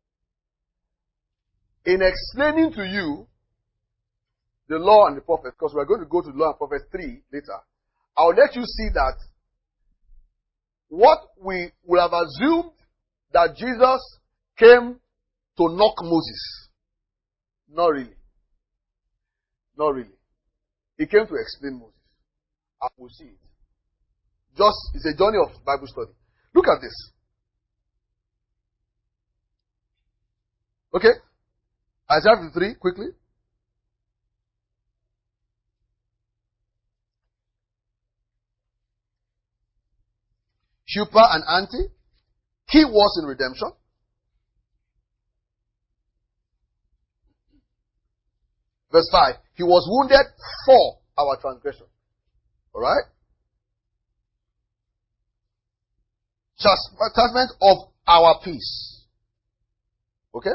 In explaining to you the law and the prophets, because we're going to go to the law and prophets three later, I'll let you see that what we will have assumed that Jesus came to knock Moses. Not really. Not really. He came to explain Moses. and we'll see it. Just, it's a journey of Bible study. Look at this. Okay? Isaiah fifty-three, quickly. Shupra and Anti. Key words in redemption. Verse five. He was wounded for our transgression. Alright? Chastisement of our peace. Okay?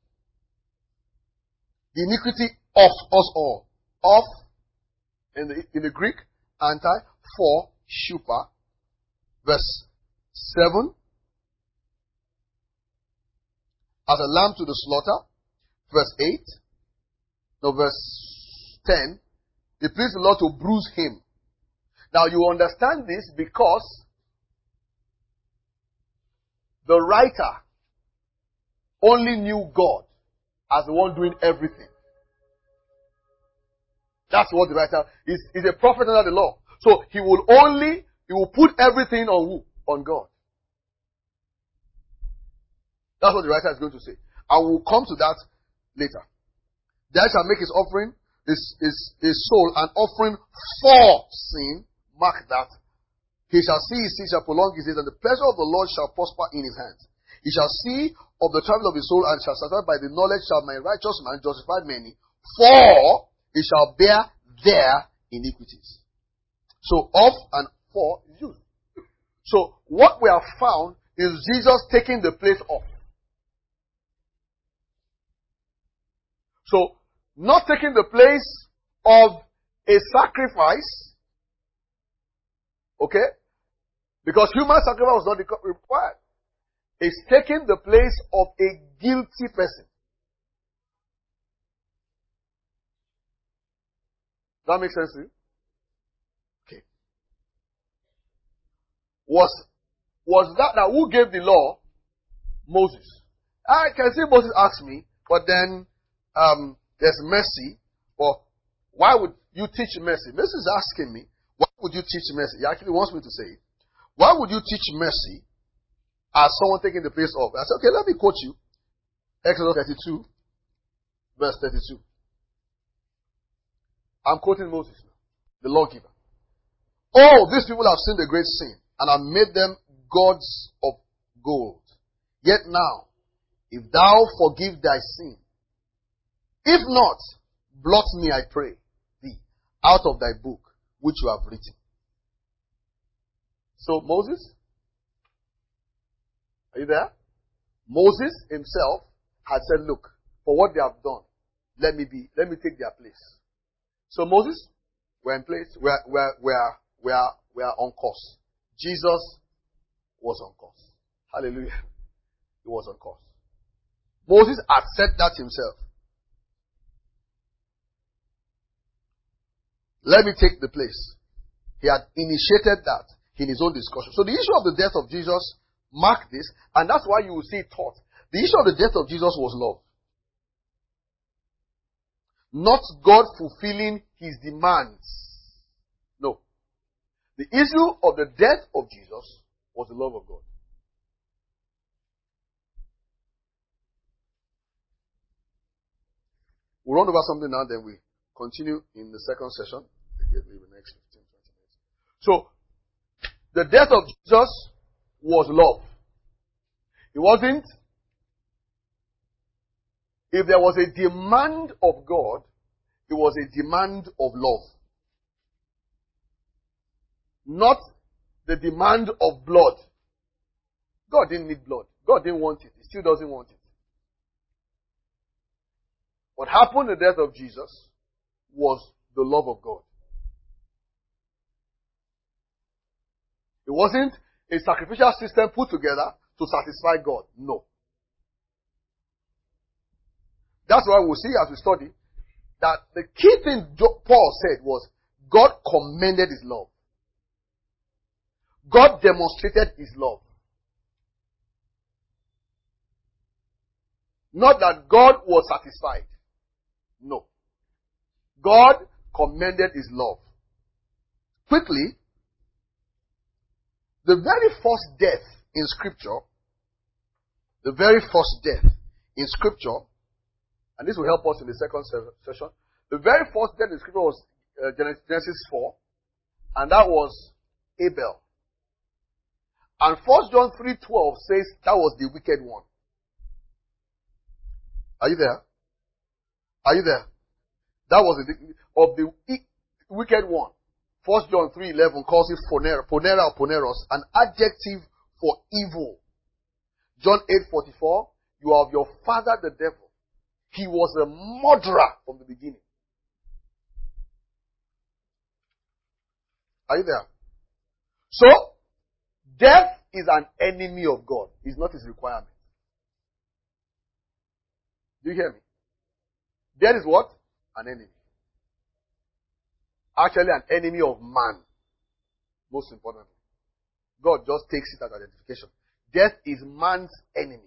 The iniquity of us all. Of, in the, in the Greek, anti, for, shupa. Verse seven. As a lamb to the slaughter. Verse eight. No, verse ten. It pleased the Lord to bruise him. Now you understand this because the writer only knew God as the one doing everything. That's what the writer is. Is a prophet under the law. So he will only, he will put everything on who? On God. That's what the writer is going to say. I will come to that later. There shall make his offering, his, his, his soul, an offering for sin. Mark that. He shall see his seed, shall prolong his days, and the pleasure of the Lord shall prosper in his hands. He shall see of the travel of his soul, and shall satisfy by the knowledge shall my righteous man justify many, for he shall bear their iniquities. So, of and for is used. So, what we have found is Jesus taking the place of. So, not taking the place of a sacrifice, okay? Because human sacrifice was not required. It's taking the place of a guilty person. Does that make sense to you? Okay. Was, was that, that who gave the law? Moses. I can see Moses ask me, but then, um, there's mercy. Or, why would you teach mercy? Mercy is asking me, why would you teach mercy? He actually wants me to say it. Why would you teach mercy as someone taking the place of? I said, okay, let me quote you. Exodus thirty-two, verse thirty-two. I'm quoting Moses now, the lawgiver. Oh, these people have sinned a great sin, and have made them gods of gold. Yet now, if thou forgive thy sin, if not, blot me, I pray thee, out of thy book, which you have written. So Moses, are you there? Moses himself had said, look, for what they have done, let me be, let me take their place. So Moses, we're in place, we're, we're, we're, we're, we're on course. Jesus was on course. Hallelujah. He was on course. Moses had said that himself. Let me take the place. He had initiated that in his own discussion. So the issue of the death of Jesus marked this, and that's why you will see it taught. The issue of the death of Jesus was love. Not God fulfilling his demands. No. The issue of the death of Jesus was the love of God. We'll run over something now, then we continue in the second session. Maybe the next fifteen, twenty minutes. So, the death of Jesus was love. It wasn't, if there was a demand of God, it was a demand of love. Not the demand of blood. God didn't need blood. God didn't want it. He still doesn't want it. What happened in the death of Jesus was the love of God. It wasn't a sacrificial system put together to satisfy God. No. That's why we'll see as we study that the key thing Paul said was God commended his love. God demonstrated his love. Not that God was satisfied. No. God commended his love. quickly, the very first death in Scripture, the very first death in Scripture, and this will help us in the second session, the very first death in Scripture was uh, Genesis four, and that was Abel. And First John three twelve says that was the wicked one. Are you there? Are you there? That was the, of the wicked one. First John three eleven calls it ponera, ponera or poneros, an adjective for evil. John eight forty-four, you are of your father the devil. He was a murderer from the beginning. Are you there? So, death is an enemy of God. It's not his requirement. Do you hear me? Death is what? An enemy. Actually, an enemy of man. Most importantly. God just takes it as identification. Death is man's enemy.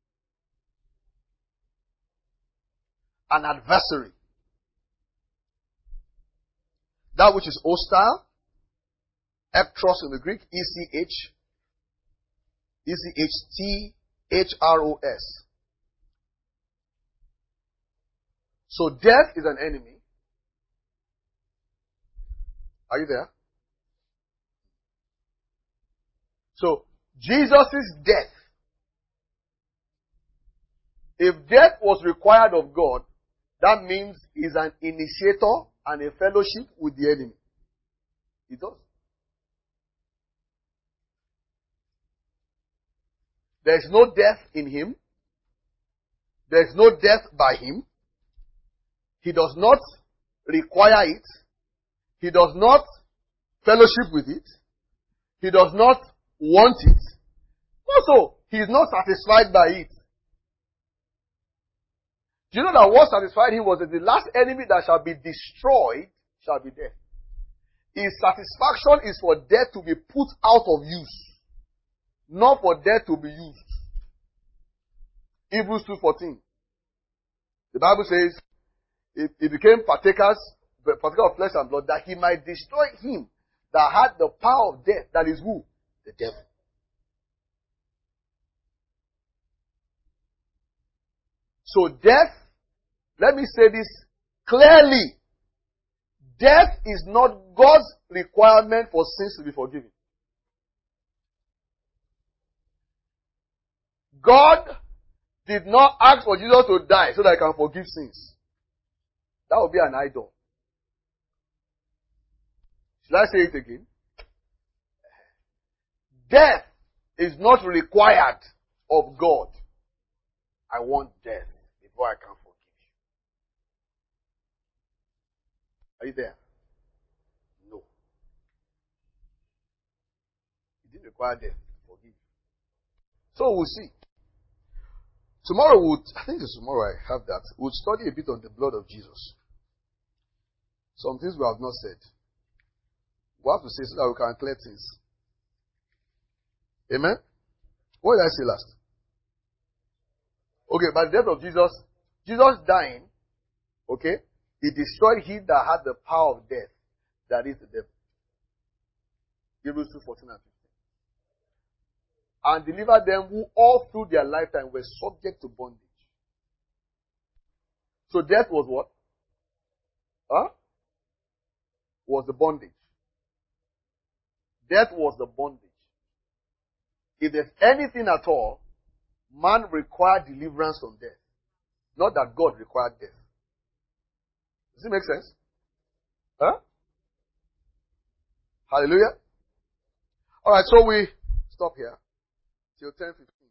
An adversary. That which is hostile. Ectros in the Greek. E C H. E C H T H R O S. So death is an enemy. Are you there? So, Jesus' death. If death was required of God, that means he's an initiator and a fellowship with the enemy. He does. There's no death in him. There's no death by him. He does not require it. He does not fellowship with it. He does not want it. Also, he is not satisfied by it. Do you know that what satisfied him was that the last enemy that shall be destroyed shall be death. His satisfaction is for death to be put out of use, not for death to be used. Hebrews two fourteen. The Bible says, He, he became partakers, partaker of flesh and blood, that he might destroy him that had the power of death. That is who? The devil. So death, let me say this clearly. Death is not God's requirement for sins to be forgiven. God did not ask for Jesus to die so that he can forgive sins. That would be an idol. Should I say it again? Death is not required of God. I want death before I can forgive you. Are you there? No. It didn't require death to forgive you. So we'll see. Tomorrow, we'll, I think it's tomorrow I have that. We'll study a bit on the blood of Jesus. Some things we have not said. We have to say so that we can clear things. Amen? What did I say last? Okay, by the death of Jesus, Jesus dying, okay, he destroyed him that had the power of death, that is the devil. Hebrews two fourteen and fifteen. And delivered them who all through their lifetime were subject to bondage. So death was what? Huh? Was the bondage. Death was the bondage. If there's anything at all, man required deliverance from death. Not that God required death. Does it make sense? Huh? Hallelujah. Alright, so we stop here till ten fifteen.